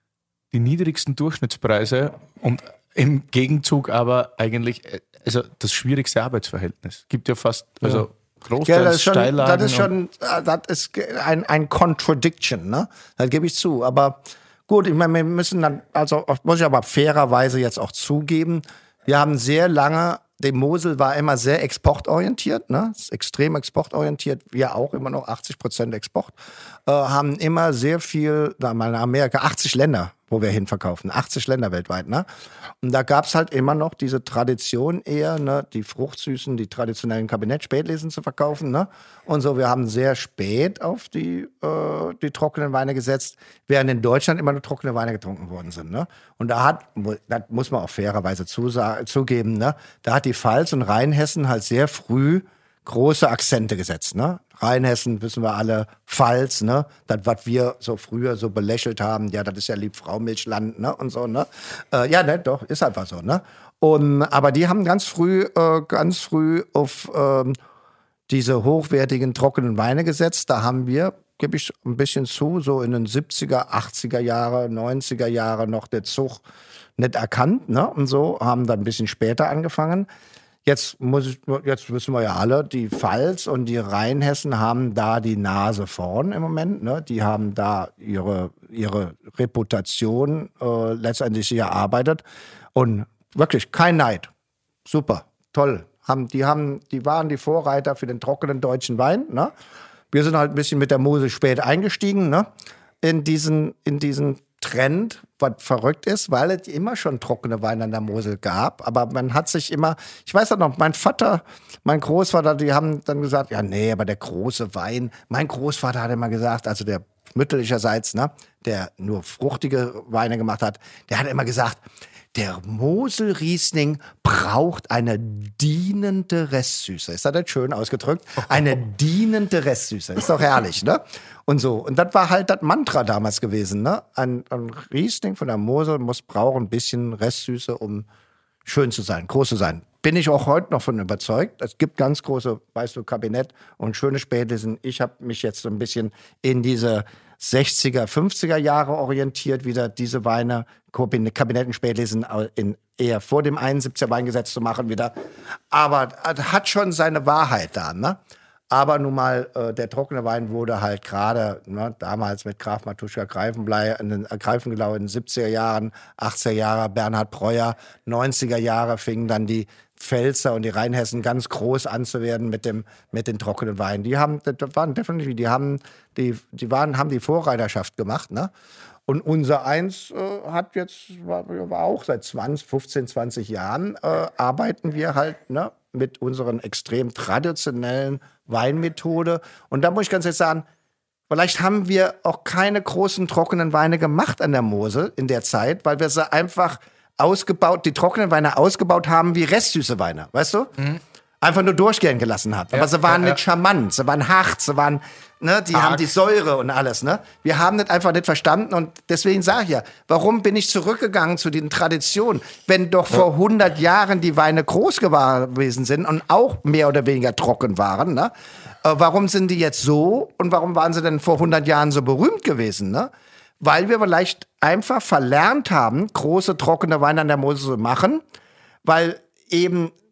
die niedrigsten Durchschnittspreise und im Gegenzug aber eigentlich äh, also das schwierigste Arbeitsverhältnis? Gibt ja fast, also großteils Ja, das ist schon, Steillagen. das ist, schon äh, das ist ein, ein Contradiction, ne? Das gebe ich zu. Aber gut, ich meine, wir müssen dann, also muss ich aber fairerweise jetzt auch zugeben, wir haben sehr lange, die Mosel war immer sehr exportorientiert, ne? Ist extrem exportorientiert, wir auch immer noch achtzig Prozent Export, äh, haben immer sehr viel, da mal in Amerika, achtzig Länder, wo wir hinverkaufen, achtzig Länder weltweit, ne? Und da gab's halt immer noch diese Tradition eher, ne, die fruchtsüßen, die traditionellen Kabinett-Spätlesen zu verkaufen, ne? Und so, wir haben sehr spät auf die, äh, die trockenen Weine gesetzt, während in Deutschland immer nur trockene Weine getrunken worden sind, ne? Und da hat, das muss man auch fairerweise zusa- zugeben, ne? Da hat die Pfalz und Rheinhessen halt sehr früh große Akzente gesetzt, ne? Rheinhessen, wissen wir alle, Pfalz, ne? Das, was wir so früher so belächelt haben, ja, das ist ja Liebfraumilchland, ne? Und so, ne? Äh, ja, ne, doch, ist einfach so, ne? Und, aber die haben ganz früh, äh, ganz früh auf ähm, diese hochwertigen, trockenen Weine gesetzt. Da haben wir, gebe ich ein bisschen zu, so in den siebziger, achtziger Jahre, neunziger Jahre noch der Zug nicht erkannt, ne? Und so, haben dann ein bisschen später angefangen. Jetzt, muss ich, jetzt wissen wir ja alle, die Pfalz und die Rheinhessen haben da die Nase vorn im Moment. Ne? Die haben da ihre, ihre Reputation äh, letztendlich hier erarbeitet. Und wirklich kein Neid. Super, toll. Haben, die, haben, die waren die Vorreiter für den trockenen deutschen Wein. Ne? Wir sind halt ein bisschen mit der Mosel spät eingestiegen, ne? in, diesen, in diesen Trend, was verrückt ist, weil es immer schon trockene Weine an der Mosel gab. Aber man hat sich immer, ich weiß auch noch, mein Vater, mein Großvater, die haben dann gesagt, ja, nee, aber der große Wein, mein Großvater hat immer gesagt, also der mütterlicherseits, ne, der nur fruchtige Weine gemacht hat, der hat immer gesagt, der Mosel-Riesling braucht eine dienende Restsüße. Ist das nicht schön ausgedrückt? Eine dienende Restsüße. Ist doch herrlich, ne? Und so. Und das war halt das Mantra damals gewesen, ne? Ein, ein Riesling von der Mosel muss brauchen ein bisschen Restsüße, um schön zu sein, groß zu sein. Bin ich auch heute noch von überzeugt. Es gibt ganz große, weißt du, Kabinett und schöne Spätlesen. Ich habe mich jetzt so ein bisschen in diese sechziger, fünfziger Jahre orientiert, wieder diese Weine, Kabinetten Spätlesen in eher vor dem einundsiebziger Weingesetz zu machen wieder. Aber das hat schon seine Wahrheit da, ne? Aber nun mal, äh, der trockene Wein wurde halt gerade, ne, damals mit Graf Matuschka Greifenblei, in den äh, Greifenblau in den siebziger Jahren, achtziger Jahre, Bernhard Breuer, neunziger Jahre fingen dann die Pfälzer und die Rheinhessen ganz groß anzuwerden mit dem, mit den trockenen Weinen. Die haben, das waren definitiv, die haben, die, die waren, haben die Vorreiterschaft gemacht, ne? Und unser Eins äh, hat jetzt, war, war auch seit zwanzig, fünfzehn, zwanzig Jahren, äh, arbeiten wir halt, ne, mit unseren extrem traditionellen Weinmethode. Und da muss ich ganz ehrlich sagen, vielleicht haben wir auch keine großen trockenen Weine gemacht an der Mosel in der Zeit, weil wir sie einfach ausgebaut, die trockenen Weine ausgebaut haben wie restsüße Weine, weißt du? Mhm. Einfach nur durchgehen gelassen haben. Aber ja, sie waren ja, nicht charmant, sie waren hart, sie waren, ne, die Arg. haben die Säure und alles, ne? Wir haben das einfach nicht verstanden und deswegen sage ich ja, warum bin ich zurückgegangen zu den Traditionen, wenn doch vor hundert Jahren die Weine groß gewesen sind und auch mehr oder weniger trocken waren, ne? Äh, warum sind die jetzt so und warum waren sie denn vor hundert Jahren so berühmt gewesen, ne? Weil wir vielleicht einfach verlernt haben, große trockene Weine an der Mosel zu machen, weil eben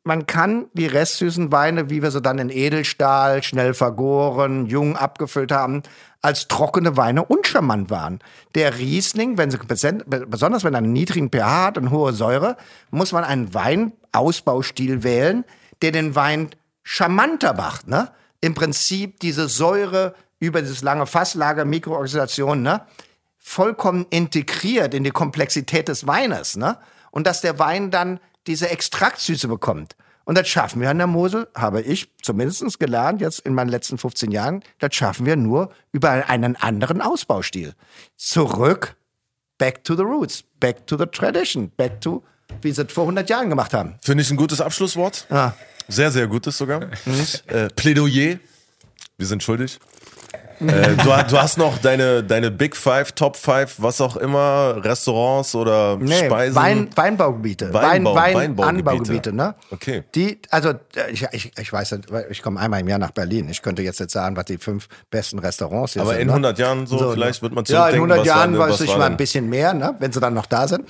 man kann die restsüßen Weine, wie wir sie dann in Edelstahl, schnell vergoren, jung abgefüllt haben, als trockene Weine uncharmant waren. Der Riesling, wenn sie, besonders wenn er einen niedrigen pH hat und hohe Säure, muss man einen Weinausbaustil wählen, der den Wein charmanter macht. Ne? Im Prinzip diese Säure über dieses lange Fasslager, Mikrooxidation, ne? vollkommen integriert in die Komplexität des Weines. Ne? Und dass der Wein dann diese Extraktsüße bekommt. Und das schaffen wir an der Mosel, habe ich zumindest gelernt, jetzt in meinen letzten fünfzehn Jahren, das schaffen wir nur über einen anderen Ausbaustil. Zurück, back to the roots, back to the tradition, back to, wie sie es vor hundert Jahren gemacht haben. Finde ich ein gutes Abschlusswort. Ja. Sehr, sehr gutes sogar. Mhm. Äh, Plädoyer. Wir sind schuldig. äh, du, du hast noch deine, deine Big Five, Top Five, was auch immer, Restaurants oder nee, Speisen? Wein, Weinbaugebiete. Weinbau, Wein, Weinbaugebiete. Anbaugebiete, ne? Okay. Die, also, ich, ich, ich weiß nicht, ich komme einmal im Jahr nach Berlin. Ich könnte jetzt nicht sagen, was die fünf besten Restaurants hier Aber sind. in ne? hundert Jahren so, so, vielleicht wird man Ja, zurückdenken, in hundert was Jahren war, weiß was ich war mal denn? ein bisschen mehr, ne? Wenn sie dann noch da sind.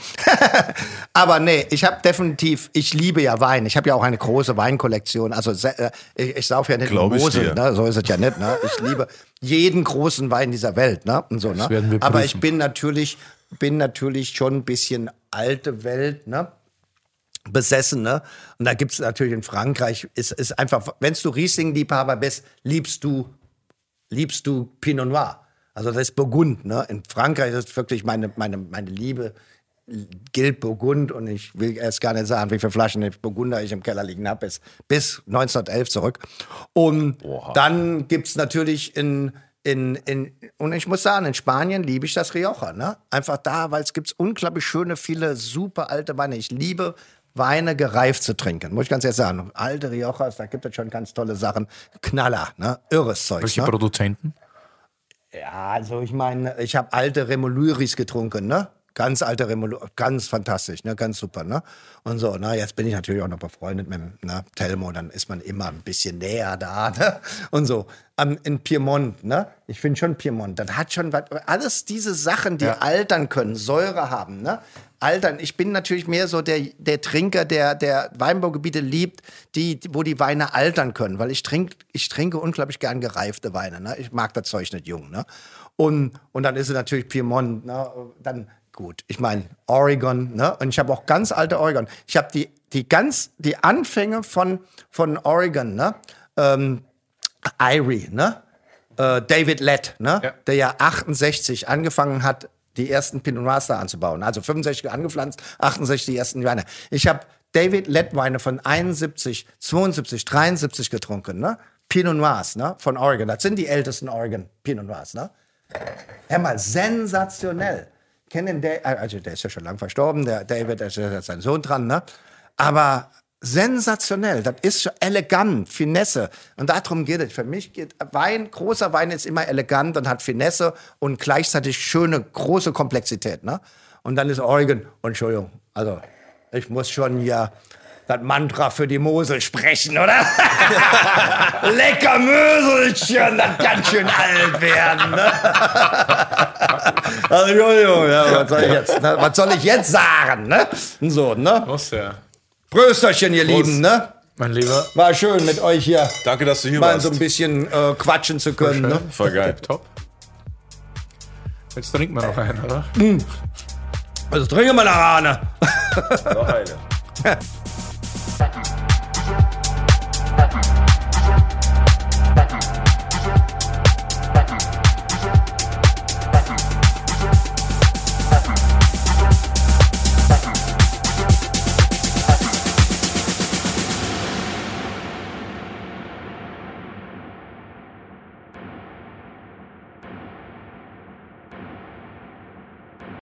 Aber nee, ich habe definitiv, ich liebe ja Wein. Ich habe ja auch eine große Weinkollektion. Also ich, ich sauf ja nicht Glaub in ich Mosel, dir. ne? So ist es ja nicht. Ne? Ich liebe jeden großen Wein dieser Welt. Ne? Und so, ne? werden wir Aber prüfen. ich bin natürlich, bin natürlich schon ein bisschen alte Welt, ne? besessen, ne? Und da gibt's natürlich in Frankreich, ist, ist einfach, wenn du Riesling-Liebhaber bist, liebst du, liebst du Pinot Noir. Also das ist Burgund, ne? In Frankreich ist wirklich meine, meine, meine Liebe gilt Burgund und ich will erst gar nicht sagen, wie viele Flaschen Burgunder ich im Keller liegen habe, bis, bis neunzehnhundertelf zurück. Und Oha. dann gibt's natürlich in In, in, und ich muss sagen, in Spanien liebe ich das Rioja. Ne? Einfach da, weil es gibt unglaublich schöne, viele super alte Weine. Ich liebe Weine gereift zu trinken, muss ich ganz ehrlich sagen. Alte Riojas, da gibt es schon ganz tolle Sachen. Knaller, ne? Irres Zeug. Welche Ne? Produzenten? Ja, also ich meine, ich habe alte Remoluris getrunken, ne? Ganz alte Remolu, ganz fantastisch, ne? Ganz super, ne? Und so, na, jetzt bin ich natürlich auch noch befreundet mit ne? Telmo, dann ist man immer ein bisschen näher da, ne? Und so. Um, in Piemont, ne? Ich finde schon Piemont, das hat schon was, alles diese Sachen, die Ja. altern können, Säure haben, ne? Altern. Ich bin natürlich mehr so der, der Trinker, der, der Weinbaugebiete liebt, die, wo die Weine altern können, weil ich trinke, ich trinke unglaublich gern gereifte Weine, ne? Ich mag das Zeug nicht jung, ne? Und, und dann ist es natürlich Piemont, ne? Dann gut, ich meine Oregon, ne? Und ich habe auch ganz alte Oregon. Ich habe die, die ganz, die Anfänge von, von Oregon, ne? Ähm, Irie, ne? Äh, David Lett, ne? Ja. Der ja achtundsechzig angefangen hat, die ersten Pinot Noirs da anzubauen. Also fünfundsechzig angepflanzt, achtundsechzig die ersten Weine. Ich habe David Lett Weine von einundsiebzig, zweiundsiebzig, dreiundsiebzig getrunken, ne? Pinot Noirs, ne? Von Oregon. Das sind die ältesten Oregon Pinot Noirs, ne? Hör mal, sensationell. Kennen der, also der ist ja schon lang verstorben, der David, da ist ja sein Sohn dran, ne? Aber sensationell, das ist schon elegant, Finesse. Und darum geht es. Für mich geht Wein, großer Wein ist immer elegant und hat Finesse und gleichzeitig schöne, große Komplexität, ne? Und dann ist Oregon, und Entschuldigung, also ich muss schon hier das Mantra für die Mosel sprechen, oder? Lecker Möselchen, das kann schön alt werden, ne? Also, Entschuldigung, ja, was soll ich jetzt, ne? Was soll ich jetzt sagen, ne? So, ne? Was ja. Prösterchen, ihr Prost. Lieben, ne? Mein Lieber. War schön, mit euch hier Danke, dass du hier mal warst. so ein bisschen äh, quatschen zu können, ne? Voll geil. Top. Jetzt trinken wir noch einen, oder? Also trinken wir nach Ahne. Noch eine.